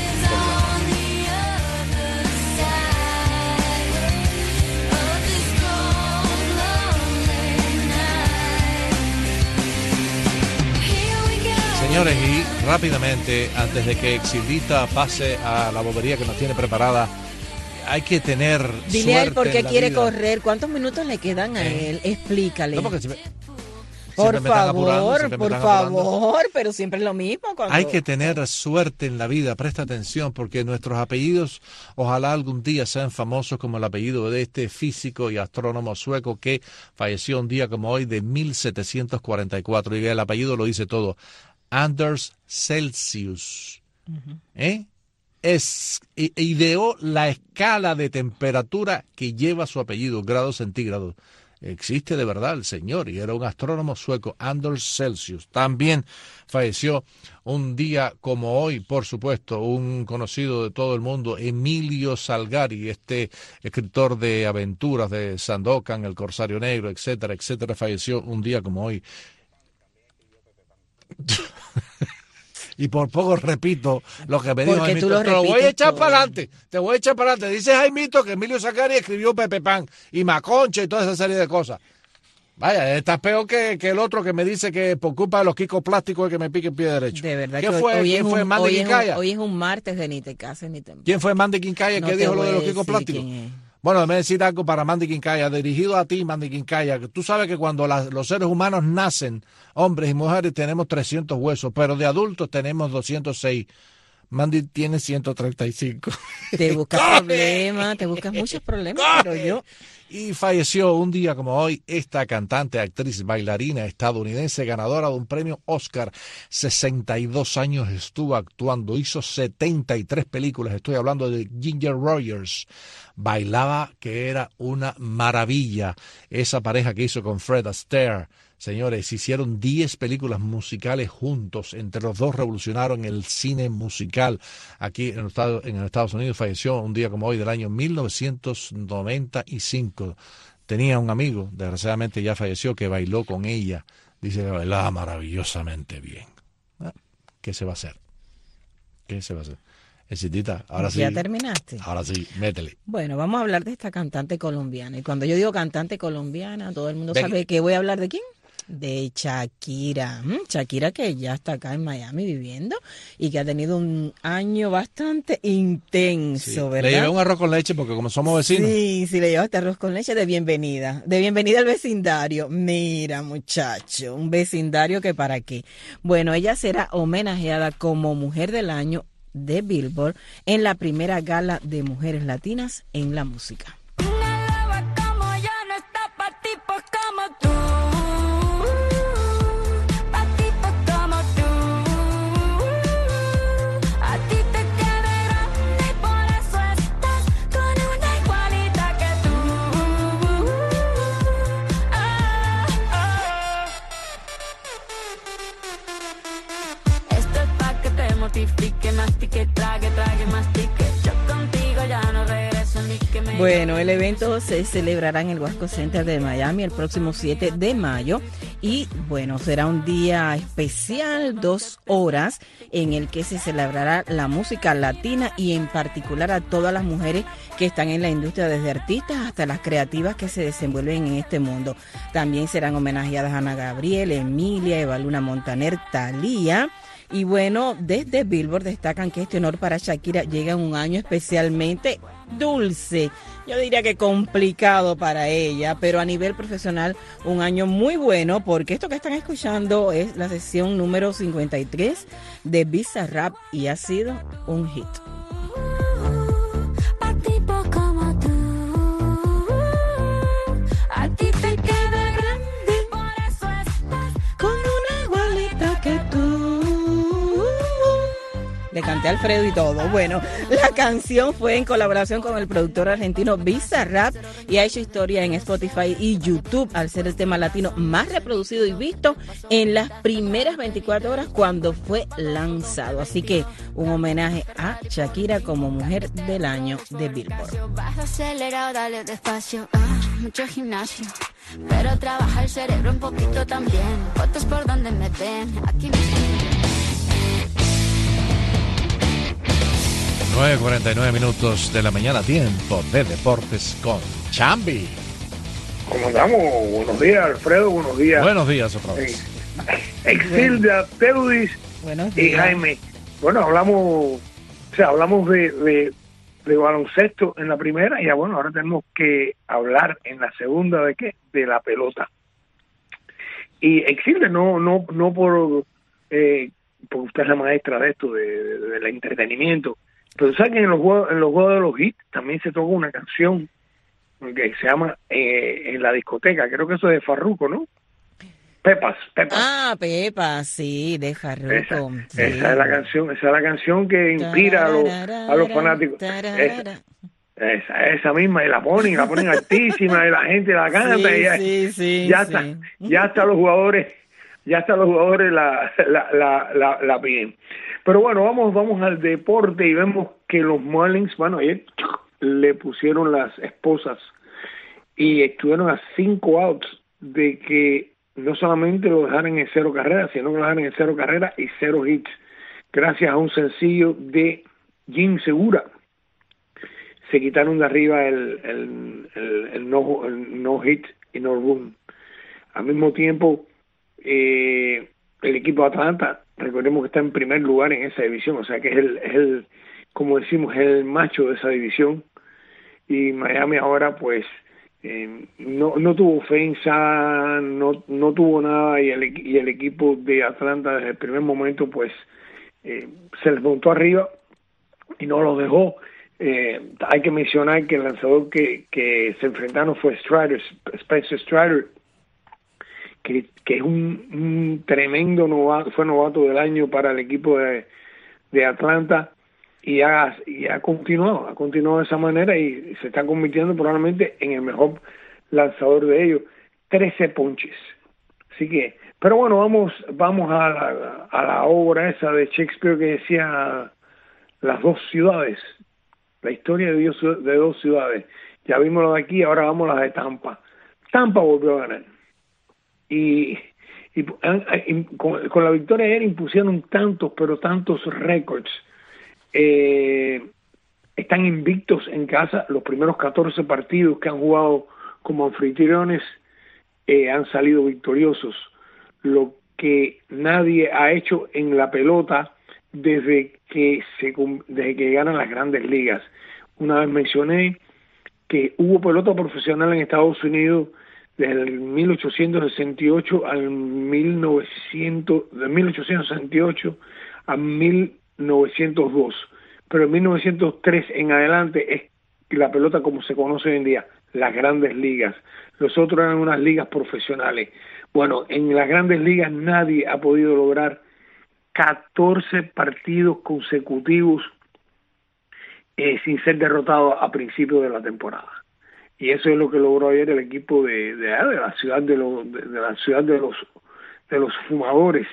Señores, y rápidamente, antes de que Exildita pase a la bobería que nos tiene preparada, hay que tener Dile suerte a él por qué en la quiere vida. correr. ¿Cuántos minutos le quedan a ¿Eh? él? Explícale. No, porque si me- Por siempre me están favor, apurando, siempre me por están apurando. favor, pero siempre es lo mismo. Cuando... Hay que tener suerte en la vida, presta atención, porque nuestros apellidos ojalá algún día sean famosos como el apellido de este físico y astrónomo sueco que falleció un día como hoy de mil setecientos cuarenta y cuatro, y el apellido lo dice todo, Anders Celsius. Ujú. ¿Eh? Es, i- ideó la escala de temperatura que lleva su apellido, grados centígrados. Existe de verdad el señor y era un astrónomo sueco, Anders Celsius. También falleció un día como hoy, por supuesto, un conocido de todo el mundo, Emilio Salgari, este escritor de aventuras de Sandokan, El Corsario Negro, etcétera, etcétera, falleció un día como hoy. Y por poco repito lo que me dijo Porque tú Jaimito. lo Te lo voy a repites echar todo. para adelante. Te voy a echar para adelante. Dice Jaimito que Emilio Zacari escribió Pepe Pan y Maconcha y toda esa serie de cosas. Vaya, estás peor que, que el otro que me dice que por culpa de los quicos plásticos es que me pique el pie derecho. De verdad ¿Qué que hoy- fue? hoy, ¿Quién es fue? un, Mandy hoy, es un, Quincaya. hoy es un martes de ni te cases ni te... ¿Quién fue Mandy Quincaya? No ¿Qué te dijo lo voy de a los quicos decir plásticos? quién es. Bueno, déjame decir algo para Mandy Quincaya, dirigido a ti, Mandy Quincaya, que tú sabes que cuando las- los seres humanos nacen, hombres y mujeres, tenemos trescientos huesos, pero de adultos tenemos doscientos seis. Mandy tiene ciento treinta y cinco. Te buscas ¡Coge! problemas, te buscas muchos problemas, pero yo... Y falleció un día como hoy esta cantante, actriz, bailarina estadounidense, ganadora de un premio Oscar. sesenta y dos años estuvo actuando, hizo setenta y tres películas. Estoy hablando de Ginger Rogers. Bailaba que era una maravilla. Esa pareja que hizo con Fred Astaire. Señores, hicieron diez películas musicales juntos. Entre los dos revolucionaron el cine musical. Aquí en, el Estado- en el Estados Unidos falleció un día como hoy del año mil novecientos noventa y cinco. Tenía un amigo, desgraciadamente ya falleció, que bailó con ella. Dice que bailaba maravillosamente bien. Ah, ¿Qué se va a hacer? ¿Qué se va a hacer? Exitita, ahora sí. ¿Ya terminaste? Ahora sí, métele. Bueno, vamos a hablar de esta cantante colombiana. Y cuando yo digo cantante colombiana, todo el mundo Ven. sabe que voy a hablar de quién. De Shakira. Mm, Shakira, que ya está acá en Miami viviendo y que ha tenido un año bastante intenso, Sí. ¿verdad? Le llevé un arroz con leche porque como somos vecinos. Sí, sí, le llevaste arroz con leche de bienvenida. De bienvenida al vecindario. Mira, muchacho, un vecindario que para qué. Bueno, ella será homenajeada como Mujer del Año de Billboard en la primera gala de mujeres latinas en la música. Como yo no está pa' tipos como tú. Bueno, el evento se celebrará en el Wasco Center de Miami el próximo siete de mayo y bueno, será un día especial, dos horas, en el que se celebrará la música latina y en particular a todas las mujeres que están en la industria, desde artistas hasta las creativas que se desenvuelven en este mundo. También serán homenajeadas Ana Gabriel, Emilia, Eva Luna Montaner, Thalía. Y bueno, desde Billboard destacan que este honor para Shakira llega en un año especialmente dulce, yo diría que complicado para ella, pero a nivel profesional un año muy bueno, porque esto que están escuchando es la sesión número cincuenta y tres de Bizarrap y ha sido un hit. Le canté a Alfredo y todo. Bueno, la canción fue en colaboración con el productor argentino Bizarrap y ha hecho historia en Spotify y YouTube al ser el tema latino más reproducido y visto en las primeras veinticuatro horas cuando fue lanzado. Así que un homenaje a Shakira como mujer del año de Billboard. Vas acelerado, dale despacio, ah, mucho gimnasio, pero trabaja el cerebro un poquito también. Fotos por donde me ven, aquí mismo. nueve cuarenta y nueve minutos de la mañana, tiempo de deportes con Chambi. ¿Cómo andamos? Buenos días, Alfredo, buenos días. Buenos días otra vez. Exilda, Teudis y Jaime. Bueno, hablamos, o sea, hablamos de, de, de baloncesto en la primera y ya bueno, ahora tenemos que hablar en la segunda de qué, de la pelota. Y Exilda, no, no, no por, eh, porque usted es la maestra de esto, de, de, del entretenimiento. Pero sabes que en los juegos, en los juegos de los hits también se toca una canción que se llama eh, En la discoteca, creo que eso es de Farruko, ¿no? Pepas, Pepas. Ah, Pepas, sí, de Farruko. Esa, sí. esa es la canción, esa es la canción que inspira a los, a los fanáticos. Esa, esa, esa misma, y la ponen, la ponen altísima, y la gente la canta, sí, y ya, sí, sí, ya sí. está, ya hasta los jugadores, ya hasta los jugadores la, la, la, la, la piden. Pero bueno, vamos, vamos al deporte y vemos que los Marlins, bueno, ayer le pusieron las esposas y estuvieron a cinco outs de que no solamente lo dejaran en cero carreras, sino que lo dejaran en cero carreras y cero hits, gracias a un sencillo de Jim Segura. Se quitaron de arriba el, el, el, el, no, el no hit y no run. Al mismo tiempo, eh, el equipo de Atlanta, recordemos que está en primer lugar en esa división, o sea que es el, es el, como decimos, es el macho de esa división. Y Miami ahora pues eh, no, no tuvo ofensa, no, no tuvo nada, y el, y el equipo de Atlanta desde el primer momento pues eh, se les montó arriba y no los dejó. Eh, hay que mencionar que el lanzador que, que se enfrentaron fue Strider, Spencer Strider, que, que es un, un tremendo novato, fue novato del año para el equipo de, de Atlanta, y ha, y ha continuado, ha continuado de esa manera y se está convirtiendo probablemente en el mejor lanzador de ellos, trece ponches. Así que, pero bueno, vamos vamos a la, a la obra esa de Shakespeare que decía Las dos ciudades, la historia de, Dios, de dos ciudades. Ya vimos lo de aquí, ahora vamos a la de Tampa. Tampa volvió a ganar. Y, y, y con, con la victoria ayer impusieron tantos, pero tantos récords. Eh, están invictos en casa. Los primeros catorce partidos que han jugado como anfitriones eh, han salido victoriosos, lo que nadie ha hecho en la pelota desde que se desde que ganan las grandes ligas. Una vez mencioné que hubo pelota profesional en Estados Unidos desde el mil ochocientos sesenta y ocho al mil novecientos, de mil ochocientos sesenta y ocho a mil novecientos dos, pero en mil novecientos tres en adelante es la pelota como se conoce hoy en día, las grandes ligas. Los otros eran unas ligas profesionales. Bueno, en las grandes ligas nadie ha podido lograr catorce partidos consecutivos eh, sin ser derrotado a principios de la temporada. Y eso es lo que logró ayer el equipo de, de, de la ciudad de, los, de, de la ciudad de los de los fumadores.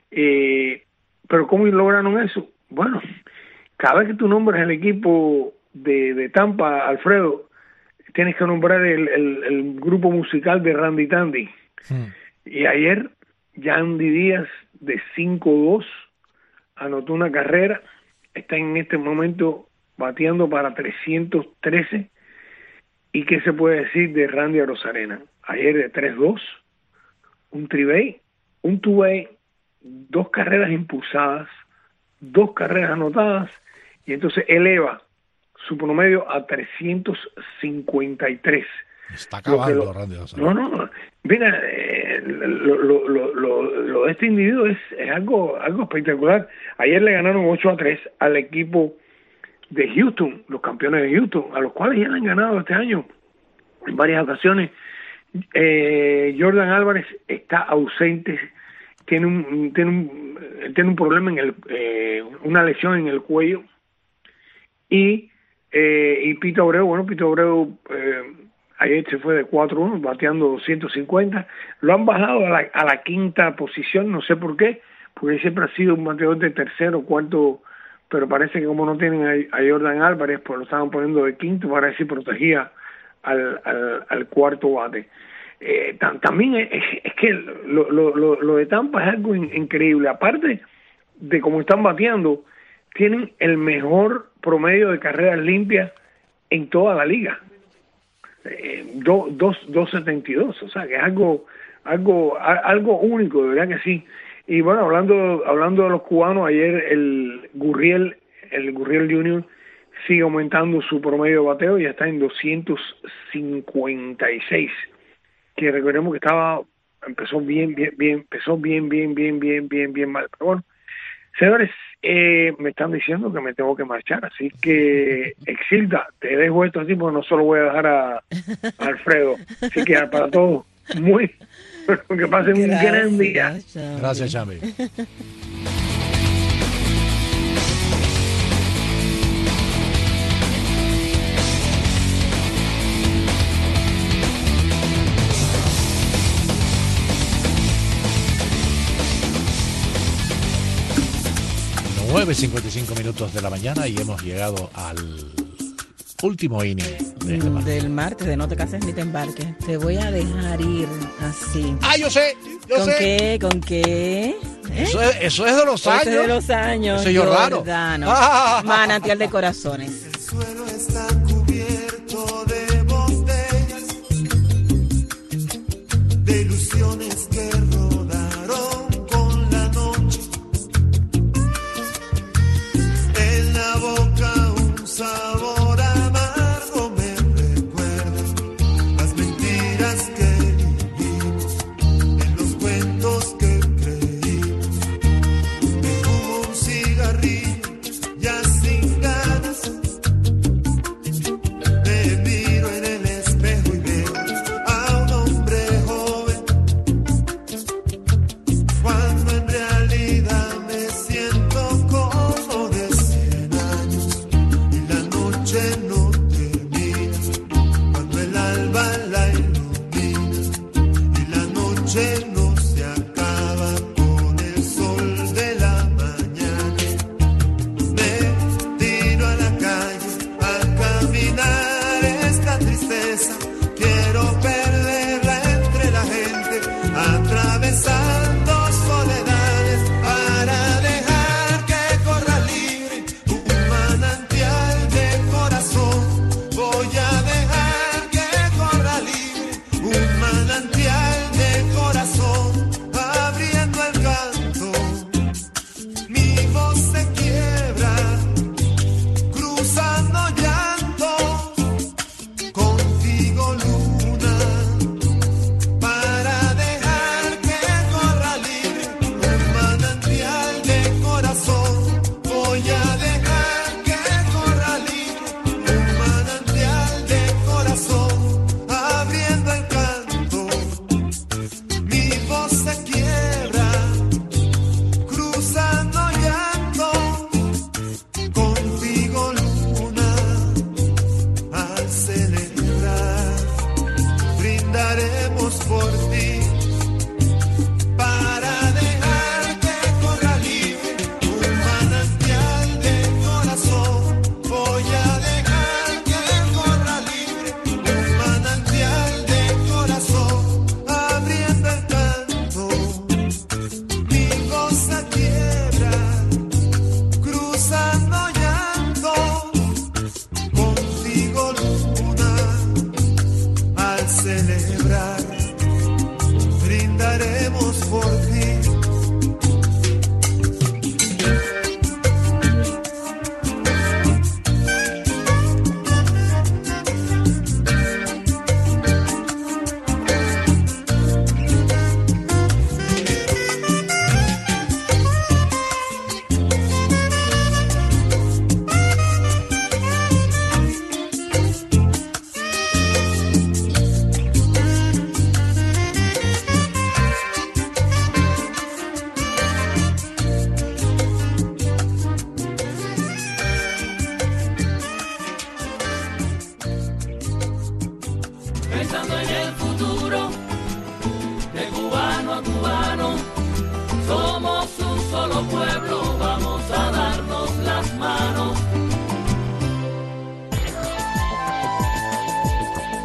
Eh, pero ¿cómo lograron eso? Bueno, cada vez que tú nombras el equipo de, de Tampa, Alfredo, tienes que nombrar el, el, el grupo musical de Randy Tandy. Hmm. Y ayer, Yandy Díaz, de cinco dos, anotó una carrera, está en este momento bateando para trescientos trece. ¿Y qué se puede decir de Randy Arozarena? Ayer de tres dos, un tribay, un two-way, dos carreras impulsadas, dos carreras anotadas, y entonces eleva su promedio a trescientos cincuenta y tres. Está acabando, lo, Randy Arozarena. No, no, mira, eh, lo, lo, lo, lo, lo de este individuo es, es algo, algo espectacular. Ayer le ganaron ocho a tres al equipo de Houston, los campeones de Houston, a los cuales ya han ganado este año en varias ocasiones. Eh, Jordan Álvarez está ausente, tiene un tiene un tiene un problema en el eh, una lesión en el cuello, y eh, y Pito Abreu, bueno, Pito Abreu eh, ayer se fue de cuatro uno bateando doscientos cincuenta, lo han bajado a la, a la quinta posición, no sé por qué, porque siempre ha sido un bateador de tercero, cuarto, pero parece que como no tienen a, a Jordan Álvarez, pues lo estaban poniendo de quinto para ver si protegía al, al, al cuarto bate. Eh, tam, también es, es que lo, lo, lo, lo de Tampa es algo in, increíble. Aparte de cómo están bateando, tienen el mejor promedio de carreras limpias en toda la liga. Eh, do, dos, dos setenta y dos, o sea que es algo, algo, a, algo único, de verdad que sí. Y bueno, hablando, hablando de los cubanos, ayer el Gurriel, el Gurriel Junior sigue aumentando su promedio de bateo y ya está en doscientos cincuenta y seis, que recordemos que estaba, empezó bien, bien, bien, empezó bien, bien, bien, bien, bien, bien mal. Pero bueno, señores, eh, me están diciendo que me tengo que marchar, así que, Exilda, te dejo esto así porque no solo voy a dejar a, a Alfredo. Así que para todos, muy, que pasen un gran día. Gracias, Chambi. nueve cincuenta y cinco minutos de la mañana y hemos llegado al último inning de este martes. Del martes de No te cases ni te embarques. Te voy a dejar ir así. ¡Ah, yo sé! Yo ¿Con sé. qué? ¿Con qué? ¿Eh? Eso, es, eso es de los años. Eso es de los años. Eso es Jordano. Ah. Manantial de corazones. El suelo está cubierto de botellas, de ilusiones que rodaron con la noche. En la boca un sabor amargo me recuerda las mentiras que vivimos, en los cuentos que creímos. Me fumo un cigarrillo ya sin ganas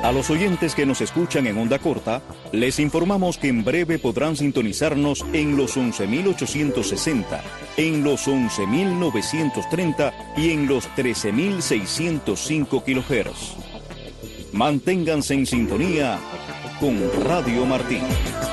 A los oyentes que nos escuchan en onda corta, les informamos que en breve podrán sintonizarnos en los once mil ochocientos sesenta, en los once mil novecientos treinta y en los trece mil seiscientos cinco kilohertz. Manténganse en sintonía con Radio Martí.